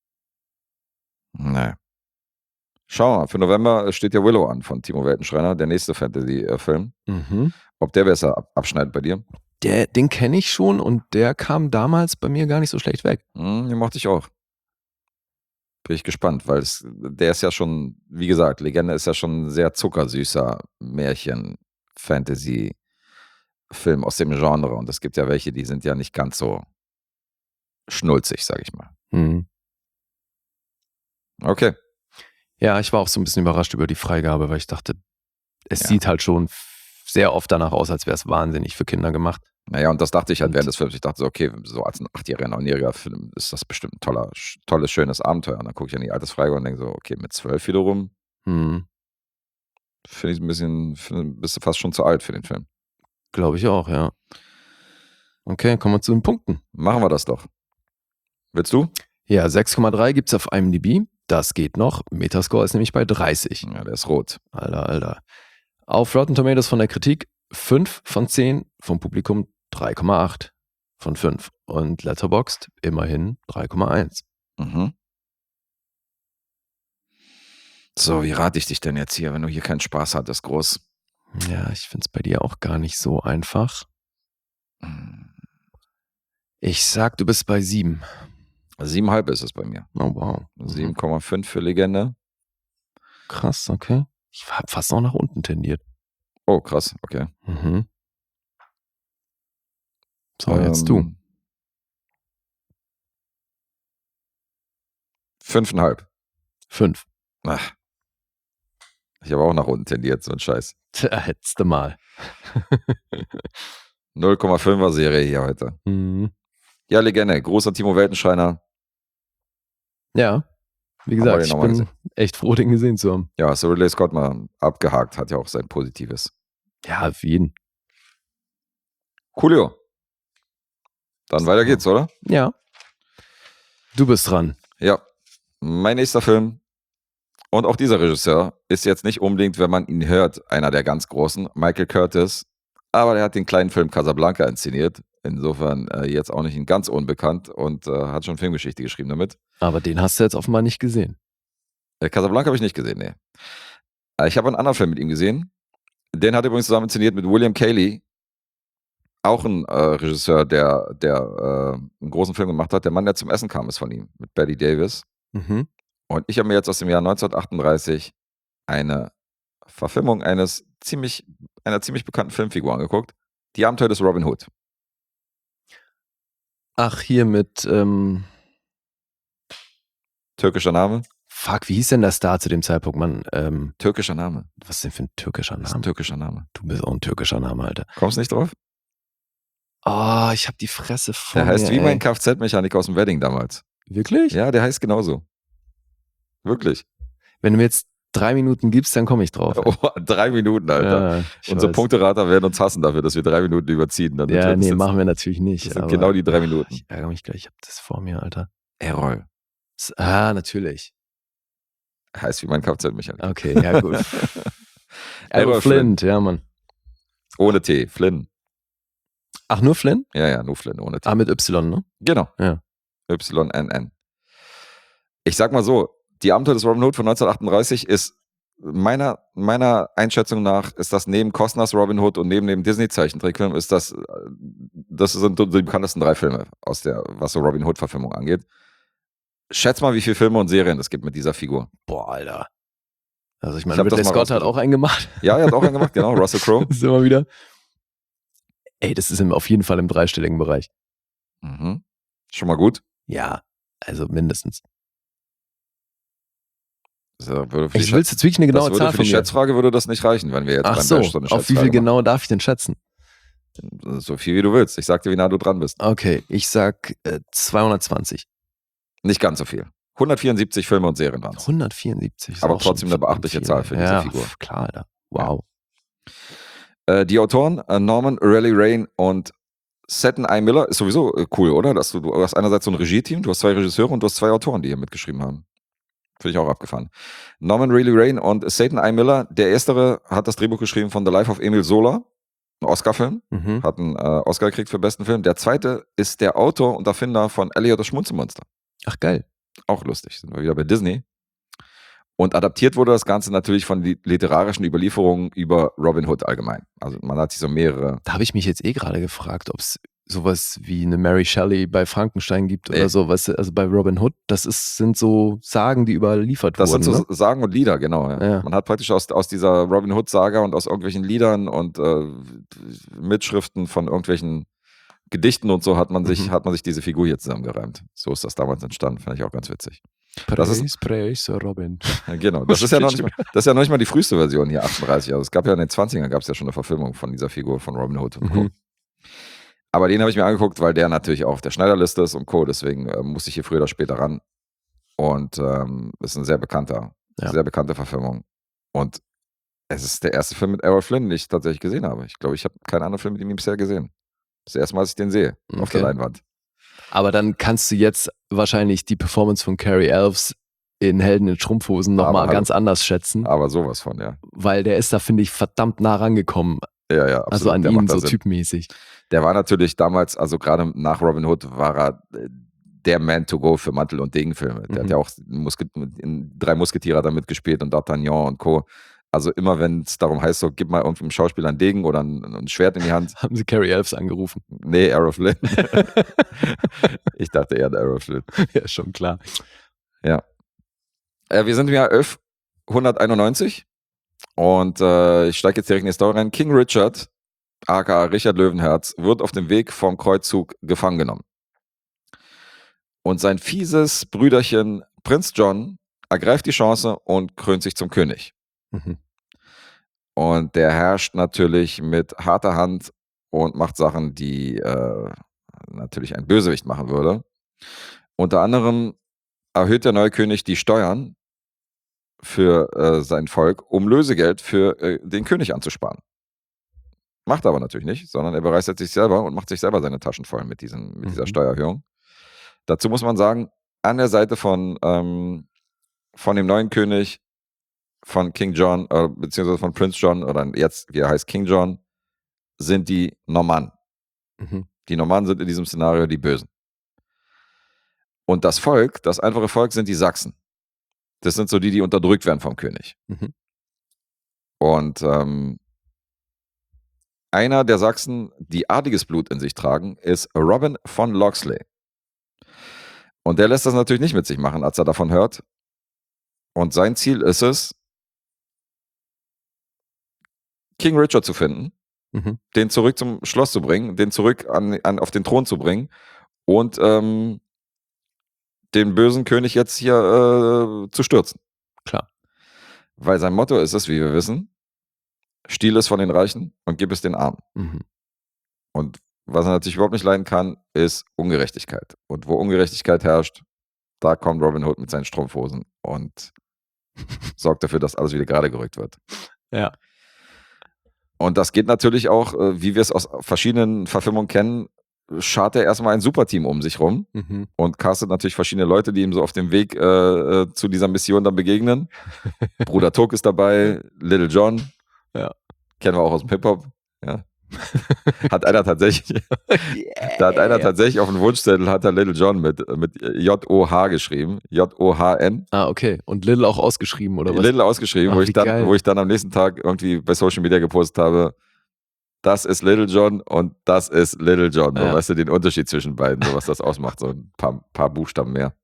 B: Naja. Schau mal, für November steht ja Willow an von Timo Weltenschreiner, der nächste Fantasy-Film.
C: Mhm.
B: Ob der besser abschneidet bei dir?
C: Den kenne ich schon und der kam damals bei mir gar nicht so schlecht weg.
B: Den mochte ich auch. Bin ich gespannt, weil der ist ja schon, wie gesagt, Legende ist ja schon ein sehr zuckersüßer Märchen-Fantasy-Film aus dem Genre. Und es gibt ja welche, die sind ja nicht ganz so schnulzig, sag ich mal.
C: Mhm.
B: Okay.
C: Ja, ich war auch so ein bisschen überrascht über die Freigabe, weil ich dachte, es
B: Ja.
C: sieht halt schon sehr oft danach aus, als wäre es wahnsinnig für Kinder gemacht.
B: Naja, und das dachte ich halt
C: Und-
B: während des Films. Ich dachte so, okay, so als ein 8-jähriger, 9-jähriger Film ist das bestimmt ein tolles, schönes Abenteuer. Und dann gucke ich an die Altersfreigabe und denke so, okay, mit 12 wiederum
C: Mhm.
B: finde ich bist du fast schon zu alt für den Film.
C: Glaube ich auch, ja. Okay, kommen wir zu den Punkten.
B: Machen wir das doch. Willst du?
C: Ja, 6,3 gibt es auf IMDb. Das geht noch. Metascore ist nämlich bei 30.
B: Ja, der ist rot.
C: Alter. Auf Rotten Tomatoes von der Kritik 5 von 10, vom Publikum 3,8 von 5. Und Letterboxd immerhin 3,1.
B: Mhm. So, wie rate ich dich denn jetzt hier, wenn du hier keinen Spaß hattest, groß?
C: Ja, ich finde es bei dir auch gar nicht so einfach. Ich sag, du bist bei 7.
B: 7,5 ist es bei mir.
C: Oh, wow.
B: 7,5 für Legende.
C: Krass, okay. Ich habe fast noch nach unten tendiert.
B: Oh, krass, okay.
C: Mhm. So, jetzt du.
B: 5,5.
C: 5.
B: Ach. Ich habe auch nach unten tendiert, so ein Scheiß.
C: Tja, hättest du mal.
B: 0,5er Serie hier heute.
C: Mhm.
B: Ja, Legende. Gruß an Timo Weltenschreiner.
C: Ja, wie
B: Haben wir
C: gesagt,
B: den
C: ich
B: nochmal
C: bin
B: gesehen?
C: echt froh, den gesehen zu haben.
B: Ja, so Ridley Scott mal abgehakt, hat ja auch sein Positives.
C: Ja, für jeden.
B: Coolio. Dann weiter geht's, oder?
C: Ja. Du bist dran.
B: Ja. Mein nächster Film. Und auch dieser Regisseur ist jetzt nicht unbedingt, wenn man ihn hört, einer der ganz großen, Michael Curtis. Aber er hat den kleinen Film Casablanca inszeniert. Insofern jetzt auch nicht ganz unbekannt und hat schon Filmgeschichte geschrieben damit.
C: Aber den hast du jetzt offenbar nicht gesehen.
B: Casablanca habe ich nicht gesehen, nee. Ich habe einen anderen Film mit ihm gesehen. Den hat er übrigens zusammen inszeniert mit William Cayley. Auch ein Regisseur, der einen großen Film gemacht hat. Der Mann, der zum Essen kam, ist von ihm, mit Bette Davis.
C: Mhm.
B: Und ich habe mir jetzt aus dem Jahr 1938 eine Verfilmung einer ziemlich bekannten Filmfigur angeguckt. Die Abenteuer des Robin Hood.
C: Ach, hier mit,
B: Türkischer Name?
C: fuck, wie hieß denn der Star zu dem Zeitpunkt, Mann?
B: Türkischer Name.
C: Was ist denn für ein türkischer
B: Das ist ein
C: Name?
B: türkischer Name.
C: Du bist auch ein türkischer Name, Alter.
B: Kommst du nicht drauf?
C: Oh, ich hab die Fresse voll.
B: Der heißt wie mein Kfz-Mechaniker aus dem Wedding damals.
C: Wirklich?
B: Ja, der heißt genauso. Wirklich.
C: Wenn du mir jetzt 3 Minuten gibst, dann komme ich drauf.
B: Oh, 3 Minuten, Alter.
C: Ja, ich
B: Unsere
C: weiß.
B: Punkterater werden uns hassen dafür, dass wir 3 Minuten überziehen. Dann
C: Ja, nee, machen wir natürlich
B: Das
C: nicht.
B: sind
C: aber
B: genau die 3 Minuten.
C: Ich ärgere mich gleich, ich hab das vor mir, Alter.
B: Errol.
C: Natürlich.
B: Heißt wie mein Kfz-Mechaniker.
C: Okay, ja gut.
B: Errol
C: Errol Flint, ja, Mann.
B: Ohne T. Flynn.
C: Ach, nur Flynn?
B: Ja, nur Flynn, ohne T.
C: Ah, mit Y, ne?
B: Genau.
C: Ja.
B: YNN. Ich sag mal so, die Abenteuer des Robin Hood von 1938 ist meiner Einschätzung nach, ist das neben Costners Robin Hood und neben dem Disney-Zeichentrickfilm, ist das sind die bekanntesten 3 Filme, was so Robin Hood-Verfilmung angeht. Schätz mal, wie viele Filme und Serien es gibt mit dieser Figur.
C: Boah, Alter. Also ich meine,
B: Ich hab das
C: Ridley
B: mal
C: Scott hat
B: rausgesucht.
C: auch einen gemacht.
B: Ja, er hat auch einen gemacht, genau, Russell Crowe.
C: Das ist immer wieder. Ey, das ist auf jeden Fall im 3-stelligen Bereich.
B: Mhm. Schon mal gut.
C: Ja, also mindestens.
B: Das würde für die
C: Ich will jetzt wirklich eine genaue
B: das
C: Zahl
B: würde für
C: von
B: die
C: mir.
B: Schätzfrage würde das nicht reichen, wenn wir jetzt
C: Ach
B: beim
C: so,
B: Bash so eine
C: auf wie viel
B: Schätzfrage
C: genau darf ich denn schätzen?
B: machen. So viel wie du willst. Ich sag dir, wie nah du dran bist.
C: Okay, ich sag 220.
B: Nicht ganz so viel. 174 Filme und Serien waren es.
C: 174. ist
B: Aber
C: auch schon
B: trotzdem eine beachtliche
C: viel.
B: Zahl für diese
C: ja,
B: Figur.
C: Klar, Alter. Wow.
B: Die Autoren Norman Raleigh Rain und Seton I. Miller ist sowieso cool, oder? Dass du hast einerseits so ein Regie-Team, du hast 2 Regisseure und du hast 2 Autoren, die hier mitgeschrieben haben. Finde ich auch abgefahren. Norman Raleigh Rain und Seton I. Miller, der erstere hat das Drehbuch geschrieben von The Life of Emile Zola, ein Oscar-Film,
C: Mhm.
B: hat einen Oscar gekriegt für besten Film. Der zweite ist der Autor und Erfinder von Elliot das Schmunzelmonster.
C: Ach, geil.
B: Auch lustig, sind wir wieder bei Disney. Und adaptiert wurde das Ganze natürlich von literarischen Überlieferungen über Robin Hood allgemein. Also man hat sich so mehrere.
C: Da habe ich mich jetzt gerade gefragt, ob es sowas wie eine Mary Shelley bei Frankenstein gibt
B: Nee.
C: oder so. Weißt du, also bei Robin Hood, sind so Sagen, die überliefert
B: Das
C: wurden.
B: sind so
C: Ne?
B: Sagen und Lieder, genau. Ja.
C: Ja.
B: Man hat praktisch aus dieser Robin Hood-Saga und aus irgendwelchen Liedern und Mitschriften von irgendwelchen Gedichten und so hat man sich diese Figur hier zusammengereimt. So ist das damals entstanden, fand ich auch ganz witzig. Das ist-
C: Praise Robin.
B: Ja, genau, das ist ja noch nicht mal die früheste Version hier, 38. Also es gab ja in den 20ern gab es ja schon eine Verfilmung von dieser Figur von Robin Hood und Co.
C: Mhm.
B: Aber den habe ich mir angeguckt, weil der natürlich auch auf der Schneiderliste ist und Co. Deswegen musste ich hier früher oder später ran. Und ist eine sehr bekannte Verfilmung. Und es ist der erste Film mit Errol Flynn, den ich tatsächlich gesehen habe. Ich glaube, ich habe keinen anderen Film mit ihm bisher gesehen. Das erste Mal, dass ich den sehe auf der
C: Okay.
B: Leinwand.
C: Aber dann kannst du jetzt wahrscheinlich die Performance von Cary Elves in Helden in Strumpfhosen
B: Aber
C: nochmal
B: hallo.
C: ganz anders schätzen,
B: Aber sowas von, ja.
C: weil der ist da, finde ich, verdammt nah rangekommen.
B: Ja, ja, absolut.
C: Also an
B: der
C: ihn
B: macht da
C: so
B: Sinn.
C: typmäßig.
B: Der war natürlich damals, also gerade nach Robin Hood, war er der Man to go für Mantel- und Degenfilme. Der hat ja auch in 3 Musketiere damit gespielt und D'Artagnan und Co. Also immer, wenn es darum heißt, so gib mal irgendeinem Schauspieler einen Degen oder ein Schwert in die Hand.
C: Haben sie Cary Elves angerufen?
B: Nee, Errol Flynn. Ich dachte eher an Errol Flynn.
C: Ja, schon klar.
B: Ja. Wir sind im Jahr 1191 und ich steige jetzt direkt in die Story rein. King Richard, aka Richard Löwenherz, wird auf dem Weg vom Kreuzzug gefangen genommen. Und sein fieses Brüderchen Prinz John ergreift die Chance und krönt sich zum König.
C: Mhm.
B: Und der herrscht natürlich mit harter Hand und macht Sachen, die natürlich ein Bösewicht machen würde. Unter anderem erhöht der neue König die Steuern für sein Volk, um Lösegeld für den König anzusparen. Macht er aber natürlich nicht, sondern er bereichert sich selber und macht sich selber seine Taschen voll mit dieser Steuererhöhung. Dazu muss man sagen, an der Seite von dem neuen König, von King John, beziehungsweise von Prince John, oder jetzt, wie er heißt, King John, sind die Normannen.
C: Mhm.
B: Die Normannen sind in diesem Szenario die Bösen. Und das Volk, das einfache Volk, sind die Sachsen. Das sind so die unterdrückt werden vom König.
C: Mhm.
B: Und einer der Sachsen, die adliges Blut in sich tragen, ist Robin von Locksley. Und der lässt das natürlich nicht mit sich machen, als er davon hört. Und sein Ziel ist es, King Richard zu finden,
C: Mhm.
B: den zurück zum Schloss zu bringen, den zurück auf den Thron zu bringen und den bösen König jetzt hier zu stürzen.
C: Klar.
B: Weil sein Motto ist es, wie wir wissen, stiehl es von den Reichen und gib es den Armen.
C: Mhm.
B: Und was er natürlich überhaupt nicht leiden kann, ist Ungerechtigkeit. Und wo Ungerechtigkeit herrscht, da kommt Robin Hood mit seinen Strumpfhosen und sorgt dafür, dass alles wieder gerade gerückt wird.
C: Ja.
B: Und das geht natürlich auch, wie wir es aus verschiedenen Verfilmungen kennen, schart er erstmal ein Superteam um sich rum
C: Mhm.
B: und castet natürlich verschiedene Leute, die ihm so auf dem Weg zu dieser Mission dann begegnen. Bruder Tuck ist dabei, Little John,
C: Ja.
B: kennen wir auch aus dem Hip-Hop. Ja. Hat einer tatsächlich auf dem Wunschzettel hat er Little John mit J-O-H geschrieben, J-O-H-N.
C: Ah, okay. Und Little auch ausgeschrieben, oder was?
B: Little ausgeschrieben,
C: Ach,
B: wo
C: wie
B: ich dann am nächsten Tag irgendwie bei Social Media gepostet habe, das ist Little John und das ist Little John. So,
C: Ja.
B: weißt du, den Unterschied zwischen beiden, so was das ausmacht, so ein paar Buchstaben mehr.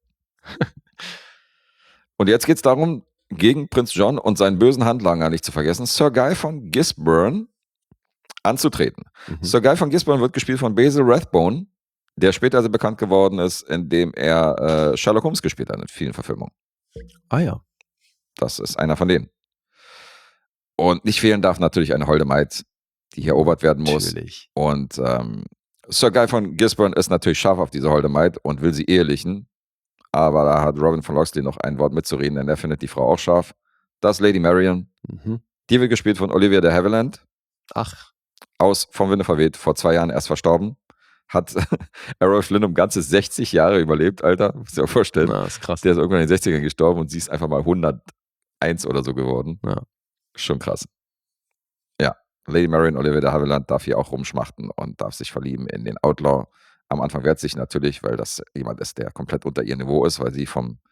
B: Und jetzt geht es darum, gegen Prinz John und seinen bösen Handlanger, nicht zu vergessen, Sir Guy von Gisborne anzutreten.
C: Mhm.
B: Sir Guy von Gisborne wird gespielt von Basil Rathbone, der später also bekannt geworden ist, indem er Sherlock Holmes gespielt hat in vielen Verfilmungen.
C: Ah ja.
B: Das ist einer von denen. Und nicht fehlen darf natürlich eine holde Maid, die hier erobert werden muss.
C: Natürlich.
B: Und Sir Guy von Gisborne ist natürlich scharf auf diese holde Maid und will sie ehelichen. Aber da hat Robin von Locksley noch ein Wort mitzureden, denn er findet die Frau auch scharf. Das ist Lady Marian.
C: Mhm.
B: Die wird gespielt von Olivia de Havilland.
C: Ach.
B: Aus Vom Winde verweht, vor 2 Jahren erst verstorben. Hat Errol Flynn um ganze 60 Jahre überlebt, Alter. Muss dir auch vorstellen.
C: Na, ist krass.
B: Der ist irgendwann in den 60ern gestorben und sie ist einfach mal 101 oder so geworden.
C: Ja.
B: Schon krass. Ja, Lady Marian Olivia de Havilland darf hier auch rumschmachten und darf sich verlieben in den Outlaw. Am Anfang wehrt sich natürlich, weil das jemand ist, der komplett unter ihr Niveau ist, weil sie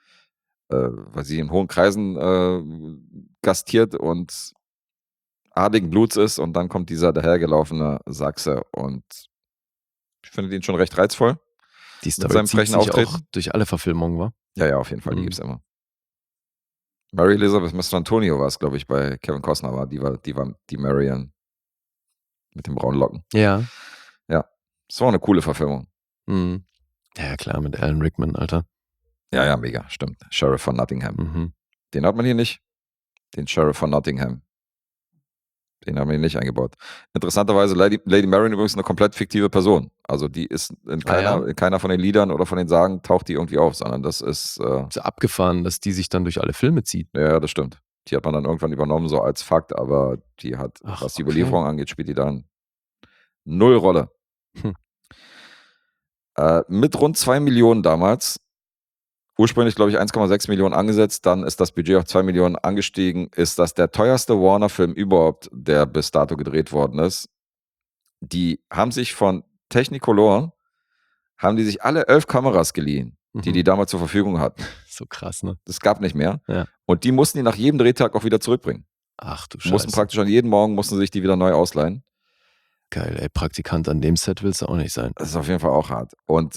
B: in hohen Kreisen gastiert und adligen Bluts ist, und dann kommt dieser dahergelaufene Sachse und ich finde ihn schon recht reizvoll.
C: Die Story
B: seinem
C: zieht
B: frechen
C: sich
B: Auftreten.
C: auch durch alle Verfilmungen, wa?
B: Ja, auf jeden Fall, die
C: Mhm.
B: gibt's immer. Mary Elizabeth Mastrantonio war es, glaube ich, bei Kevin Costner die war die Marian mit den braunen Locken.
C: Ja.
B: Das war eine coole Verfilmung.
C: Mhm. Ja, klar, mit Alan Rickman, Alter.
B: Ja, mega, stimmt. Sheriff von Nottingham.
C: Mhm.
B: Den hat man hier nicht. Den Sheriff von Nottingham. Den haben wir hier nicht eingebaut. Interessanterweise, Lady Marian übrigens eine komplett fiktive Person. Also die ist in keiner von den Liedern oder von den Sagen taucht die irgendwie auf, sondern das ist,
C: So abgefahren, dass die sich dann durch alle Filme zieht.
B: ja, das stimmt. Die hat man dann irgendwann übernommen, so als Fakt, aber die hat,
C: Ach,
B: was die
C: okay.
B: Überlieferung angeht, spielt die dann 0 Rolle. Mit rund 2 Millionen damals. Ursprünglich, glaube ich, 1,6 Millionen angesetzt. Dann ist das Budget auf 2 Millionen angestiegen. Ist das der teuerste Warner-Film überhaupt, der bis dato gedreht worden ist. Die haben sich von Technicolor, haben die sich alle 11 Kameras geliehen, die damals zur Verfügung hatten.
C: So krass, ne?
B: Das gab nicht mehr.
C: Ja.
B: Und die mussten die nach jedem Drehtag auch wieder zurückbringen.
C: Ach du
B: Mussten
C: Scheiße.
B: praktisch an jedem Morgen, mussten sich die wieder neu ausleihen.
C: Geil, ey, Praktikant an dem Set willst du auch nicht sein.
B: Das ist auf jeden Fall auch hart. Und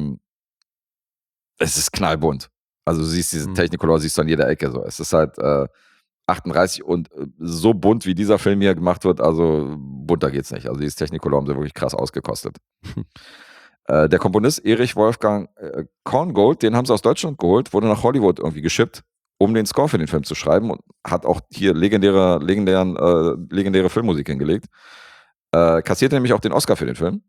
B: es ist knallbunt. Also du siehst diese Technicolor, siehst du an jeder Ecke so. Es ist halt 38 und so bunt, wie dieser Film hier gemacht wird, also bunter geht's nicht. Also dieses Technicolor haben sie wirklich krass ausgekostet. Der Komponist Erich Wolfgang Korngold, den haben sie aus Deutschland geholt, wurde nach Hollywood irgendwie geschippt, um den Score für den Film zu schreiben und hat auch hier legendäre Filmmusik hingelegt. Kassierte nämlich auch den Oscar für den Film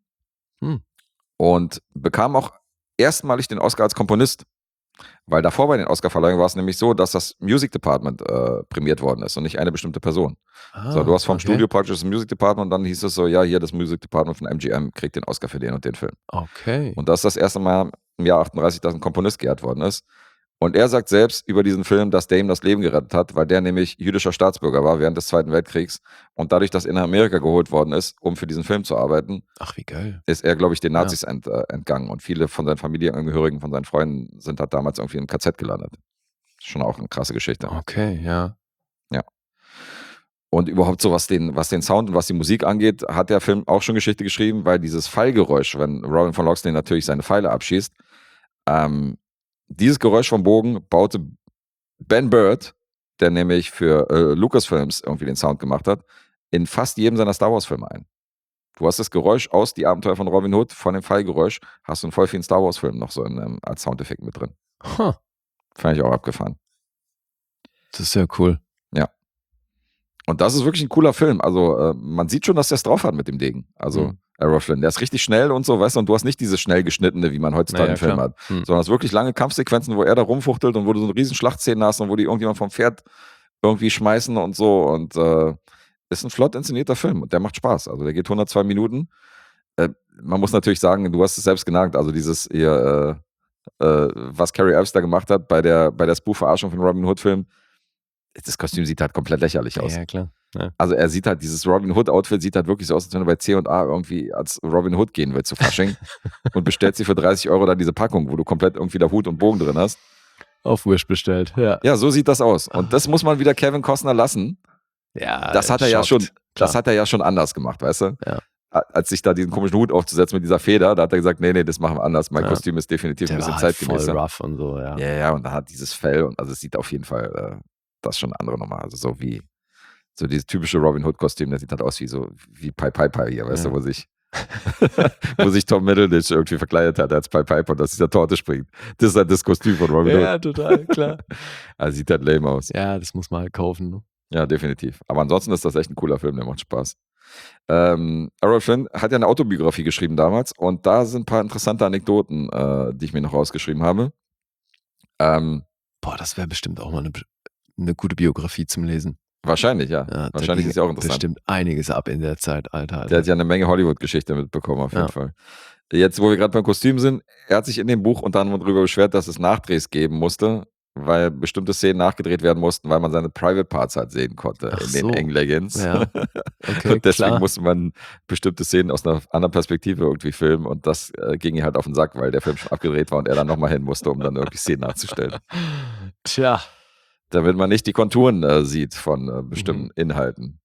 B: und bekam auch erstmalig den Oscar als Komponist. Weil davor bei den Oscar-Verleihungen war es nämlich so, dass das Music Department prämiert worden ist und nicht eine bestimmte Person. So, du hast vom Studio praktisch das Music Department und dann hieß es so, ja, hier das Music Department von MGM kriegt den Oscar für den und den Film.
C: Okay.
B: Und das ist das erste Mal im Jahr 38, dass ein Komponist geehrt worden ist. Und er sagt selbst über diesen Film, dass der ihm das Leben gerettet hat, weil der nämlich jüdischer Staatsbürger war während des Zweiten Weltkriegs und dadurch, dass er nach Amerika geholt worden ist, um für diesen Film zu arbeiten,
C: Ach, wie geil.
B: ist er, glaube ich, den Nazis entgangen. Und viele von seinen Familienangehörigen, von seinen Freunden sind halt damals irgendwie im KZ gelandet. Schon auch eine krasse Geschichte.
C: Okay, ja.
B: Ja. Und überhaupt so, was den Sound und was die Musik angeht, hat der Film auch schon Geschichte geschrieben, weil dieses Pfeilgeräusch, wenn Robin von Loxley natürlich seine Pfeile abschießt, dieses Geräusch vom Bogen baute Ben Bird, der nämlich für Lucasfilms irgendwie den Sound gemacht hat, in fast jedem seiner Star Wars Filme ein. Du hast das Geräusch aus Die Abenteuer von Robin Hood, von dem Pfeilgeräusch, hast du in voll vielen Star Wars Filmen noch so als Soundeffekt mit drin. Fand ich auch abgefahren.
C: Das ist ja cool.
B: Ja. Und das ist wirklich ein cooler Film. Also man sieht schon, dass der es drauf hat mit dem Degen. Also Errol Flynn, der ist richtig schnell und so, weißt du, und du hast nicht diese schnell geschnittene, wie man heutzutage im Film hat, sondern es ist wirklich lange Kampfsequenzen, wo er da rumfuchtelt und wo du so eine riesen Schlachtszene hast und wo die irgendjemand vom Pferd irgendwie schmeißen und so und ist ein flott inszenierter Film und der macht Spaß. Also der geht 102 Minuten. Man muss natürlich sagen, du hast es selbst genannt, also dieses hier, was Carrie Elves da gemacht hat bei der Spoof-Verarschung von Robin Hood-Film, das Kostüm sieht halt komplett lächerlich aus.
C: Ja, klar. Ja.
B: Also er sieht halt, dieses Robin Hood-Outfit sieht halt wirklich so aus, als wenn du bei C&A irgendwie als Robin Hood gehen willst zu Fasching und bestellst dir für 30 € da diese Packung, wo du komplett irgendwie da Hut und Bogen drin hast.
C: Auf Wish bestellt, ja.
B: Ja, so sieht das aus. Und das muss man wieder Kevin Costner lassen.
C: Ja,
B: Das hat er ja schon anders gemacht, weißt du?
C: Ja.
B: Als sich da diesen komischen Hut aufzusetzen mit dieser Feder, da hat er gesagt, nee, das machen wir anders. Mein Kostüm ist definitiv ein bisschen zeitgemäßer.
C: Voll rough und so, ja.
B: Ja, und dann hat dieses Fell und also es sieht auf jeden Fall, das ist schon eine andere Nummer. Also so dieses typische Robin Hood-Kostüm, das sieht halt aus wie Pied Piper hier, weißt du, wo sich Tom Middleditch irgendwie verkleidet hat als Pied Piper und aus dieser Torte springt. Das ist halt das Kostüm von Robin Hood.
C: Ja, total, klar.
B: Also sieht halt lame aus.
C: Ja, das muss man halt kaufen. Ne?
B: Ja, definitiv. Aber ansonsten ist das echt ein cooler Film, der macht Spaß. Errol Flynn hat ja eine Autobiografie geschrieben damals und da sind ein paar interessante Anekdoten, die ich mir noch rausgeschrieben habe.
C: Boah, das wäre bestimmt auch mal eine gute Biografie zum Lesen.
B: Wahrscheinlich, ja. Wahrscheinlich ist ja auch interessant.
C: Bestimmt einiges ab in der Zeit, Alter.
B: Der hat ja eine Menge Hollywood-Geschichte mitbekommen, auf jeden Fall. Jetzt, wo wir gerade beim Kostüm sind, er hat sich in dem Buch unter anderem darüber beschwert, dass es Nachdrehs geben musste, weil bestimmte Szenen nachgedreht werden mussten, weil man seine Private Parts halt sehen konnte den engen Leggings.
C: Ja. Okay,
B: und deswegen
C: klar.
B: musste man bestimmte Szenen aus einer anderen Perspektive irgendwie filmen und das ging ihm halt auf den Sack, weil der Film schon abgedreht war und er dann nochmal hin musste, um dann irgendwie Szenen nachzustellen.
C: Tja.
B: Damit man nicht die Konturen sieht von bestimmten Inhalten.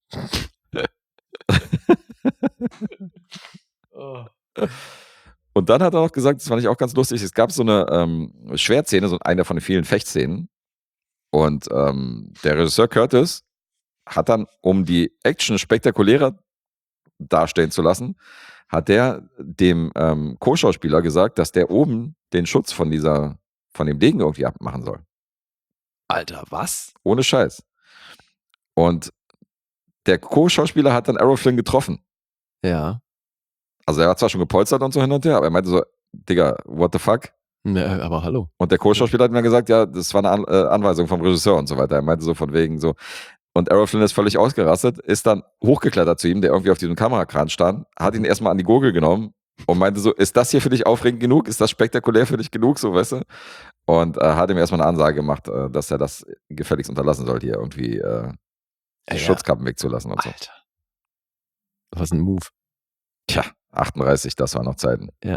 B: Und dann hat er noch gesagt, das fand ich auch ganz lustig, es gab so eine Schwertszene, so eine von den vielen Fechtszenen. Und der Regisseur Curtis hat dann, um die Action spektakulärer darstellen zu lassen, hat der dem Co-Schauspieler gesagt, dass der oben den Schutz von dem Degen irgendwie abmachen soll.
C: Alter, was?
B: Ohne Scheiß. Und der Co-Schauspieler hat dann Errol Flynn getroffen.
C: Ja.
B: Also er war zwar schon gepolstert und so hin und her, aber er meinte so, Digga, what the fuck?
C: Ja, aber hallo.
B: Und der Co-Schauspieler hat mir gesagt, ja, das war eine Anweisung vom Regisseur und so weiter. Er meinte so von wegen so. Und Errol Flynn ist völlig ausgerastet, ist dann hochgeklettert zu ihm, der irgendwie auf diesem Kamerakran stand, hat ihn erstmal an die Gurgel genommen und meinte so, ist das hier für dich aufregend genug? Ist das spektakulär für dich genug? So, weißt du? Und hat ihm erstmal eine Ansage gemacht, dass er das gefälligst unterlassen sollte, hier irgendwie die Schutzkappen wegzulassen und so.
C: Alter. Was ein Move.
B: Tja, 38, das waren noch Zeiten.
C: Ja.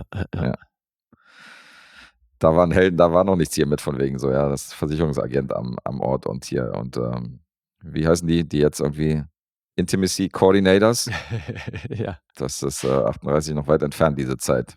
B: Da waren Helden, da war noch nichts hier mit von wegen so, ja, das Versicherungsagent am Ort und hier und wie heißen die jetzt irgendwie Intimacy Coordinators?
C: Ja.
B: Das ist 38 noch weit entfernt, diese Zeit.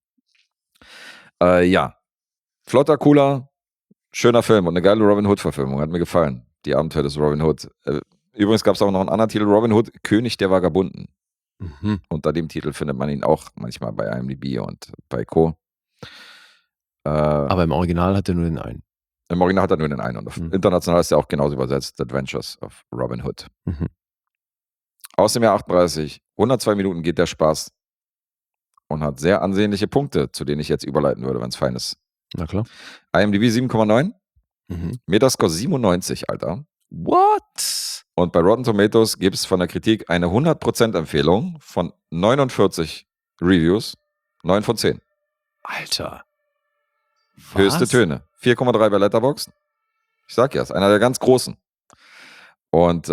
B: Ja, flotter, cooler, schöner Film und eine geile Robin Hood-Verfilmung, hat mir gefallen. Die Abenteuer des Robin Hood. Übrigens gab es auch noch einen anderen Titel, Robin Hood, König der Vagabunden.
C: Mhm.
B: Unter dem Titel findet man ihn auch manchmal bei IMDb und bei Co.
C: Aber im Original hat er nur den einen.
B: Im Original hat er nur den einen. Und international ist er auch genauso übersetzt, The Adventures of Robin Hood.
C: Mhm.
B: Aus dem Jahr 38, 102 Minuten geht der Spaß und hat sehr ansehnliche Punkte, zu denen ich jetzt überleiten würde, wenn es fein ist.
C: Na klar.
B: IMDb 7,9,
C: Mhm.
B: Metascore 97, Alter.
C: What?
B: Und bei Rotten Tomatoes gibt es von der Kritik eine 100% Empfehlung von 49 Reviews, 9 von 10.
C: Alter.
B: Höchste
C: Was?
B: Töne. 4,3 bei Letterboxd. Ich sag ja, ist einer der ganz großen. Und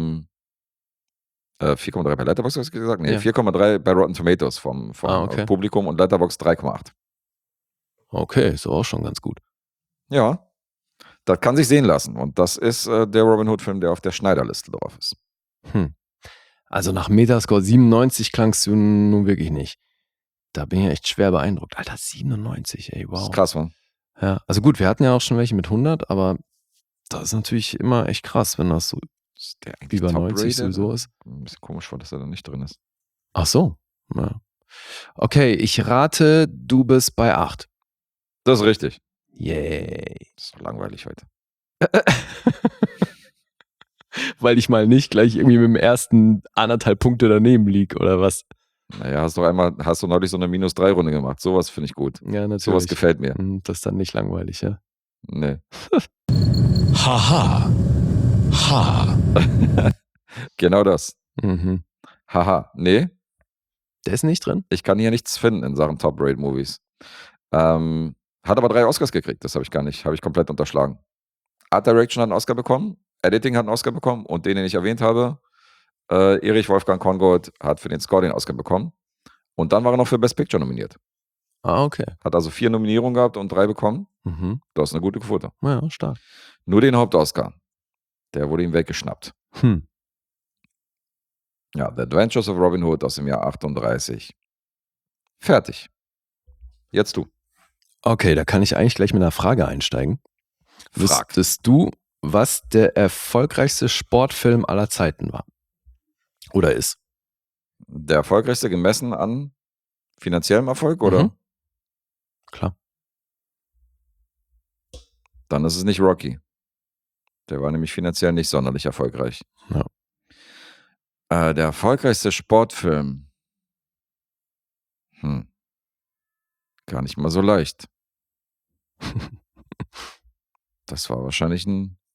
B: 4,3 bei Letterboxd, hast du gesagt? Nee,
C: Ja.
B: 4,3 bei Rotten Tomatoes vom
C: okay.
B: Publikum und Letterboxd 3,8.
C: Okay, ist auch schon ganz gut.
B: Ja, das kann sich sehen lassen. Und das ist der Robin Hood-Film, der auf der Schneiderliste drauf ist.
C: Also nach Metascore 97 klangst du nun wirklich nicht. Da bin ich echt schwer beeindruckt. Alter, 97, ey,
B: Das
C: wow.
B: ist krass, man.
C: Ja, also gut, wir hatten ja auch schon welche mit 100, aber das ist natürlich immer echt krass, wenn das so
B: Ist der eigentlich
C: über
B: top
C: 90
B: rated?
C: sowieso ist.
B: Ein bisschen komisch war, dass er da nicht drin ist.
C: Ach so. Ja. Okay, ich rate, du bist bei 8.
B: Das ist richtig.
C: Yay.
B: Das ist doch langweilig heute.
C: Weil ich mal nicht gleich irgendwie mit dem ersten 1,5 Punkte daneben lieg, oder was?
B: Naja, hast du neulich so eine -3-Runde gemacht. Sowas finde ich gut.
C: Ja, natürlich.
B: Sowas gefällt mir.
C: Das ist dann nicht langweilig, ja?
B: Nee.
D: Haha. Ha.
B: Genau das.
C: Mhm.
B: Haha. Nee,
C: Der ist nicht drin?
B: ich kann hier nichts finden in Sachen Top-Rate-Movies. Hat aber 3 Oscars gekriegt. Das habe ich komplett unterschlagen. Art Direction hat einen Oscar bekommen, Editing hat einen Oscar bekommen und den ich erwähnt habe, Erich Wolfgang Kongold hat für den Score den Oscar bekommen. Und dann war er noch für Best Picture nominiert.
C: Ah, okay.
B: Hat also 4 Nominierungen gehabt und 3 bekommen.
C: Mhm.
B: Das ist eine gute Quote.
C: Ja, stark.
B: Nur den Hauptoscar. Der wurde ihm weggeschnappt. Ja, The Adventures of Robin Hood aus dem Jahr 38. Fertig. Jetzt du.
C: Okay, da kann ich eigentlich gleich mit einer Frage einsteigen.
B: Frag.
C: Wüsstest du, was der erfolgreichste Sportfilm aller Zeiten war? Oder ist?
B: Der erfolgreichste gemessen an finanziellem Erfolg, oder?
C: Mhm. Klar.
B: Dann ist es nicht Rocky. Der war nämlich finanziell nicht sonderlich erfolgreich.
C: Ja.
B: Der erfolgreichste Sportfilm. Gar nicht mal so leicht. Das war wahrscheinlich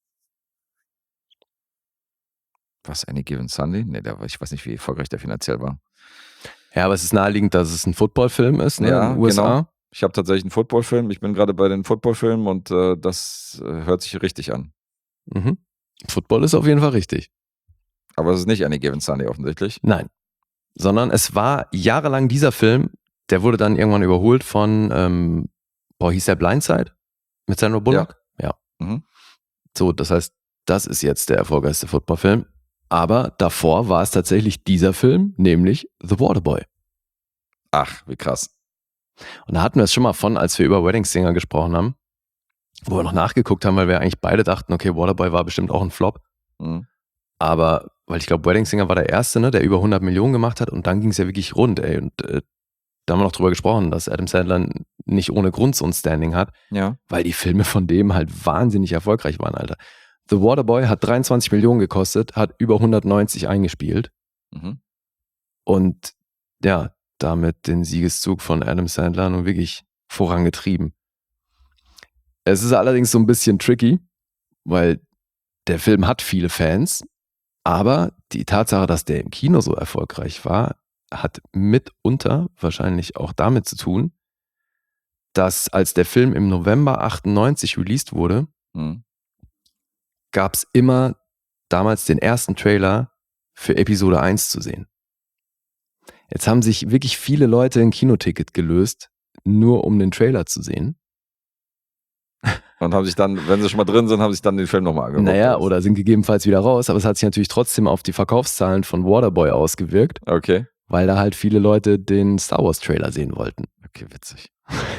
B: Any Given Sunday? Nee, ich weiß nicht, wie erfolgreich der finanziell war.
C: Ja, aber es ist naheliegend, dass es ein Footballfilm ist, ne?
B: Ja,
C: in den USA.
B: genau. Ich habe tatsächlich einen Footballfilm. Ich bin gerade bei den Footballfilmen und das hört sich richtig an.
C: Mhm. Football ist auf jeden Fall richtig.
B: Aber es ist nicht Any Given Sunday offensichtlich.
C: Nein. Sondern es war jahrelang dieser Film, der wurde dann irgendwann überholt von, hieß der Blindside? Mit Sandra Bullock? Ja.
B: Mhm.
C: So, das heißt, das ist jetzt der erfolgreichste Footballfilm. Aber davor war es tatsächlich dieser Film, nämlich The Waterboy.
B: Ach, wie krass.
C: Und da hatten wir es schon mal von, als wir über Wedding Singer gesprochen haben, wo wir noch nachgeguckt haben, weil wir eigentlich beide dachten, okay, Waterboy war bestimmt auch ein Flop.
B: Mhm.
C: Aber, weil ich glaube, Wedding Singer war der erste, ne, der über 100 Millionen gemacht hat und dann ging es ja wirklich rund, ey. Und da haben wir noch drüber gesprochen, dass Adam Sandler nicht ohne Grund so ein Standing hat,
B: Ja.
C: weil die Filme von dem halt wahnsinnig erfolgreich waren, Alter. The Waterboy hat 23 Millionen gekostet, hat über 190 eingespielt
B: Mhm.
C: und ja, damit den Siegeszug von Adam Sandler nun wirklich vorangetrieben. Es ist allerdings so ein bisschen tricky, weil der Film hat viele Fans, aber die Tatsache, dass der im Kino so erfolgreich war, hat mitunter wahrscheinlich auch damit zu tun, dass als der Film im November 98 released wurde,
B: Mhm.
C: gab es immer damals den ersten Trailer für Episode 1 zu sehen. Jetzt haben sich wirklich viele Leute ein Kinoticket gelöst, nur um den Trailer zu sehen.
B: Und haben sich dann, wenn sie schon mal drin sind, haben sich dann den Film nochmal angeguckt.
C: Naja, oder sind gegebenenfalls wieder raus, aber es hat sich natürlich trotzdem auf die Verkaufszahlen von Waterboy ausgewirkt,
B: Okay.
C: weil da halt viele Leute den Star Wars Trailer sehen wollten.
B: Okay, witzig.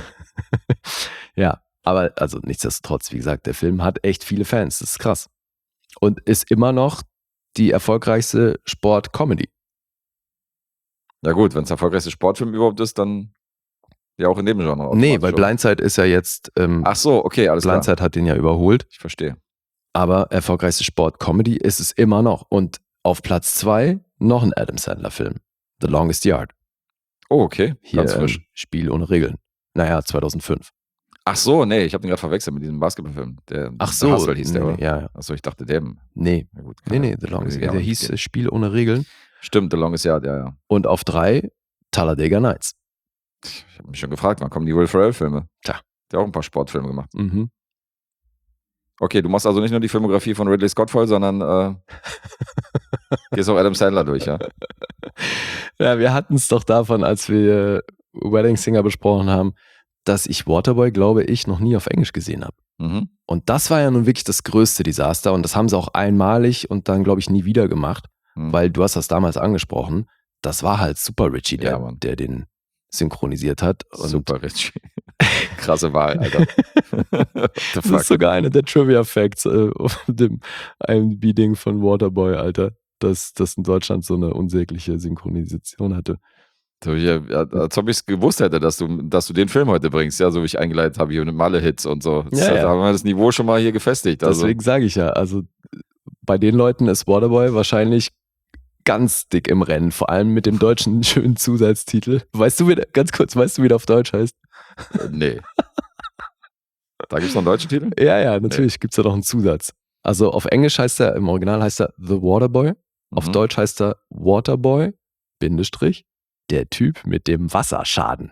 C: Ja, aber also nichtsdestotrotz, wie gesagt, der Film hat echt viele Fans, das ist krass. Und ist immer noch die erfolgreichste Sport-Comedy.
B: Ja gut, wenn es der erfolgreichste Sportfilm überhaupt ist, dann ja auch in dem Genre.
C: Nee,
B: automatisch,
C: weil
B: oder?
C: Blindside ist ja jetzt,
B: Ach so, okay, alles klar.
C: Blindside hat den ja überholt,
B: Ich verstehe.
C: aber erfolgreichste Sport-Comedy ist es immer noch. Und auf Platz 2 noch ein Adam Sandler-Film, The Longest Yard.
B: Oh, okay.
C: Hier
B: Ganz frisch.
C: Spiel ohne Regeln. Naja, 2005.
B: Ach so, nee, ich habe den gerade verwechselt mit diesem Basketballfilm.
C: Ach so.
B: The Hustle hieß der,
C: nee,
B: oder?
C: ja, ja.
B: Ach so, ich dachte dem.
C: Nee,
B: Na gut,
C: nee, The Longest Yard. Der hieß Spiel ohne Regeln.
B: Stimmt, The Longest Yard, ja.
C: Und auf 3 Talladega Nights.
B: Ich habe mich schon gefragt, wann kommen die Will Ferrell-Filme?
C: Tja.
B: Der hat auch ein paar Sportfilme gemacht.
C: Mhm.
B: Okay, du machst also nicht nur die Filmografie von Ridley Scott voll, sondern gehst auch Adam Sandler durch, ja?
C: Ja, wir hatten es doch davon, als wir Wedding Singer besprochen haben, dass ich Waterboy, glaube ich, noch nie auf Englisch gesehen habe.
B: Mhm.
C: Und das war ja nun wirklich das größte Desaster und das haben sie auch einmalig und dann, glaube ich, nie wieder gemacht,
B: Mhm.
C: weil du hast das damals angesprochen, das war halt Super Richie,
B: Ja, Mann.
C: der den synchronisiert hat. Und
B: Super Rich. Krasse Wahl, Alter. What the
C: das
B: fuck?
C: ist sogar einer der Trivia-Facts auf dem IMDb-Ding von Waterboy, Alter, dass das in Deutschland so eine unsägliche Synchronisation hatte.
B: So, hier, als ob ich es gewusst hätte, dass du den Film heute bringst, ja, so wie ich eingeleitet habe, hier mit Malle-Hits und so.
C: Ja, ja.
B: Da haben wir das Niveau schon mal hier gefestigt. Also.
C: Deswegen sage ich ja, also bei den Leuten ist Waterboy wahrscheinlich ganz dick im Rennen, vor allem mit dem deutschen schönen Zusatztitel. Weißt du, ganz kurz, weißt du, wie der auf Deutsch heißt?
B: Nee. Da gibt es noch einen deutschen Titel?
C: Ja, natürlich gibt's da noch einen Zusatz. Also auf Englisch heißt er, im Original heißt er The Waterboy, auf
B: Mhm.
C: Deutsch heißt er Waterboy, Bindestrich, der Typ mit dem Wasserschaden.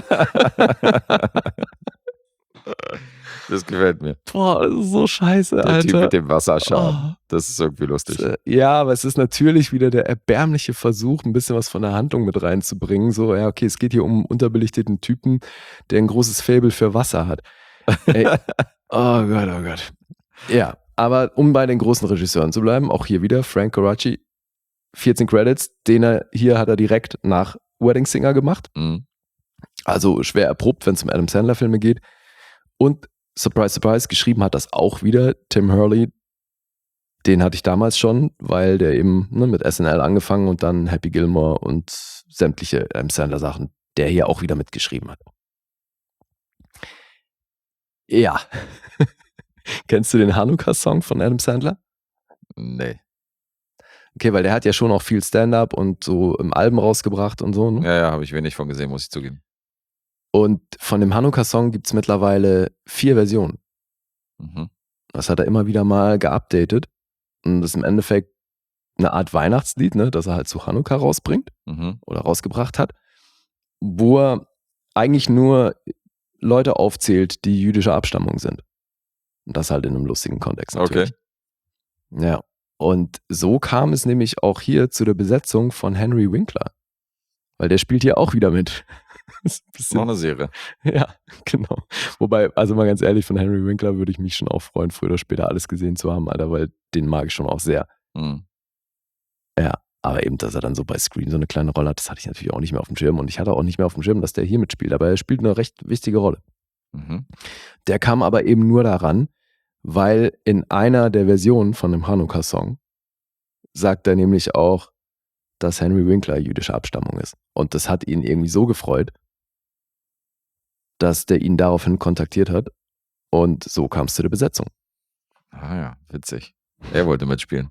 B: Das gefällt mir.
C: Boah, das ist so scheiße,
B: Der
C: Alter.
B: Typ mit dem Wasserschaden.
C: Oh.
B: Das ist irgendwie lustig.
C: Ja, aber es ist natürlich wieder der erbärmliche Versuch, ein bisschen was von der Handlung mit reinzubringen. So, ja, okay, es geht hier um einen unterbelichteten Typen, der ein großes Faible für Wasser hat. Ey, oh Gott, oh Gott. Ja, aber um bei den großen Regisseuren zu bleiben, auch hier wieder Frank Coraci, 14 Credits, hat er direkt nach Wedding Singer gemacht.
B: Mhm.
C: Also schwer erprobt, wenn es um Adam Sandler Filme geht. Und surprise, surprise, geschrieben hat das auch wieder Tim Hurley. Den hatte ich damals schon, weil der eben mit SNL angefangen und dann Happy Gilmore und sämtliche Adam Sandler Sachen, der hier auch wieder mitgeschrieben hat. Ja. Kennst du den Hanukkah-Song von Adam Sandler?
B: Nee.
C: Okay, weil der hat ja schon auch viel Stand-up und so im Alben rausgebracht und so. Ne?
B: Ja, habe ich wenig von gesehen, muss ich zugeben.
C: Und von dem Hanukkah-Song gibt es mittlerweile 4 Versionen.
B: Mhm.
C: Das hat er immer wieder mal geupdatet. Und das ist im Endeffekt eine Art Weihnachtslied, ne, das er halt zu Hanukkah rausbringt
B: Mhm.
C: oder rausgebracht hat, wo er eigentlich nur Leute aufzählt, die jüdischer Abstammung sind. Und das halt in einem lustigen Kontext natürlich.
B: Okay.
C: Ja. Und so kam es nämlich auch hier zu der Besetzung von Henry Winkler. Weil der spielt hier auch wieder mit. Das ist ein bisschen-
B: Noch eine Serie.
C: Ja, genau. Wobei, also mal ganz ehrlich, von Henry Winkler würde ich mich schon auch freuen, früher oder später alles gesehen zu haben, Alter, weil den mag ich schon auch sehr.
B: Mhm.
C: Ja, aber eben, dass er dann so bei Scream so eine kleine Rolle hat, das hatte ich natürlich auch nicht mehr auf dem Schirm und ich hatte auch nicht mehr auf dem Schirm, dass der hier mitspielt, aber er spielt eine recht wichtige Rolle.
B: Mhm.
C: Der kam aber eben nur daran, weil in einer der Versionen von dem Hanukkah-Song sagt er nämlich auch, dass Henry Winkler jüdischer Abstammung ist. Und das hat ihn irgendwie so gefreut, dass der ihn daraufhin kontaktiert hat und so kam es zu der Besetzung.
B: Ah ja, witzig. Er wollte mitspielen.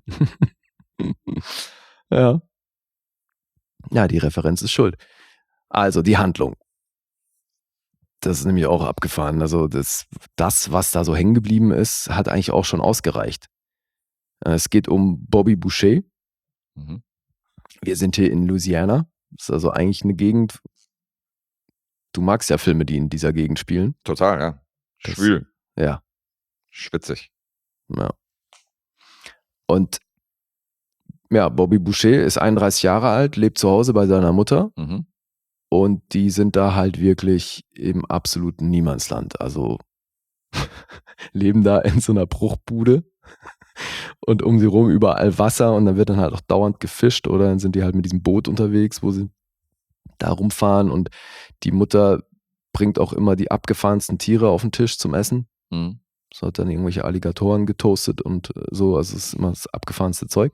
C: Ja. Ja, die Referenz ist schuld. Also die Handlung. Das ist nämlich auch abgefahren. Also das, was da so hängen geblieben ist, hat eigentlich auch schon ausgereicht. Es geht um Bobby Boucher.
B: Mhm.
C: Wir sind hier in Louisiana, Das ist also eigentlich eine Gegend, du magst ja Filme, die in dieser Gegend spielen.
B: Total, ja.
C: Das-
B: Schwül,
C: Ja,
B: schwitzig.
C: ja. Und ja, Bobby Boucher ist 31 Jahre alt, lebt zu Hause bei seiner Mutter
B: Mhm.
C: und die sind da halt wirklich im absoluten Niemandsland. Also leben da in so einer Bruchbude und um sie rum überall Wasser und dann wird dann halt auch dauernd gefischt oder dann sind die halt mit diesem Boot unterwegs, wo sie da rumfahren und die Mutter bringt auch immer die abgefahrensten Tiere auf den Tisch zum Essen.
B: Mhm.
C: So hat dann irgendwelche Alligatoren getoastet und so, also es ist immer das abgefahrenste Zeug.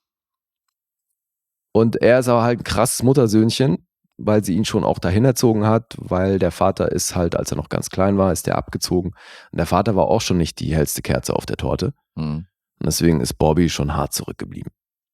C: Und er ist aber halt ein krasses Muttersöhnchen, weil sie ihn schon auch dahin erzogen hat, weil der Vater ist halt, als er noch ganz klein war, ist der abgezogen. Und der Vater war auch schon nicht die hellste Kerze auf der Torte.
B: Mhm.
C: Und deswegen ist Bobby schon hart zurückgeblieben.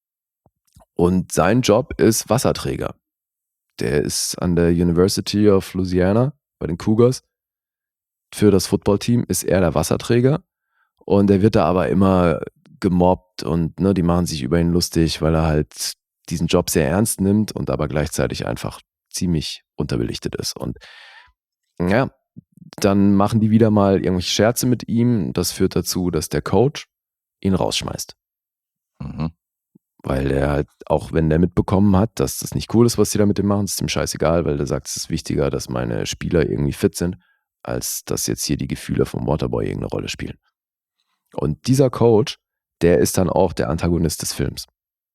C: Und sein Job ist Wasserträger. Der ist an der University of Louisiana bei den Cougars. Für das Footballteam ist er der Wasserträger. Und er wird da aber immer gemobbt und ne, die machen sich über ihn lustig, weil er halt diesen Job sehr ernst nimmt und aber gleichzeitig einfach ziemlich unterbelichtet ist. Und ja, dann machen die wieder mal irgendwelche Scherze mit ihm. Das führt dazu, dass der Coach ihn rausschmeißt.
B: Mhm.
C: Weil der halt, auch wenn der mitbekommen hat, dass das nicht cool ist, was die da mit dem machen, ist ihm scheißegal, weil der sagt, es ist wichtiger, dass meine Spieler irgendwie fit sind, als dass jetzt hier die Gefühle vom Waterboy irgendeine Rolle spielen. Und dieser Coach, der ist dann auch der Antagonist des Films.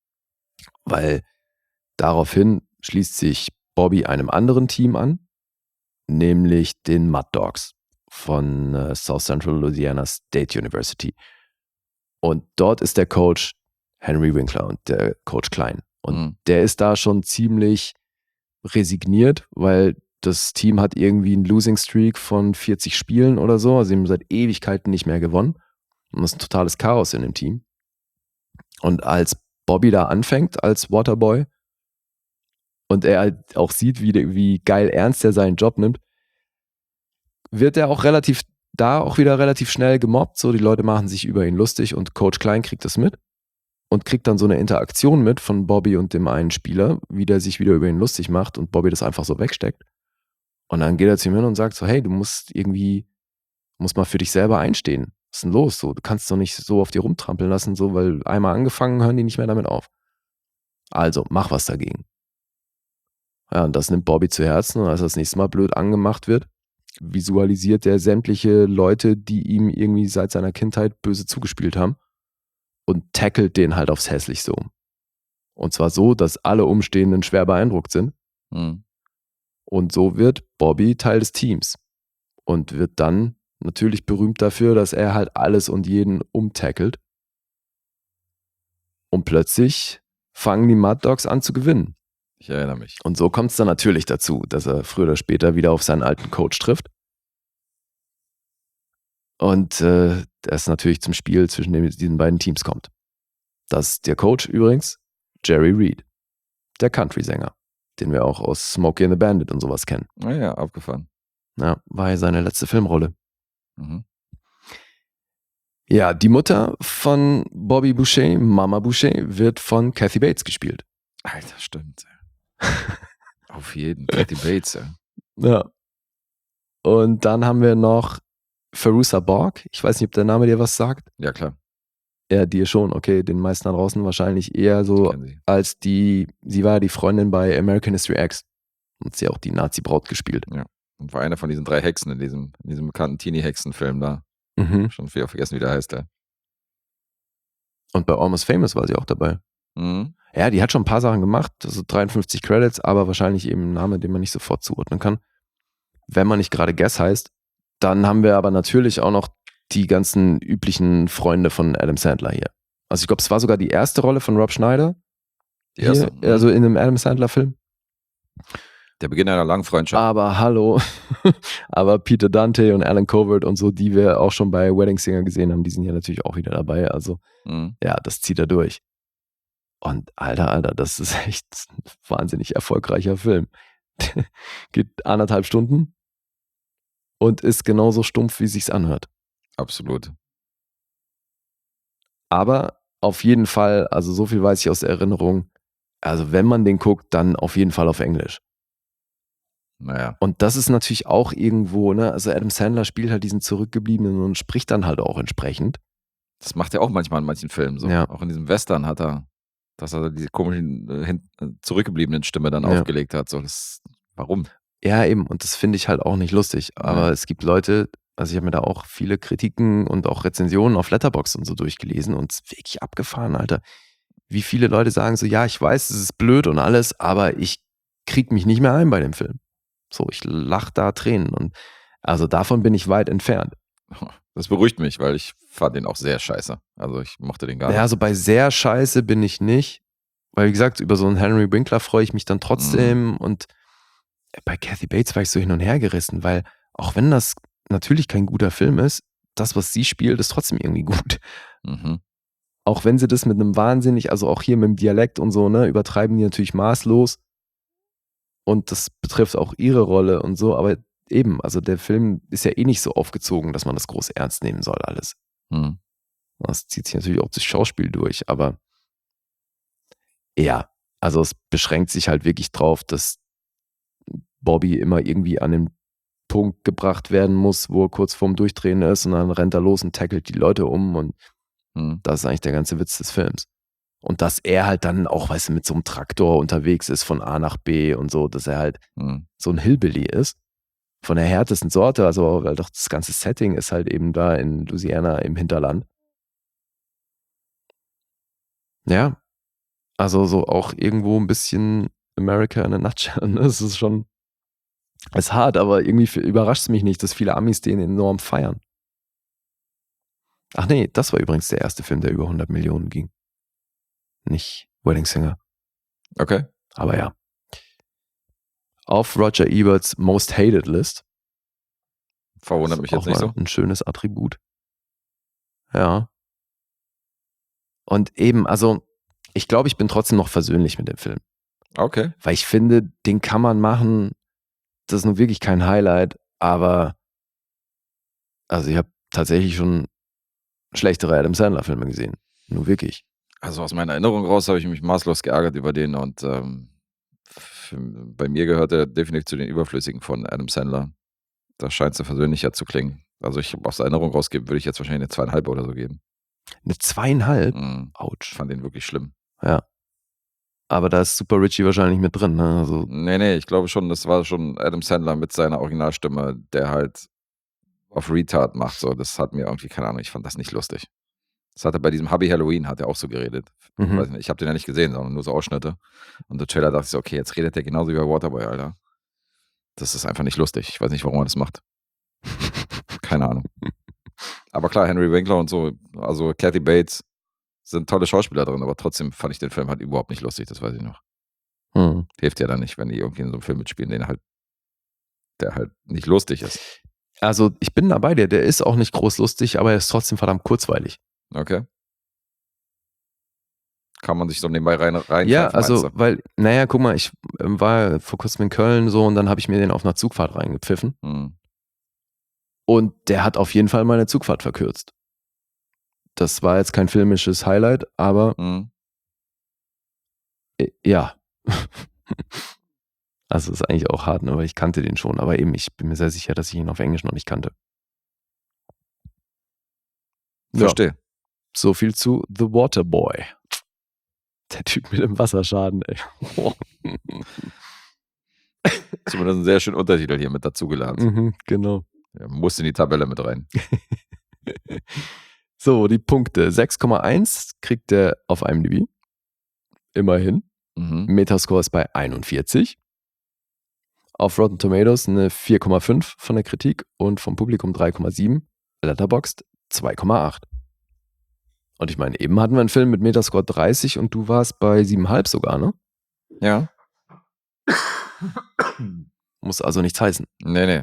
C: Weil daraufhin schließt sich Bobby einem anderen Team an, nämlich den Mud Dogs von South Central Louisiana State University. Und dort ist der Coach Henry Winkler und der Coach Klein. Und
B: Mhm.
C: der ist da schon ziemlich resigniert, weil das Team hat irgendwie einen Losing Streak von 40 Spielen oder so. Also sie haben seit Ewigkeiten nicht mehr gewonnen. Und das ist ein totales Chaos in dem Team. Und als Bobby da anfängt als Waterboy und er halt auch sieht, wie geil ernst er seinen Job nimmt, wird er auch wieder relativ schnell gemobbt. So, die Leute machen sich über ihn lustig und Coach Klein kriegt das mit und kriegt dann so eine Interaktion mit von Bobby und dem einen Spieler, wie der sich wieder über ihn lustig macht und Bobby das einfach so wegsteckt. Und dann geht er zu ihm hin und sagt so, hey, du musst mal für dich selber einstehen. Was ist denn los? So, du kannst doch nicht so auf dir rumtrampeln lassen, so, weil einmal angefangen, hören die nicht mehr damit auf. Also, mach was dagegen. Ja, und das nimmt Bobby zu Herzen und als er das nächste Mal blöd angemacht wird, visualisiert er sämtliche Leute, die ihm irgendwie seit seiner Kindheit böse zugespielt haben und tackelt den halt aufs Hässlichste um. Und zwar so, dass alle Umstehenden schwer beeindruckt sind.
B: Mhm.
C: Und so wird Bobby Teil des Teams und wird dann natürlich berühmt dafür, dass er halt alles und jeden umtackelt. Und plötzlich fangen die Mud Dogs an zu gewinnen.
B: Ich erinnere mich.
C: Und so kommt es dann natürlich dazu, dass er früher oder später wieder auf seinen alten Coach trifft. Und es natürlich zum Spiel zwischen diesen beiden Teams kommt. Das ist der Coach übrigens, Jerry Reed, der Country-Sänger, den wir auch aus Smokey and the Bandit und sowas kennen.
B: Naja, abgefahren.
C: Ja, war ja seine letzte Filmrolle.
B: Mhm.
C: Ja, die Mutter von Bobby Boucher, Mama Boucher, wird von Kathy Bates gespielt.
B: Alter, stimmt. Auf jeden. Kathy Bates, ja.
C: Ja. Und dann haben wir noch Fairuza Balk. Ich weiß nicht, ob der Name dir was sagt.
B: Ja, klar.
C: Ja, dir schon. Okay, den meisten da draußen wahrscheinlich eher so
B: Kennen sie.
C: als sie war ja die Freundin bei American History X. Und sie auch die Nazi-Braut gespielt.
B: Und war einer von diesen 3 Hexen in diesem bekannten Teenie-Hexen-Film da.
C: Mhm.
B: Schon wieder vergessen, wie der heißt, der.
C: Und bei Almost Famous war sie auch dabei.
B: Mhm.
C: Ja, die hat schon ein paar Sachen gemacht, also 53 Credits, aber wahrscheinlich eben ein Name, den man nicht sofort zuordnen kann. Wenn man nicht gerade Guess heißt. Dann haben wir aber natürlich auch noch die ganzen üblichen Freunde von Adam Sandler hier. Also ich glaube, es war sogar die erste Rolle von Rob Schneider.
B: Die erste.
C: Hier, also in einem Adam Sandler-Film.
B: Der Beginn einer langen Freundschaft.
C: Aber hallo, aber Peter Dante und Alan Covert und so, die wir auch schon bei Wedding Singer gesehen haben, die sind ja natürlich auch wieder dabei. Also
B: Mhm.
C: ja, das zieht er durch. Und Alter, das ist echt ein wahnsinnig erfolgreicher Film. Geht 1,5 Stunden und ist genauso stumpf, wie es sich anhört.
B: Absolut.
C: Aber auf jeden Fall, also so viel weiß ich aus der Erinnerung, Also wenn man den guckt, dann auf jeden Fall auf Englisch.
B: Naja.
C: Und das ist natürlich auch irgendwo, ne, also Adam Sandler spielt halt diesen Zurückgebliebenen und spricht dann halt auch entsprechend.
B: Das macht er auch manchmal in manchen Filmen so.
C: Ja.
B: Auch in diesem Western hat er, dass er diese komischen, zurückgebliebenen Stimme dann
C: Ja.
B: aufgelegt hat. So, warum?
C: Ja, eben. Und das finde ich halt auch nicht lustig. Aber
B: Ja.
C: es gibt Leute, also ich habe mir da auch viele Kritiken und auch Rezensionen auf Letterboxd und so durchgelesen und es ist wirklich abgefahren, Alter. Wie viele Leute sagen so, ja, ich weiß, es ist blöd und alles, aber ich krieg mich nicht mehr ein bei dem Film. So, ich lach da Tränen und also davon bin ich weit entfernt.
B: Das beruhigt mich, weil ich fand den auch sehr scheiße. Also ich mochte den gar
C: Naja,
B: nicht.
C: also bei sehr scheiße bin ich nicht, weil wie gesagt, über so einen Henry Winkler freue ich mich dann trotzdem und bei Kathy Bates war ich so hin und her gerissen, weil auch wenn das natürlich kein guter Film ist, das, was sie spielt, ist trotzdem irgendwie gut.
B: Mhm.
C: Auch wenn sie das mit einem wahnsinnig, also auch hier mit dem Dialekt und so, ne, übertreiben die natürlich maßlos. Und das betrifft auch ihre Rolle und so, aber eben, also der Film ist ja eh nicht so aufgezogen, dass man das groß ernst nehmen soll, alles.
B: Mhm.
C: Das zieht sich natürlich auch das Schauspiel durch, aber ja, also es beschränkt sich halt wirklich drauf, dass Bobby immer irgendwie an den Punkt gebracht werden muss, wo er kurz vorm Durchdrehen ist und dann rennt er los und tackelt die Leute um und
B: Mhm.
C: das ist eigentlich der ganze Witz des Films. Und dass er halt dann auch, weißt du, mit so einem Traktor unterwegs ist von A nach B und so, dass er halt
B: Mhm.
C: so ein Hillbilly ist. Von der härtesten Sorte, also weil doch das ganze Setting ist halt eben da in Louisiana im Hinterland. Ja, also so auch irgendwo ein bisschen America in a nutshell. Ne? Es ist schon, es ist hart, aber irgendwie überrascht es mich nicht, dass viele Amis den enorm feiern. Ach nee, das war übrigens der erste Film, der über 100 Millionen ging. Nicht Wedding Singer.
B: Okay.
C: Aber ja. Auf Roger Eberts Most Hated List.
B: Verwundert mich
C: Auch
B: jetzt nicht
C: mal
B: so.
C: ein schönes Attribut. Ja. Und eben, also ich glaube, ich bin trotzdem noch versöhnlich mit dem Film.
B: Okay.
C: Weil ich finde, den kann man machen. Das ist nun wirklich kein Highlight, aber also ich habe tatsächlich schon schlechtere Adam Sandler-Filme gesehen. Nur wirklich.
B: Also aus meiner Erinnerung raus habe ich mich maßlos geärgert über den und bei mir gehört er definitiv zu den Überflüssigen von Adam Sandler. Da scheint es versöhnlicher zu klingen. Also ich aus der Erinnerung rausgeben, würde ich jetzt wahrscheinlich eine 2,5 oder so geben.
C: Eine 2,5?
B: Mhm. Ich
C: Autsch.
B: fand den wirklich schlimm.
C: Ja. Aber da ist Super Richie wahrscheinlich mit drin, ne? Also,
B: Nee, ich glaube schon, das war schon Adam Sandler mit seiner Originalstimme, der halt auf Retard macht. So, das hat mir irgendwie, keine Ahnung, ich fand das nicht lustig. Das hat er bei diesem Hubby Halloween, hat er auch so geredet.
C: Mhm.
B: Ich habe den ja nicht gesehen, sondern nur so Ausschnitte. Und der Trailer dachte ich so, okay, jetzt redet der genauso wie bei Waterboy, Alter. Das ist einfach nicht lustig. Ich weiß nicht, warum er das macht. Keine Ahnung. Aber klar, Henry Winkler und so, also Kathy Bates sind tolle Schauspieler drin, aber trotzdem fand ich den Film halt überhaupt nicht lustig, das weiß ich noch.
C: Mhm.
B: Hilft ja dann nicht, wenn die irgendwie in so einem Film mitspielen, der halt nicht lustig ist.
C: Also ich bin da bei dir, der ist auch nicht groß lustig, aber er ist trotzdem verdammt kurzweilig.
B: Okay. Kann man sich so nebenbei rein
C: Ja,
B: meinst
C: also,
B: du?
C: weil, naja, guck mal, ich war vor kurzem in Köln so und dann habe ich mir den auf einer Zugfahrt reingepfiffen
B: Mhm.
C: und der hat auf jeden Fall meine Zugfahrt verkürzt. Das war jetzt kein filmisches Highlight, aber
B: Mhm.
C: ja. Also ist eigentlich auch hart, ne, weil ich kannte den schon, aber eben, ich bin mir sehr sicher, dass ich ihn auf Englisch noch nicht kannte. Ja,
B: Verstehe.
C: so viel zu The Waterboy. Der Typ mit dem Wasserschaden, ey.
B: Zumindest einen sehr schönen Untertitel hier mit dazugeladen.
C: Genau.
B: Ja, muss in die Tabelle mit rein.
C: So, die Punkte. 6,1 kriegt der auf IMDb. Immerhin.
B: Mhm.
C: Metascore ist bei 41. Auf Rotten Tomatoes eine 4,5 von der Kritik und vom Publikum 3,7. Letterboxd 2,8. Und ich meine, eben hatten wir einen Film mit Metascore 30 und du warst bei 7,5 sogar, ne?
B: Ja.
C: Muss also nichts heißen.
B: Nee.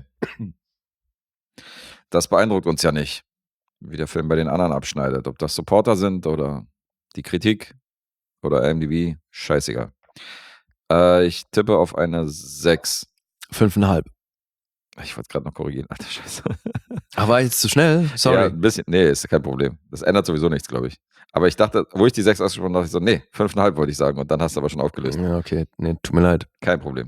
B: Das beeindruckt uns ja nicht, wie der Film bei den anderen abschneidet. Ob das Supporter sind oder die Kritik oder IMDb, scheißegal. Ich tippe auf eine 6.
C: 5,5.
B: Ich wollte gerade noch korrigieren. Alter, Scheiße.
C: Aber war jetzt zu schnell?
B: Ja,
C: Sorry.
B: ein bisschen. Nee, ist kein Problem. Das ändert sowieso nichts, glaube ich. Aber ich dachte, wo ich die 6 ausgesprochen habe, dachte ich so, nee, 5,5 wollte ich sagen. Und dann hast du aber schon aufgelöst.
C: Ja, okay. Nee, tut mir leid.
B: Kein Problem.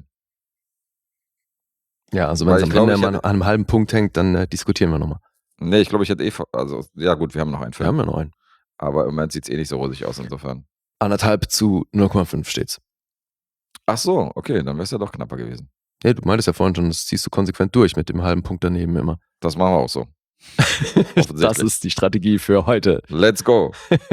C: Ja, also wenn
B: Weil
C: es
B: ich
C: am
B: glaube,
C: Ende
B: ich
C: an
B: hätte-
C: einem halben Punkt hängt, dann diskutieren wir nochmal.
B: Nee, ich glaube, ich hätte also, ja gut, wir haben noch einen
C: Wir
B: Film.
C: haben ja noch einen.
B: Aber im Moment sieht es eh nicht so rosig aus, insofern.
C: 1,5 zu 0,5 steht's.
B: Ach so, okay, dann wäre es ja doch knapper gewesen.
C: Ja, du meintest ja vorhin schon, das ziehst du konsequent durch mit dem halben Punkt daneben immer.
B: Das machen wir auch so.
C: Das
B: Offensichtlich.
C: ist die Strategie für heute.
B: Let's go.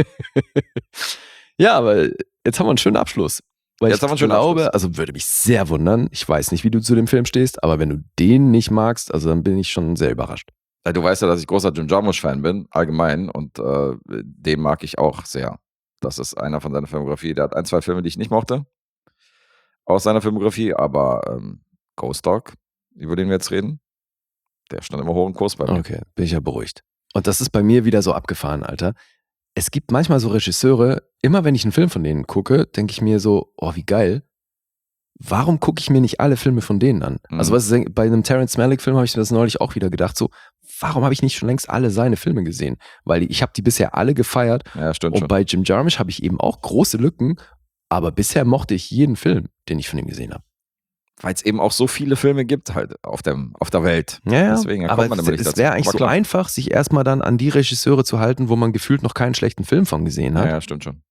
C: Ja, aber jetzt haben wir einen schönen Abschluss. Weil
B: Jetzt
C: ich
B: haben wir einen schönen
C: glaube,
B: Abschluss.
C: also würde mich sehr wundern, ich weiß nicht, wie du zu dem Film stehst, aber wenn du den nicht magst, also dann bin ich schon sehr überrascht.
B: Du weißt ja, dass ich großer Jim Jarmusch-Fan bin, allgemein. Und den mag ich auch sehr. Das ist einer von seiner Filmografie. Der hat 1, 2 Filme, die ich nicht mochte. Aus seiner Filmografie. Aber Ghost Dog, über den wir jetzt reden, der stand immer hoch im Kurs bei mir.
C: Okay, bin ich ja beruhigt. Und das ist bei mir wieder so abgefahren, Alter. Es gibt manchmal so Regisseure, immer wenn ich einen Film von denen gucke, denke ich mir so, oh, wie geil. Warum gucke ich mir nicht alle Filme von denen an?
B: Mhm.
C: Also was ist, bei einem Terrence Malick-Film habe ich mir das neulich auch wieder gedacht, so, warum habe ich nicht schon längst alle seine Filme gesehen? Weil ich habe die bisher alle gefeiert
B: Ja, stimmt
C: und
B: schon.
C: bei Jim Jarmusch habe ich eben auch große Lücken, aber bisher mochte ich jeden Film, den ich von ihm gesehen habe.
B: Weil es eben auch so viele Filme gibt halt auf der Welt.
C: Ja,
B: Deswegen kommt
C: aber
B: man immer nicht
C: es
B: dazu.
C: wäre eigentlich
B: Aber
C: so
B: klar.
C: einfach, sich erstmal dann an die Regisseure zu halten, wo man gefühlt noch keinen schlechten Film von gesehen hat.
B: Ja, stimmt schon.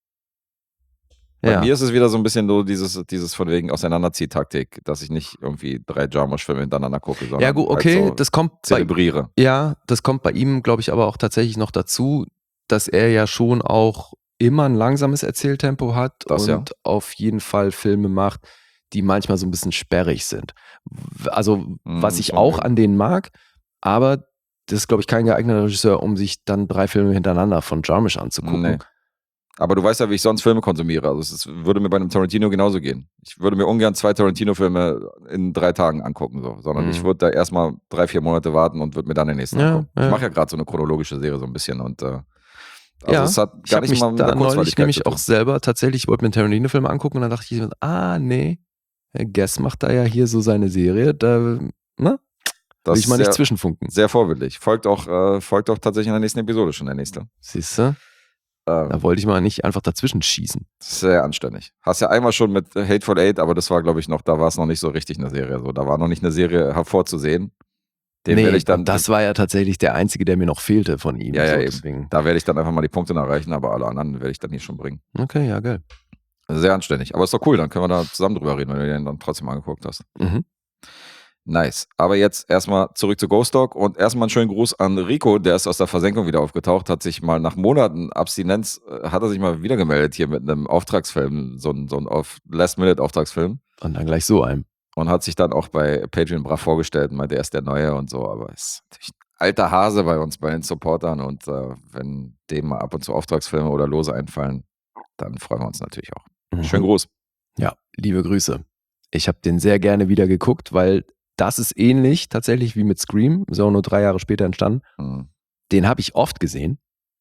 B: Bei
C: Ja.
B: mir ist es wieder so ein bisschen so dieses von wegen Auseinanderziehtaktik, dass ich nicht irgendwie 3 Jarmusch-Filme hintereinander gucke, sondern
C: Ja, gut, okay,
B: halt so
C: das kommt bei,
B: zelebriere.
C: ja, das kommt bei ihm, glaube ich, aber auch tatsächlich noch dazu, dass er ja schon auch immer ein langsames Erzähltempo hat
B: Das
C: und
B: ja.
C: auf jeden Fall Filme macht, die manchmal so ein bisschen sperrig sind. Also, was ich
B: schon
C: auch
B: möglich.
C: an denen mag, aber das ist, glaube ich, kein geeigneter Regisseur, um sich dann 3 Filme hintereinander von Jarmusch anzugucken.
B: Nee. Aber du weißt ja, wie ich sonst Filme konsumiere. Also würde mir bei einem Tarantino genauso gehen. Ich würde mir ungern 2 Tarantino-Filme in 3 Tagen angucken, so, sondern ich würde da erstmal 3, 4 Monate warten und würde mir dann den nächsten
C: Ja,
B: angucken.
C: ja.
B: Ich mache ja gerade so eine chronologische Serie so ein bisschen und also
C: Ja,
B: es hat
C: ich
B: gar
C: habe
B: nicht
C: mich
B: mal mit
C: da
B: der
C: neulich
B: Kurzweiligkeit
C: nämlich
B: zu tun.
C: auch selber tatsächlich, ich wollte mir einen Tarantino-Film angucken und dann dachte ich mir, nee, Guess macht da ja hier so seine Serie, da will
B: Das
C: ich mal
B: ist
C: nicht
B: sehr,
C: zwischenfunken.
B: sehr vorbildlich. Folgt auch tatsächlich in der nächsten Episode schon der nächste.
C: Siehst du? Da wollte ich mal nicht einfach dazwischen schießen.
B: Sehr anständig. Hast ja einmal schon mit Hateful Eight, aber das war, glaube ich, da war es noch nicht so richtig eine Serie. So, da war noch nicht eine Serie hervorzusehen. Den werde ich dann,
C: und das war ja tatsächlich der einzige, der mir noch fehlte von ihm.
B: Ja,
C: so,
B: eben.
C: deswegen.
B: Da werde ich dann einfach mal die Punkte erreichen, aber alle anderen werde ich dann hier schon bringen.
C: Okay, ja, geil.
B: Sehr anständig. Aber ist doch cool, dann können wir da zusammen drüber reden, wenn du den dann trotzdem angeguckt hast.
C: Mhm.
B: Nice. Aber jetzt erstmal zurück zu Ghost Dog und erstmal einen schönen Gruß an Rico, der ist aus der Versenkung wieder aufgetaucht, hat sich mal nach Monaten Abstinenz, hat er sich mal wieder gemeldet hier mit einem Auftragsfilm, so ein Last-Minute-Auftragsfilm
C: Und dann gleich so einem.
B: und hat sich dann auch bei Patreon brav vorgestellt und meinte, er ist der Neue und so, aber ist natürlich ein alter Hase bei uns, bei den Supportern und wenn dem mal ab und zu Auftragsfilme oder Lose einfallen, dann freuen wir uns natürlich auch.
C: Mhm.
B: Schönen Gruß.
C: Ja, liebe Grüße. Ich habe den sehr gerne wieder geguckt, weil das ist ähnlich tatsächlich wie mit Scream, ist auch nur 3 Jahre später entstanden.
B: Mhm.
C: Den habe ich oft gesehen,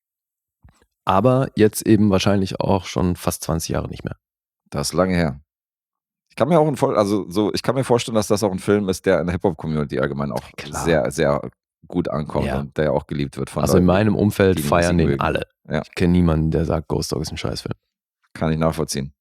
C: aber jetzt eben wahrscheinlich auch schon fast 20 Jahre nicht mehr.
B: Das ist lange her. Ich kann mir auch ich kann mir vorstellen, dass das auch ein Film ist, der in der Hip-Hop-Community allgemein auch
C: Klar.
B: sehr, sehr gut ankommt
C: Ja.
B: und der auch geliebt wird von
C: Also in
B: Leuten.
C: meinem Umfeld
B: die den
C: feiern den
B: mögen.
C: alle.
B: Ja.
C: Ich kenne niemanden, der sagt, Ghost Dog ist ein Scheißfilm.
B: Kann ich nachvollziehen.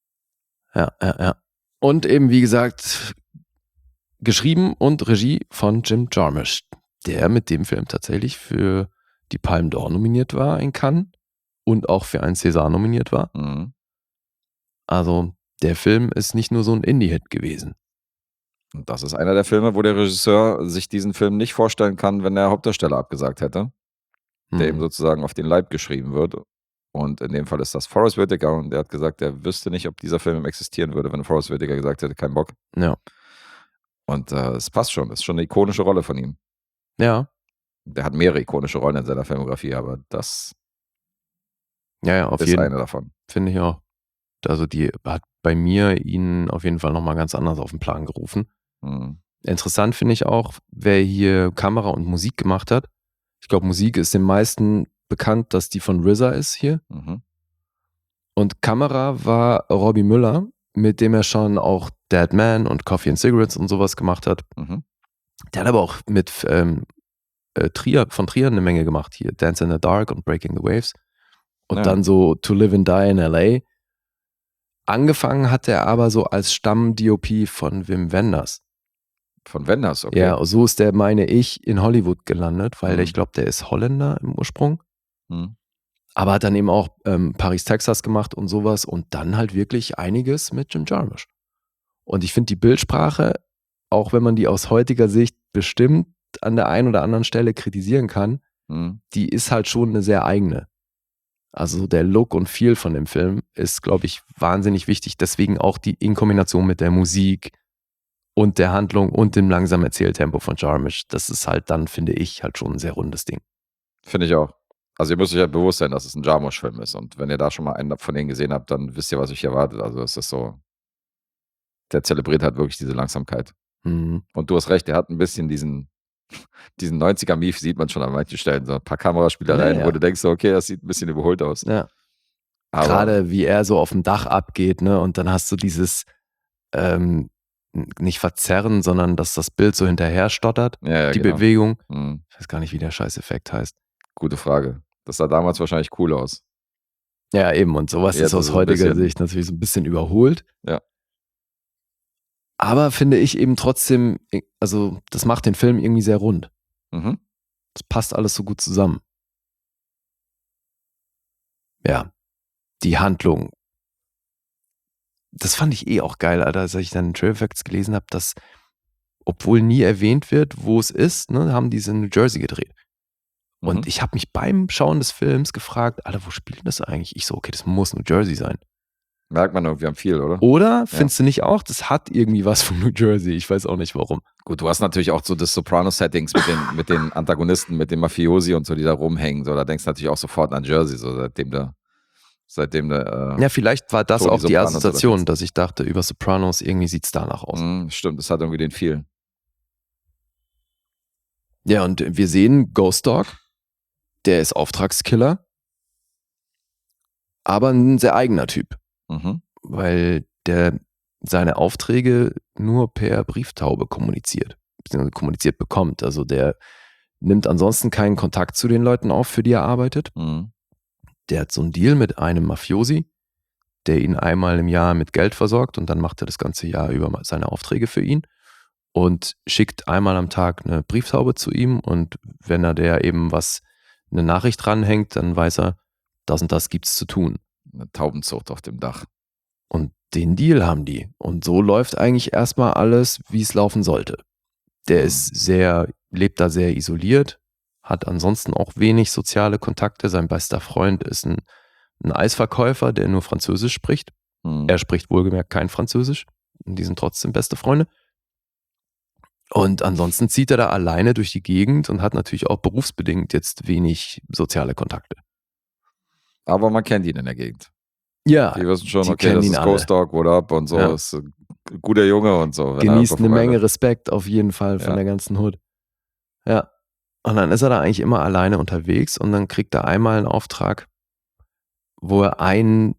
C: Ja. Und eben, wie gesagt, geschrieben und Regie von Jim Jarmusch, der mit dem Film tatsächlich für die Palme d'Or nominiert war in Cannes und auch für einen César nominiert war.
B: Mhm.
C: Also der Film ist nicht nur so ein Indie-Hit gewesen.
B: Und das ist einer der Filme, wo der Regisseur sich diesen Film nicht vorstellen kann, wenn der Hauptdarsteller abgesagt hätte, der ihm
C: Mhm.
B: sozusagen auf den Leib geschrieben wird. Und in dem Fall ist das Forest Whitaker und der hat gesagt, er wüsste nicht, ob dieser Film existieren würde, wenn Forest Whitaker gesagt hätte, kein Bock.
C: Ja.
B: Und es passt schon, das ist schon eine ikonische Rolle von ihm.
C: Ja,
B: Der hat mehrere ikonische Rollen in seiner Filmografie, aber das
C: auf
B: ist
C: jeden
B: eine davon.
C: finde ich auch. Also die hat bei mir ihn auf jeden Fall nochmal ganz anders auf den Plan gerufen.
B: Mhm.
C: Interessant finde ich auch, wer hier Kamera und Musik gemacht hat. Ich glaube, Musik ist den meisten bekannt, dass die von RZA ist hier.
B: Mhm.
C: Und Kamera war Robbie Müller, mit dem er schon auch Dead Man und Coffee and Cigarettes und sowas gemacht hat.
B: Mhm.
C: Der hat aber auch mit von Trier eine Menge gemacht hier. Dance in the Dark und Breaking the Waves. Und
B: Ja.
C: dann so To Live and Die in L.A. Angefangen hat er aber so als Stamm-DOP von Wim Wenders.
B: Von Wenders, okay.
C: Ja, so ist der, meine ich, in Hollywood gelandet, weil
B: Mhm.
C: ich glaube, der ist Holländer im Ursprung.
B: Hm.
C: Aber hat dann eben auch Paris, Texas gemacht und sowas und dann halt wirklich einiges mit Jim Jarmusch. Und ich finde die Bildsprache, auch wenn man die aus heutiger Sicht bestimmt an der einen oder anderen Stelle kritisieren kann,
B: Hm.
C: die ist halt schon eine sehr eigene. Also der Look und Feel von dem Film ist, glaube ich, wahnsinnig wichtig. Deswegen auch die in Kombination mit der Musik und der Handlung und dem langsamen Erzähltempo von Jarmusch. Das ist halt dann, finde ich, halt schon ein sehr rundes Ding.
B: Finde ich auch. Also ihr müsst euch halt bewusst sein, dass es ein Jarmusch-Film ist. Und wenn ihr da schon mal einen von denen gesehen habt, dann wisst ihr, was euch erwartet. Also es ist so, der zelebriert halt wirklich diese Langsamkeit.
C: Mhm.
B: Und du hast recht, der hat ein bisschen diesen 90er-Mief, sieht man schon an manchen Stellen. So ein paar Kameraspielereien,
C: Ja.
B: wo du denkst, so, okay, das sieht ein bisschen überholt aus.
C: Ja.
B: Aber
C: Gerade wie er so auf dem Dach abgeht, ne? Und dann hast du dieses nicht verzerren, sondern dass das Bild so hinterher stottert,
B: ja,
C: die
B: genau.
C: Bewegung.
B: Hm.
C: Ich weiß gar nicht, wie der Scheißeffekt heißt.
B: Gute Frage. Das sah damals wahrscheinlich cool aus.
C: Ja, eben. Und sowas
B: Jetzt
C: ist aus
B: ist es ein
C: heutiger
B: bisschen-
C: Sicht natürlich so ein bisschen überholt.
B: Ja.
C: Aber finde ich eben trotzdem, also das macht den Film irgendwie sehr rund.
B: Mhm.
C: Das passt alles so gut zusammen. Ja, die Handlung. Das fand ich eh auch geil, Alter, als ich dann Trail Facts gelesen habe, dass, obwohl nie erwähnt wird, wo es ist, ne, haben die es in New Jersey gedreht. Und
B: Mhm.
C: ich habe mich beim Schauen des Films gefragt, Alter, wo spielt das eigentlich? Ich so, okay, das muss New Jersey sein.
B: Merkt man irgendwie am viel, oder?
C: Oder findest du nicht auch, das hat irgendwie was von New Jersey? Ich weiß auch nicht warum.
B: Gut, du hast natürlich auch so das Soprano-Settings mit den Antagonisten, mit den Mafiosi und so, die da rumhängen. So, da denkst du natürlich auch sofort an Jersey, so seitdem da
C: Ja, vielleicht war das
B: Tony
C: auch die
B: Soprano oder
C: Assoziation,
B: was?
C: dass ich dachte, über Sopranos, irgendwie sieht es danach aus.
B: Stimmt, das hat irgendwie den Feel.
C: Ja, und wir sehen Ghost Dog, der ist Auftragskiller, aber ein sehr eigener Typ,
B: Mhm.
C: weil der seine Aufträge nur per Brieftaube kommuniziert, beziehungsweise kommuniziert bekommt. Also der nimmt ansonsten keinen Kontakt zu den Leuten auf, für die er arbeitet.
B: Mhm.
C: Der hat so einen Deal mit einem Mafiosi, der ihn einmal im Jahr mit Geld versorgt und dann macht er das ganze Jahr über seine Aufträge für ihn und schickt einmal am Tag eine Brieftaube zu ihm und wenn er der eben eine Nachricht dranhängt, dann weiß er, das und das gibt's zu tun.
B: Eine Taubenzucht auf dem Dach.
C: Und den Deal haben die. Und so läuft eigentlich erstmal alles, wie es laufen sollte. Der lebt da sehr isoliert, hat ansonsten auch wenig soziale Kontakte. Sein bester Freund ist ein Eisverkäufer, der nur Französisch spricht.
B: Mhm.
C: Er spricht wohlgemerkt kein Französisch. Und die sind trotzdem beste Freunde. Und ansonsten zieht er da alleine durch die Gegend und hat natürlich auch berufsbedingt jetzt wenig soziale Kontakte.
B: Aber man kennt ihn in der Gegend.
C: Ja,
B: Die wissen schon,
C: die
B: okay,
C: kennen
B: das
C: ihn
B: ist
C: alle.
B: Ghost Dog, what up und so.
C: Ja.
B: Ist ein guter Junge und so. wenn er
C: genießt
B: irgendwo
C: eine Menge
B: vorbeiläuft.
C: Respekt auf jeden Fall von
B: Ja.
C: der ganzen Hood. Ja. Und dann ist er da eigentlich immer alleine unterwegs und dann kriegt er einmal einen Auftrag, wo er einen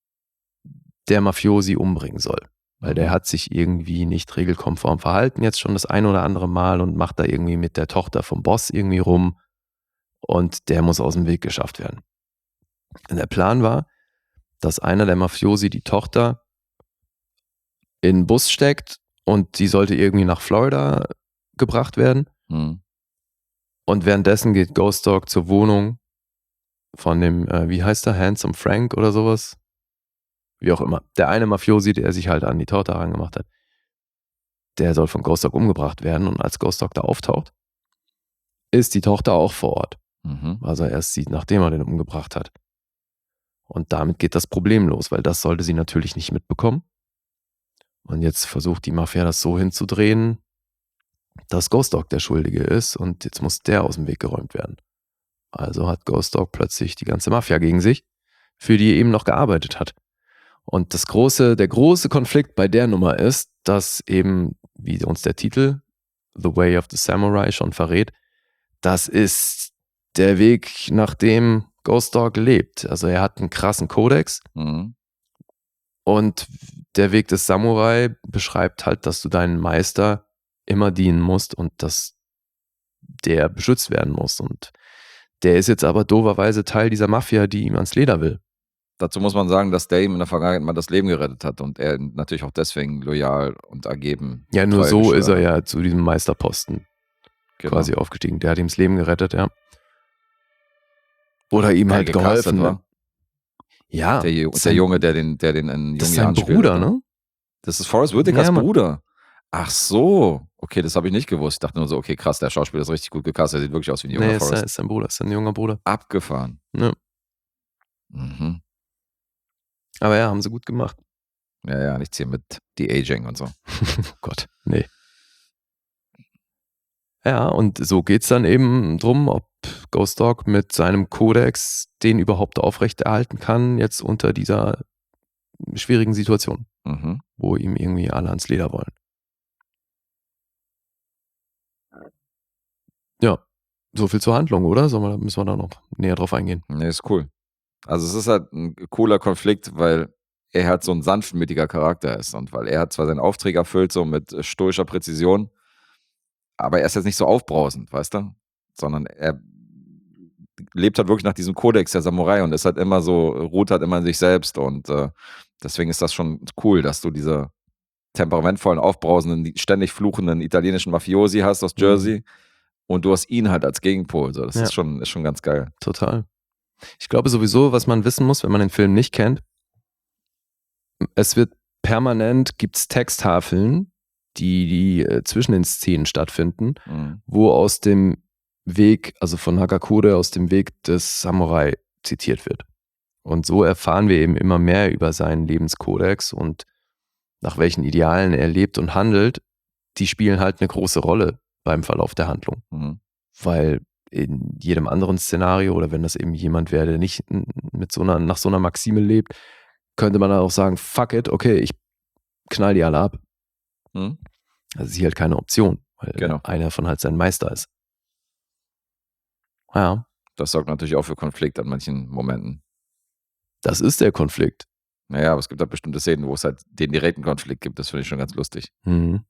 C: der Mafiosi umbringen soll. Weil der hat sich irgendwie nicht regelkonform verhalten, jetzt schon das ein oder andere Mal und macht da irgendwie mit der Tochter vom Boss irgendwie rum und der muss aus dem Weg geschafft werden. Und der Plan war, dass einer der Mafiosi die Tochter in den Bus steckt und die sollte irgendwie nach Florida gebracht werden.
B: Mhm.
C: Und währenddessen geht Ghost Dog zur Wohnung von dem, wie heißt der, Handsome Frank oder sowas? Wie auch immer. Der eine Mafiosi, der sich halt an die Tochter herangemacht hat, der soll von Ghost Dog umgebracht werden. Und als Ghost Dog da auftaucht, ist die Tochter auch vor Ort.
B: Mhm.
C: Was er erst sieht, nachdem er den umgebracht hat. Und damit geht das Problem los, weil das sollte sie natürlich nicht mitbekommen. Und jetzt versucht die Mafia das so hinzudrehen, dass Ghost Dog der Schuldige ist und jetzt muss der aus dem Weg geräumt werden. Also hat Ghost Dog plötzlich die ganze Mafia gegen sich, für die er eben noch gearbeitet hat. Und der große Konflikt bei der Nummer ist, dass eben, wie uns der Titel The Way of the Samurai schon verrät, das ist der Weg, nach dem Ghost Dog lebt. Also er hat einen krassen Kodex
B: Mhm.
C: und der Weg des Samurai beschreibt halt, dass du deinen Meister immer dienen musst und dass der beschützt werden muss. Und der ist jetzt aber dooferweise Teil dieser Mafia, die ihm ans Leder will.
B: Dazu muss man sagen, dass der ihm in der Vergangenheit mal das Leben gerettet hat und er natürlich auch deswegen loyal und ergeben.
C: Ja, nur
B: treu
C: so ist er
B: geschwört hat.
C: ja zu diesem Meisterposten
B: Genau.
C: quasi aufgestiegen. Der hat ihm das Leben gerettet, ja. Oder ihm
B: Geil
C: halt
B: gecastet,
C: geholfen.
B: wa?
C: Ne? Ja,
B: Der
C: sein-
B: Junge, der den in
C: das
B: jungen
C: ist sein
B: Jahren spielt.
C: Bruder,
B: oder?
C: ne?
B: Das ist Forrest Whitakers
C: Ja, Mann.
B: Bruder. Ach so. Okay, das habe ich nicht gewusst. Ich dachte nur so, okay, krass, der Schauspieler ist richtig gut gecastet. Der sieht wirklich aus wie ein junger
C: Nee, ist
B: Forrest.
C: sein Bruder, ist sein junger Bruder.
B: Abgefahren.
C: Ja.
B: Mhm.
C: Aber ja, haben sie gut gemacht.
B: Ja, nichts hier mit De-Aging und so.
C: Oh Gott, nee. Ja, und so geht's dann eben drum, ob Ghost Dog mit seinem Kodex den überhaupt aufrechterhalten kann, jetzt unter dieser schwierigen Situation,
B: Mhm.
C: wo ihm irgendwie alle ans Leder wollen. Ja, so viel zur Handlung, oder? Müssen wir da noch näher drauf eingehen?
B: Nee, ist cool. Also es ist halt ein cooler Konflikt, weil er halt so ein sanftmütiger Charakter ist und weil er hat zwar seinen Auftrag erfüllt, so mit stoischer Präzision, aber er ist jetzt nicht so aufbrausend, weißt du? Sondern er lebt halt wirklich nach diesem Kodex der Samurai und ist halt immer so, ruht halt immer in sich selbst und deswegen ist das schon cool, dass du diese temperamentvollen, aufbrausenden, ständig fluchenden italienischen Mafiosi hast aus Jersey und du hast ihn halt als Gegenpol. So. Das
C: Ja.
B: ist schon ganz geil.
C: Total. Ich glaube sowieso, was man wissen muss, wenn man den Film nicht kennt, es wird permanent, gibt's Texttafeln, die zwischen den Szenen stattfinden,
B: Mhm.
C: wo aus dem Weg, also von Hagakure, aus dem Weg des Samurai zitiert wird. Und so erfahren wir eben immer mehr über seinen Lebenskodex und nach welchen Idealen er lebt und handelt. Die spielen halt eine große Rolle beim Verlauf der Handlung.
B: Mhm.
C: Weil in jedem anderen Szenario oder wenn das eben jemand wäre, der nicht mit nach so einer Maxime lebt, könnte man dann auch sagen, fuck it, okay, ich knall die alle ab.
B: Mhm.
C: Das ist hier halt keine Option, weil
B: Genau.
C: einer von halt sein Meister ist. Ja,
B: Das sorgt natürlich auch für Konflikt an manchen Momenten.
C: das ist der Konflikt.
B: Naja, aber es gibt halt bestimmte Szenen, wo es halt den direkten Konflikt gibt. Das finde ich schon ganz lustig.
C: Mhm.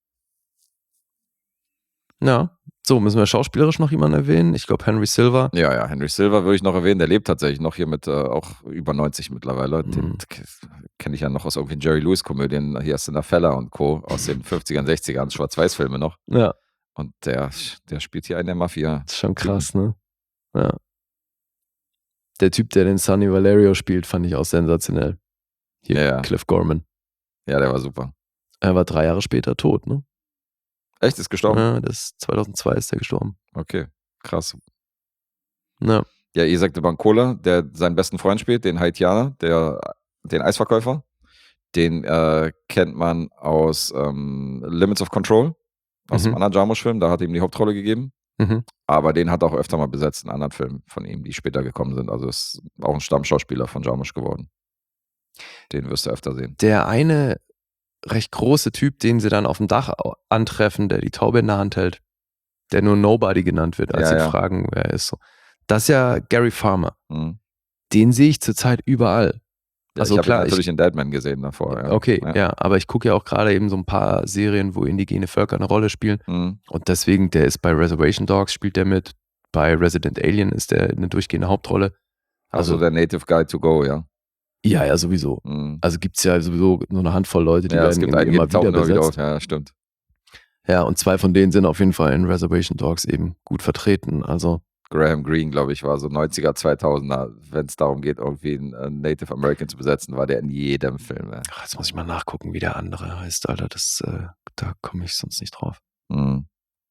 C: Ja, so, müssen wir schauspielerisch noch jemanden erwähnen? Ich glaube, Henry Silva.
B: Ja, Henry Silva würde ich noch erwähnen. Der lebt tatsächlich noch hier mit auch über 90 mittlerweile. Den
C: Mhm.
B: kenne ich ja noch aus irgendwelchen Jerry Lewis-Komödien. Hier ist Fella und Co. aus den 50ern, 60ern, Schwarz-Weiß-Filme noch.
C: Ja,
B: Und der spielt hier einen der Mafia.
C: das ist schon krass, ne? Ja. Der Typ, der den Sonny Valerio spielt, fand ich auch sensationell. Hier,
B: Ja.
C: Cliff Gorman.
B: Ja, der war super.
C: Er war 3 Jahre später tot, ne?
B: Echt, ist gestorben?
C: Ja, 2002 ist er gestorben.
B: Okay, krass.
C: Ja.
B: Ja, Isaac de Bancola, der seinen besten Freund spielt, den Haitianer, den Eisverkäufer. Den kennt man aus Limits of Control, aus dem anderen Jarmusch-Film. Da hat er ihm die Hauptrolle gegeben.
C: Mhm.
B: Aber den hat er auch öfter mal besetzt in anderen Filmen von ihm, die später gekommen sind. Also ist auch ein Stammschauspieler von Jarmusch geworden. Den wirst du öfter sehen.
C: Der eine recht große Typ, den sie dann auf dem Dach antreffen, der die Taube in der Hand hält, der nur Nobody genannt wird, als
B: Ja,
C: sie
B: ja.
C: fragen, wer er ist. So. Das ist ja Gary Farmer.
B: Mhm.
C: Den sehe ich zurzeit überall.
B: Ja,
C: Also
B: ich habe ihn
C: klar,
B: natürlich in Deadman gesehen davor. Ja.
C: Okay, ja, aber ich gucke ja auch gerade eben so ein paar Serien, wo indigene Völker eine Rolle spielen.
B: Mhm.
C: Und deswegen, der ist bei Reservation Dogs, spielt der mit. Bei Resident Alien ist der eine durchgehende Hauptrolle.
B: Also der Native Guy to go, ja.
C: Ja, sowieso.
B: Mhm.
C: Also gibt es ja sowieso nur eine Handvoll Leute, die
B: Ja, es
C: werden
B: gibt
C: irgendwie
B: einige,
C: immer
B: die tauchen
C: wieder
B: immer wieder auf.
C: besetzt.
B: Ja, stimmt.
C: Ja, und 2 von denen sind auf jeden Fall in Reservation Dogs eben gut vertreten. Also,
B: Graham Greene, glaube ich, war so 90er, 2000er, wenn es darum geht, irgendwie einen Native American zu besetzen, war der in jedem Film. Ja.
C: ach, jetzt muss ich mal nachgucken, wie der andere heißt, Alter. Da komme ich sonst nicht drauf.
B: Mhm.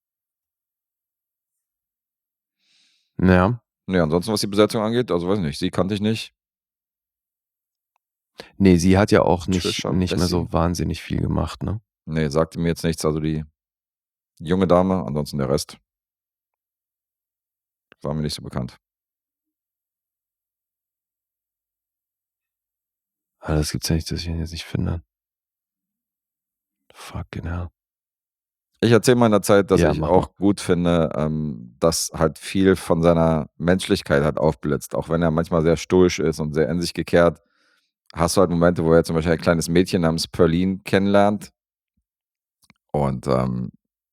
C: Ja.
B: Ja, ansonsten, was die Besetzung angeht, also weiß ich nicht, sie kannte ich nicht.
C: Nee, sie hat ja auch nicht
B: Trisha
C: mehr so
B: Bessie.
C: wahnsinnig viel gemacht, ne?
B: Nee, sagte mir jetzt nichts. Also die junge Dame, ansonsten der Rest war mir nicht so bekannt.
C: Aber das gibt's ja nicht, dass ich ihn jetzt nicht finde. Fucking hell.
B: Ich erzähle meiner Zeit, dass
C: Ja,
B: ich
C: mach
B: auch gut finde, dass halt viel von seiner Menschlichkeit halt aufblitzt. Auch wenn er manchmal sehr stoisch ist und sehr in sich gekehrt, hast du halt Momente, wo er zum Beispiel ein kleines Mädchen namens Pearline kennenlernt. Und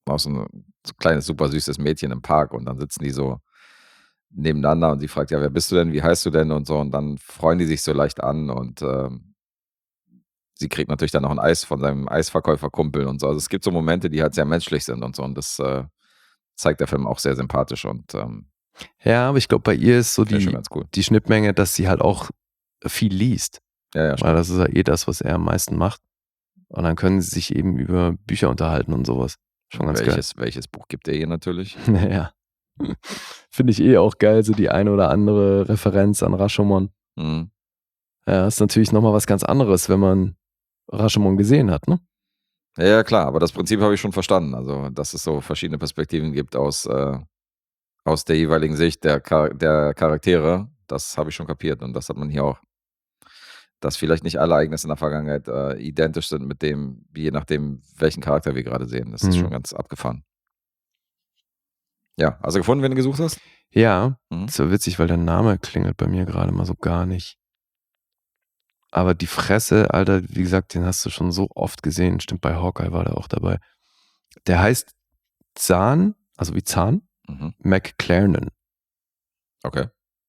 B: auch so ein kleines, super süßes Mädchen im Park und dann sitzen die so nebeneinander und sie fragt, ja, wer bist du denn, wie heißt du denn und so und dann freuen die sich so leicht an und sie kriegt natürlich dann noch ein Eis von seinem Eisverkäuferkumpel und so. Also es gibt so Momente, die halt sehr menschlich sind und so und das zeigt der Film auch sehr sympathisch und
C: Ja, aber ich glaube, bei ihr ist so
B: finde ich schon ganz cool.
C: die Schnittmenge, dass sie halt auch viel liest.
B: Ja,
C: Weil
B: stimmt.
C: das ist ja das, was er am meisten macht. Und dann können sie sich eben über Bücher unterhalten und sowas. Schon ganz
B: Welches Buch gibt er ihr natürlich?
C: geil. Naja. Finde ich auch geil, so die eine oder andere Referenz an Rashomon.
B: Mhm.
C: Ja, ist natürlich nochmal was ganz anderes, wenn man Rashomon gesehen hat, ne?
B: Ja, klar, aber das Prinzip habe ich schon verstanden. Also, dass es so verschiedene Perspektiven gibt aus der jeweiligen Sicht der Charaktere, das habe ich schon kapiert und das hat man hier auch. Dass vielleicht nicht alle Ereignisse in der Vergangenheit identisch sind mit dem, je nachdem, welchen Charakter wir gerade sehen. Das ist schon ganz abgefahren. Ja, also gefunden, wen du gesucht hast?
C: Ja,
B: Mhm.
C: ist so witzig, weil der Name klingelt bei mir gerade mal so gar nicht. Aber die Fresse, Alter, wie gesagt, den hast du schon so oft gesehen. Stimmt, bei Hawkeye war der auch dabei. Der heißt Zahn, also wie Zahn,
B: Mhm.
C: McClarnon.
B: Okay.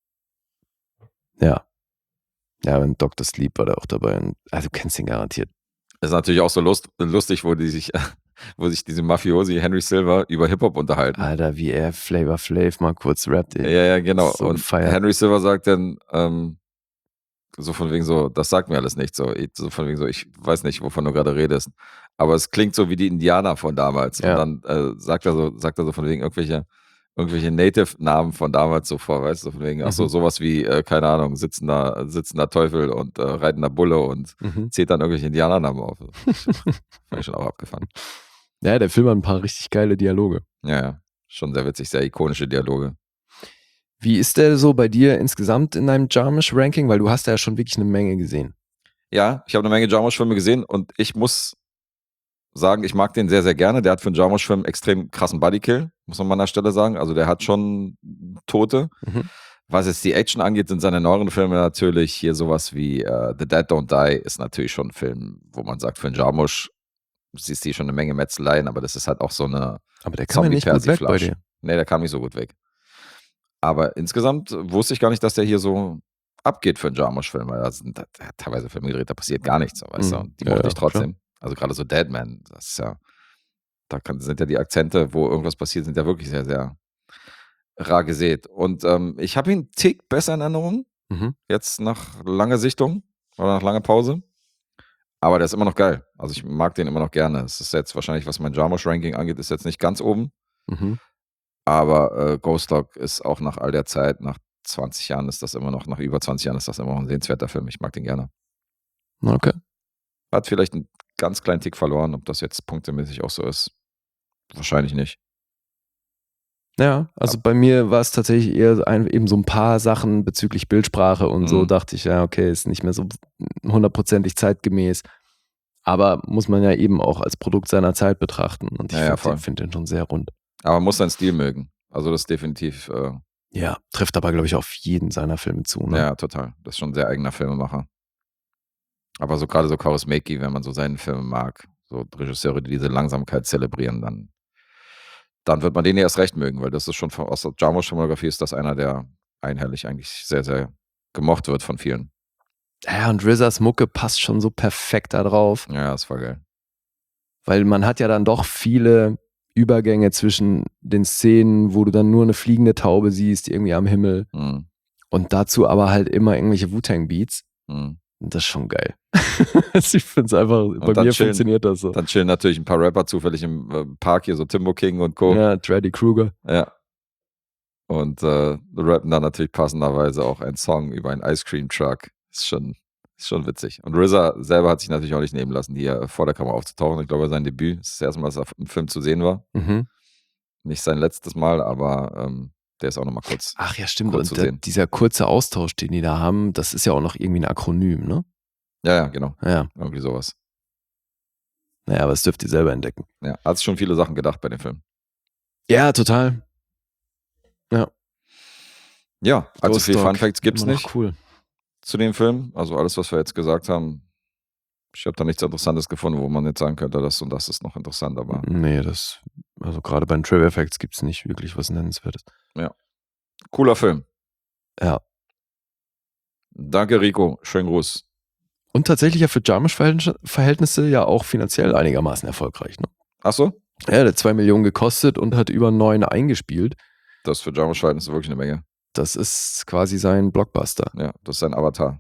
C: Ja. Ja, und Dr. Sleep war da auch dabei. Und, also du kennst ihn garantiert.
B: Ist natürlich auch so lustig, wo sich diese Mafiosi Henry Silver über Hip-Hop unterhalten.
C: Alter, wie er Flavor Flav mal kurz rappt. ey.
B: Ja, genau.
C: So
B: und
C: gefeiert.
B: Henry Silver sagt dann so von wegen so, das sagt mir alles nicht. So von wegen so, ich weiß nicht, wovon du gerade redest. Aber es klingt so wie die Indianer von damals.
C: Ja.
B: Und dann sagt er so von wegen irgendwelche Native-Namen von damals so vor, weißt du, von wegen, ach so, sowas wie, keine Ahnung, sitzender Teufel und reitender Bulle und
C: Mhm.
B: zählt dann irgendwelche Indianernamen auf. Fand ich schon auch abgefahren.
C: Ja, der Film hat ein paar richtig geile Dialoge.
B: Ja, schon sehr witzig, sehr ikonische Dialoge.
C: Wie ist der so bei dir insgesamt in deinem Jarmusch-Ranking? Weil du hast ja schon wirklich eine Menge gesehen.
B: Ja, ich habe eine Menge Jarmusch-Filme gesehen und ich muss sagen, ich mag den sehr, sehr gerne. Der hat für einen Jarmusch-Film extrem krassen Bodykill, muss man mal an der Stelle sagen. Also der hat schon Tote.
C: Mhm.
B: Was jetzt die Action angeht, sind seine neueren Filme natürlich hier sowas wie The Dead Don't Die ist natürlich schon ein Film, wo man sagt, für einen Jarmusch siehst du hier schon eine Menge Metzeleien, aber das ist halt auch so eine
C: Aber der kam ja nicht gut weg bei
B: Zombie-Persiflage.
C: dir.
B: Nee, der kam nicht so gut weg. Aber insgesamt wusste ich gar nicht, dass der hier so abgeht für einen Jarmusch-Film, weil da sind teilweise Filme gedreht, da passiert gar nichts, weißt du? Und die mochte ich trotzdem. Also gerade so Deadman, das ist ja, sind ja die Akzente, wo irgendwas passiert, sind ja wirklich sehr, sehr rar gesät. Und ich habe ihn einen Tick besser in Erinnerung, jetzt nach langer Sichtung oder nach langer Pause. Aber der ist immer noch geil. Also ich mag den immer noch gerne. Es ist jetzt wahrscheinlich, was mein Jarmusch-Ranking angeht, ist jetzt nicht ganz oben.
C: Mhm.
B: Aber Ghost Dog ist auch nach all der Zeit, nach 20 Jahren ist das immer noch, nach über 20 Jahren ist das immer noch ein sehenswerter Film. Ich mag den gerne.
C: Okay.
B: Hat vielleicht einen ganz kleinen Tick verloren, ob das jetzt punktemäßig auch so ist. Wahrscheinlich nicht.
C: Ja, also bei mir war es tatsächlich eher eben so ein paar Sachen bezüglich Bildsprache und so, dachte ich, ja, okay, ist nicht mehr so 100%ig zeitgemäß. Aber muss man ja eben auch als Produkt seiner Zeit betrachten. Und ich finde den schon sehr rund.
B: Aber man muss seinen Stil mögen. Also das ist definitiv.
C: Ja, trifft aber, glaube ich, auf jeden seiner Filme zu. Ne?
B: Ja, total. Das ist schon ein sehr eigener Filmemacher. Aber so gerade so Kaurismäki, wenn man so seinen Film mag, so Regisseure, die diese Langsamkeit zelebrieren, dann wird man den erst recht mögen, weil das ist schon aus der Jarmusch-Filmografie ist das einer, der einhellig eigentlich sehr, sehr gemocht wird von vielen.
C: Ja, und RZA's Mucke passt schon so perfekt da drauf.
B: Ja, das war geil.
C: Weil man hat ja dann doch viele Übergänge zwischen den Szenen, wo du dann nur eine fliegende Taube siehst, irgendwie am Himmel.
B: Mhm.
C: Und dazu aber halt immer irgendwelche Wu-Tang-Beats.
B: Mhm.
C: Und das ist schon geil. Ich finde es einfach, bei mir funktioniert das so.
B: Dann chillen natürlich ein paar Rapper zufällig im Park hier, so Timbo King und Co.
C: Ja, Freddy Krueger.
B: Ja. Und rappen dann natürlich passenderweise auch einen Song über einen Ice Cream Truck. Ist schon witzig. Und RZA selber hat sich natürlich auch nicht nehmen lassen, hier vor der Kamera aufzutauchen. Ich glaube, sein Debüt ist das erste Mal, dass er im Film zu sehen war.
C: Mhm.
B: Nicht sein letztes Mal, aber der ist auch nochmal kurz.
C: Ach ja, stimmt.
B: Kurz
C: Und
B: zu sehen.
C: dieser kurze Austausch, den die da haben, das ist ja auch noch irgendwie ein Akronym, ne?
B: Ja, genau.
C: Ja.
B: Irgendwie sowas.
C: Naja, aber das dürft ihr selber entdecken.
B: Ja, hat sich schon viele Sachen gedacht bei dem Film.
C: Ja, total. Ja.
B: Ja, allzu viele Fun Facts gibt es
C: Immer noch
B: nicht
C: cool.
B: zu dem Film. Also alles, was wir jetzt gesagt haben, ich habe da nichts Interessantes gefunden, wo man jetzt sagen könnte, das und das ist noch interessant, aber
C: Nee, das Also gerade bei den Trivia Facts gibt es nicht wirklich was Nennenswertes.
B: Cooler Film.
C: Ja.
B: Danke, Rico. Schönen Gruß.
C: Und tatsächlich ja für Jarmusch-Verhältnisse ja auch finanziell einigermaßen erfolgreich. Ne?
B: Achso?
C: Ja, der hat 2 Millionen gekostet und hat über 9 eingespielt.
B: Das für Jarmusch ist wirklich eine Menge.
C: Das ist quasi sein Blockbuster.
B: Ja, das ist sein Avatar.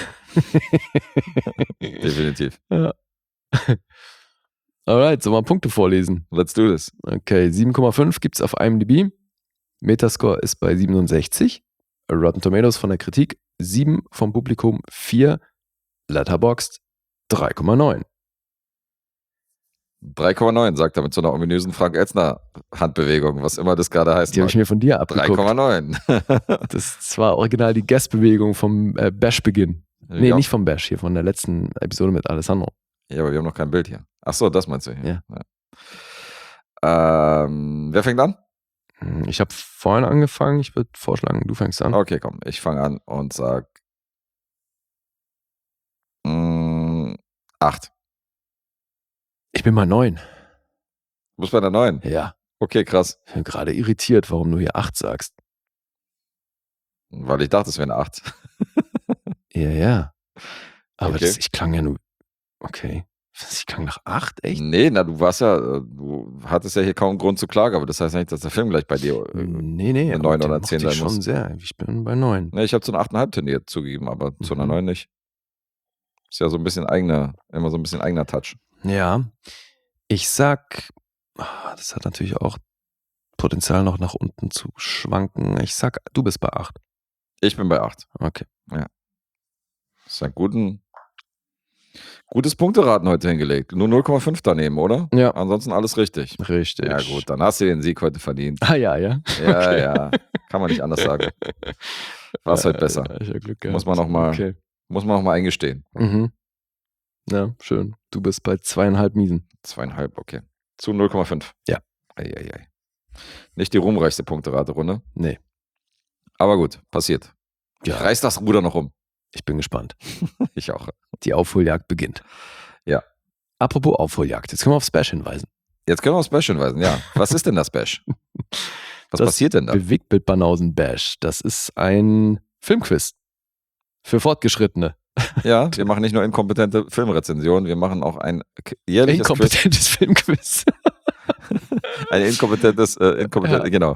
B: Definitiv.
C: Ja. Alright, sollen wir Punkte vorlesen?
B: Let's do this.
C: Okay, 7,5 gibt es auf IMDb. Metascore ist bei 67. Rotten Tomatoes von der Kritik 7, vom Publikum 4. Letterboxd 3,9.
B: 3,9, sagt er mit so einer ominösen Frank-Elzner-Handbewegung, was immer das gerade heißt.
C: Die habe ich mir von dir abgeguckt.
B: 3,9.
C: Das war original die Guest-Bewegung vom Bash-Beginn. Nee,
B: Ja.
C: nicht vom Bash, hier von der letzten Episode mit Alessandro.
B: Ja, aber wir haben noch kein Bild hier. Achso, das meinst du hier.
C: Ja.
B: Wer fängt an?
C: Ich habe vorhin angefangen, ich würde vorschlagen, du fängst an.
B: Okay, komm, ich fange an und sag 8.
C: Ich bin mal 9.
B: Du bist bei der 9.
C: Ja,
B: Okay, krass.
C: ich bin gerade irritiert, warum du hier 8 sagst.
B: Weil ich dachte, es wäre eine 8.
C: Ja. Aber
B: Okay.
C: ich klang ja nur. Okay. Ich klang nach 8, echt?
B: Nee, na, du hattest ja hier kaum Grund zu klagen, aber das heißt nicht, dass der Film gleich bei dir.
C: Nee,
B: eine
C: aber
B: 9
C: den
B: oder
C: mochte
B: 10
C: ich
B: sein
C: schon
B: muss.
C: sehr. Ich bin bei 9.
B: Ne, ich habe zu einer 8,5 tendiert zugegeben, aber zu einer
C: Mhm.
B: 9 nicht. Ist ja so ein bisschen immer so ein bisschen eigener Touch.
C: Ja. Ich sag, das hat natürlich auch Potenzial noch nach unten zu schwanken. Ich sag, du bist bei 8.
B: Ich bin bei 8.
C: Okay.
B: Das ist ein gutes Punkteraten heute hingelegt. Nur 0,5 daneben, oder?
C: Ja.
B: Ansonsten alles richtig.
C: Richtig.
B: Ja gut, dann hast du den Sieg heute verdient.
C: Ja.
B: Ja,
C: Okay.
B: ja. Kann man nicht anders sagen. War es heute besser.
C: Ja, ich hab Glück gehabt.
B: Muss man noch mal-
C: Okay.
B: Muss man noch mal eingestehen.
C: Mhm. Ja, schön. Du bist bei 2,5 Miesen.
B: 2,5, okay. Zu 0,5.
C: Ja.
B: Eieiei. Nicht die ruhmreichste Punkterate-Runde.
C: Nee.
B: Aber gut, passiert.
C: Ja.
B: Reiß das Ruder noch um.
C: Ich bin gespannt.
B: Ich auch.
C: Die Aufholjagd beginnt.
B: Ja.
C: Apropos Aufholjagd, jetzt können wir aufs Bash hinweisen.
B: Jetzt können wir aufs Bash hinweisen, ja. Was ist denn das Bash? Was
C: Das
B: passiert denn da?
C: Bewegtbildbanausen Bash. Das ist ein Filmquiz. Für Fortgeschrittene.
B: Ja, wir machen nicht nur inkompetente Filmrezensionen, wir machen auch ein jährliches Quiz.
C: Inkompetentes Filmquiz.
B: Ein inkompetentes,
C: Ja.
B: genau.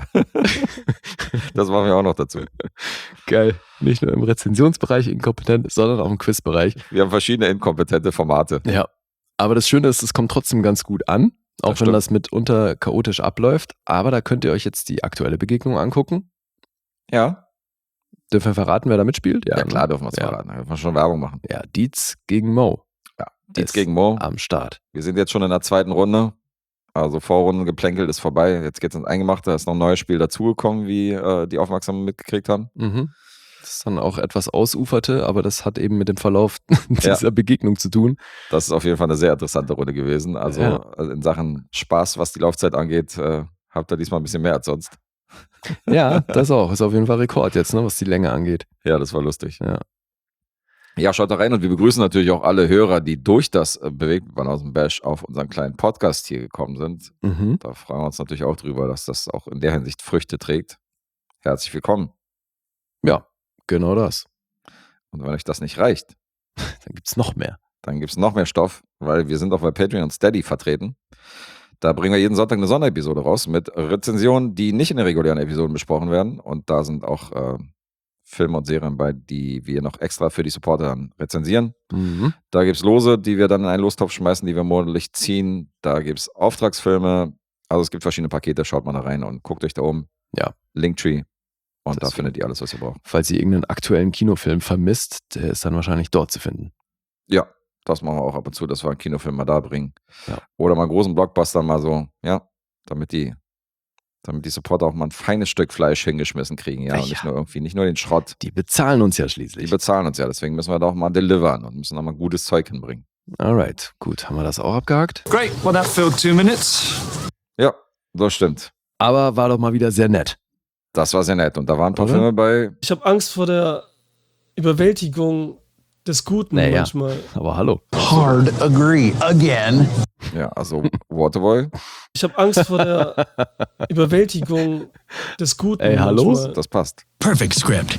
B: Das machen wir auch noch dazu.
C: Geil. Nicht nur im Rezensionsbereich inkompetent, sondern auch im Quizbereich.
B: Wir haben verschiedene inkompetente Formate.
C: Ja. Aber das Schöne ist, es kommt trotzdem ganz gut an. Auch
B: Das
C: wenn
B: stimmt.
C: das mitunter chaotisch abläuft. Aber da könnt ihr euch jetzt die aktuelle Begegnung angucken.
B: Ja,
C: Dürfen wir verraten, wer da mitspielt?
B: ja
C: ne?
B: klar dürfen wir es
C: Ja.
B: verraten. Da dürfen wir schon Werbung machen.
C: Ja, Dietz gegen Mo.
B: Ja, Dietz
C: Ist
B: gegen Mo.
C: Am Start.
B: Wir sind jetzt schon in der zweiten Runde. Also Vorrundengeplänkel ist vorbei. Jetzt geht es ins Eingemachte. Da ist noch ein neues Spiel dazugekommen, wie die Aufmerksamen mitgekriegt haben.
C: Mhm. Das ist dann auch etwas ausuferte, aber das hat eben mit dem Verlauf dieser Begegnung zu tun.
B: Das ist auf jeden Fall eine sehr interessante Runde gewesen. Also
C: Ja.
B: in Sachen Spaß, was die Laufzeit angeht, habt ihr diesmal ein bisschen mehr als sonst.
C: Ja, das auch. Ist auf jeden Fall Rekord jetzt, ne, was die Länge angeht.
B: Ja, das war lustig.
C: Ja.
B: Ja, schaut da rein und wir begrüßen natürlich auch alle Hörer, die durch das Bewegtbildbanausen Bash auf unseren kleinen Podcast hier gekommen sind.
C: Mhm.
B: Da freuen wir uns natürlich auch drüber, dass das auch in der Hinsicht Früchte trägt. Herzlich willkommen.
C: Ja, genau das.
B: Und wenn euch das nicht reicht,
C: Dann gibt es noch mehr.
B: dann gibt es noch mehr Stoff, weil wir sind auch bei Patreon und Steady vertreten. Da bringen wir jeden Sonntag eine Sonderepisode raus mit Rezensionen, die nicht in den regulären Episoden besprochen werden. Und da sind auch Filme und Serien bei, die wir noch extra für die Supporter dann rezensieren.
C: Mhm.
B: Da gibt es Lose, die wir dann in einen Lostopf schmeißen, die wir monatlich ziehen. Da gibt es Auftragsfilme. Also es gibt verschiedene Pakete, schaut mal da rein und guckt euch da oben.
C: Ja.
B: Linktree. Und da
C: Deswegen.
B: findet ihr alles, was ihr braucht.
C: Falls ihr irgendeinen aktuellen Kinofilm vermisst, der ist dann wahrscheinlich dort zu finden.
B: Ja, das machen wir auch ab und zu, dass wir einen Kinofilm mal da bringen.
C: Ja.
B: Oder mal einen großen Blockbuster mal so, ja, damit die Supporter auch mal ein feines Stück Fleisch hingeschmissen kriegen, ja.
C: Ja.
B: Und nicht nur den Schrott.
C: Die bezahlen uns ja
B: Die
C: schließlich.
B: bezahlen uns ja, deswegen müssen wir da auch mal delivern und müssen auch mal gutes Zeug hinbringen.
C: Alright, gut, haben wir das auch abgehakt.
G: Great. Well, that filled 2 minutes.
B: Ja, das stimmt.
C: Aber war doch mal wieder sehr nett.
B: Das war sehr nett. Und da waren ein paar
C: Oder?
B: Filme bei.
E: Ich habe Angst vor der Überwältigung des Guten
C: Naja.
E: manchmal.
C: Aber hallo.
G: Hard agree again.
B: Ja, also Waterboy,
E: Ich habe Angst vor der Überwältigung des Guten.
C: Ey, hallo?
E: manchmal.
B: das passt.
F: Perfect script.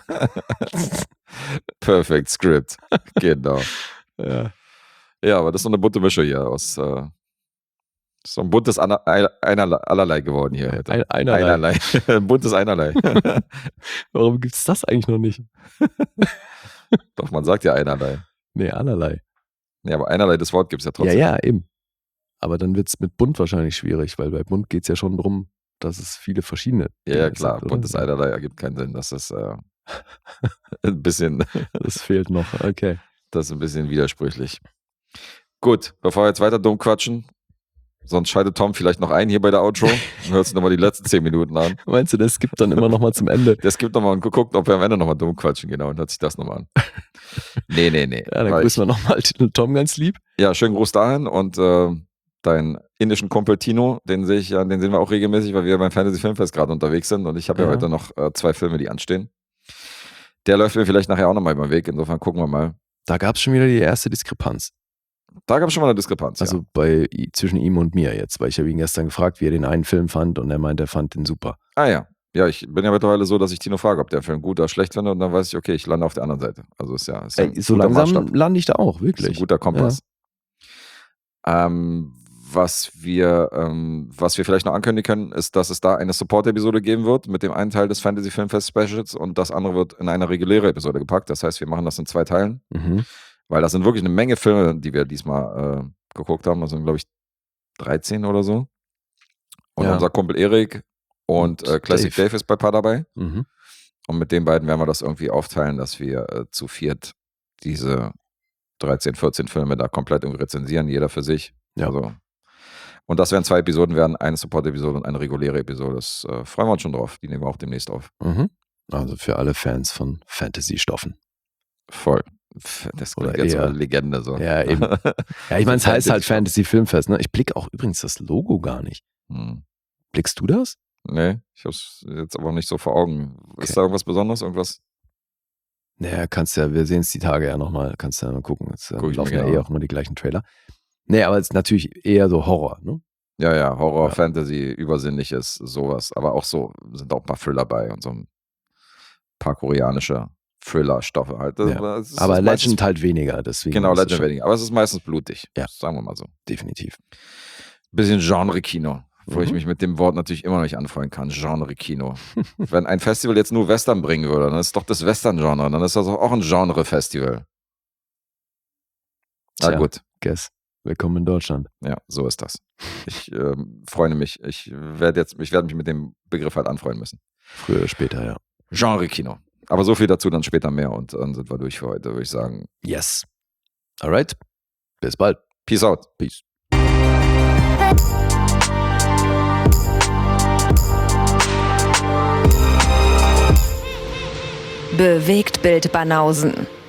B: Perfect Script. Genau.
C: Ja.
B: Ja, aber das ist so eine bunte Mische hier aus. So ein buntes Einerlei geworden hier heute.
C: Einerlei.
B: Ein buntes Einerlei.
C: Warum gibt es das eigentlich noch nicht?
B: Doch, man sagt ja Einerlei.
C: Nee, allerlei.
B: Ja, aber Einerlei, das Wort gibt es ja trotzdem.
C: Ja, eben. Aber dann wird es mit bunt wahrscheinlich schwierig, weil bei bunt geht es ja schon darum, dass es viele verschiedene
B: Ja,
C: Dinge
B: klar.
C: sind, oder?
B: Buntes Einerlei ergibt keinen Sinn. Das ist ein bisschen,
C: Das fehlt noch. Okay.
B: das ist ein bisschen widersprüchlich. Gut, bevor wir jetzt weiter dumm quatschen, sonst schaltet Tom vielleicht noch ein hier bei der Outro und hört sich nochmal die letzten 10 Minuten an.
C: Meinst du, das gibt dann immer noch mal zum Ende?
B: Das gibt nochmal und guckt, ob wir am Ende nochmal dumm quatschen, genau, und hört sich das nochmal an. Nee.
C: Ja, dann
B: Weil
C: grüßen wir nochmal Tom ganz lieb.
B: Ja, schönen Gruß dahin und deinen indischen Kumpel Tino, den sehen wir auch regelmäßig, weil wir beim Fantasy Filmfest gerade unterwegs sind und ich habe ja
C: Ja.
B: heute noch 2 Filme, die anstehen. Der läuft mir vielleicht nachher auch nochmal über den Weg, insofern gucken wir mal.
C: Da gab es schon wieder die erste Diskrepanz.
B: Da gab es schon mal eine Diskrepanz.
C: Also zwischen ihm und mir jetzt, weil ich habe ihn gestern gefragt, wie er den einen Film fand und er meinte, er fand den super.
B: Ja. Ah ja. Ja, ich bin ja mittlerweile so, dass ich Tino frage, ob der Film gut oder schlecht finde und dann weiß ich, okay, ich lande auf der anderen Seite. Also ist ja ein
C: So
B: guter
C: langsam
B: Maßstab.
C: lande ich da auch,
B: Ist
C: wirklich.
B: ein guter Kompass. Was wir vielleicht noch ankündigen können, ist, dass es da eine Support-Episode geben wird mit dem einen Teil des Fantasy Filmfest Specials und das andere wird in eine reguläre Episode gepackt. Das heißt, wir machen das in 2 Teilen,
C: Mhm.
B: weil das sind wirklich eine Menge Filme, die wir diesmal geguckt haben. Das sind, glaube ich, 13 oder so. Und
C: Ja.
B: unser Kumpel Erik und
C: Und
B: Classic Dave ist bei paar dabei.
C: Mhm.
B: Und mit den beiden werden wir das irgendwie aufteilen, dass wir zu viert diese 13, 14 Filme da komplett irgendwie rezensieren, jeder für sich.
C: Ja.
B: Also, und das werden 2 Episoden werden, eine Support-Episode und eine reguläre Episode. Das freuen wir uns schon drauf. Die nehmen wir auch demnächst auf.
C: Mhm. Also für alle Fans von Fantasy-Stoffen.
B: Voll. Das klingt
C: Oder
B: jetzt so
C: eher-
B: eine Legende. So.
C: Ja, eben. Ja, ich meine, es heißt halt
B: Fantasy-Stoff.
C: Fantasy-Filmfest. Ne? Ich blicke auch übrigens das Logo gar nicht.
B: Hm.
C: Blickst du das?
B: Nee, ich hab's jetzt aber nicht so vor Augen.
C: Okay.
B: Ist da irgendwas Besonderes? Irgendwas?
C: Naja, wir sehen es die Tage ja nochmal, kannst du ja mal gucken. Jetzt
B: Guck ich
C: laufen
B: mir
C: ja
B: genau
C: auch immer die gleichen Trailer. Nee, aber es ist natürlich eher so Horror, ne?
B: Ja, Horror,
C: Ja.
B: Fantasy, Übersinnliches, sowas. Aber auch so sind auch ein paar Thriller bei und so ein paar koreanische Thriller-Stoffe halt.
C: Ja.
B: Das ist
C: Aber
B: meistens-
C: Legend halt weniger, deswegen.
B: Genau,
C: ist es
B: Legend
C: schon-
B: weniger. Aber es ist meistens blutig.
C: Ja.
B: Sagen wir mal so.
C: Definitiv.
B: Bisschen Genre-Kino, wo ich
C: Mhm.
B: mich mit dem Wort natürlich immer noch nicht anfreunden kann. Genre-Kino. Wenn ein Festival jetzt nur Western bringen würde, dann ist doch das Western-Genre. Dann ist das auch ein Genre-Festival. Na
C: Tja.
B: gut.
C: Guess. Willkommen in Deutschland.
B: Ja, so ist das. Ich freue mich. Ich werde mich mit dem Begriff halt anfreunden müssen.
C: Früher oder später, ja.
B: Genre-Kino. Aber so viel dazu dann später mehr und dann sind wir durch für heute, würde ich sagen.
C: Yes. Alright. Bis bald.
B: Peace out.
C: Peace.
A: Bewegt Bild Banausen.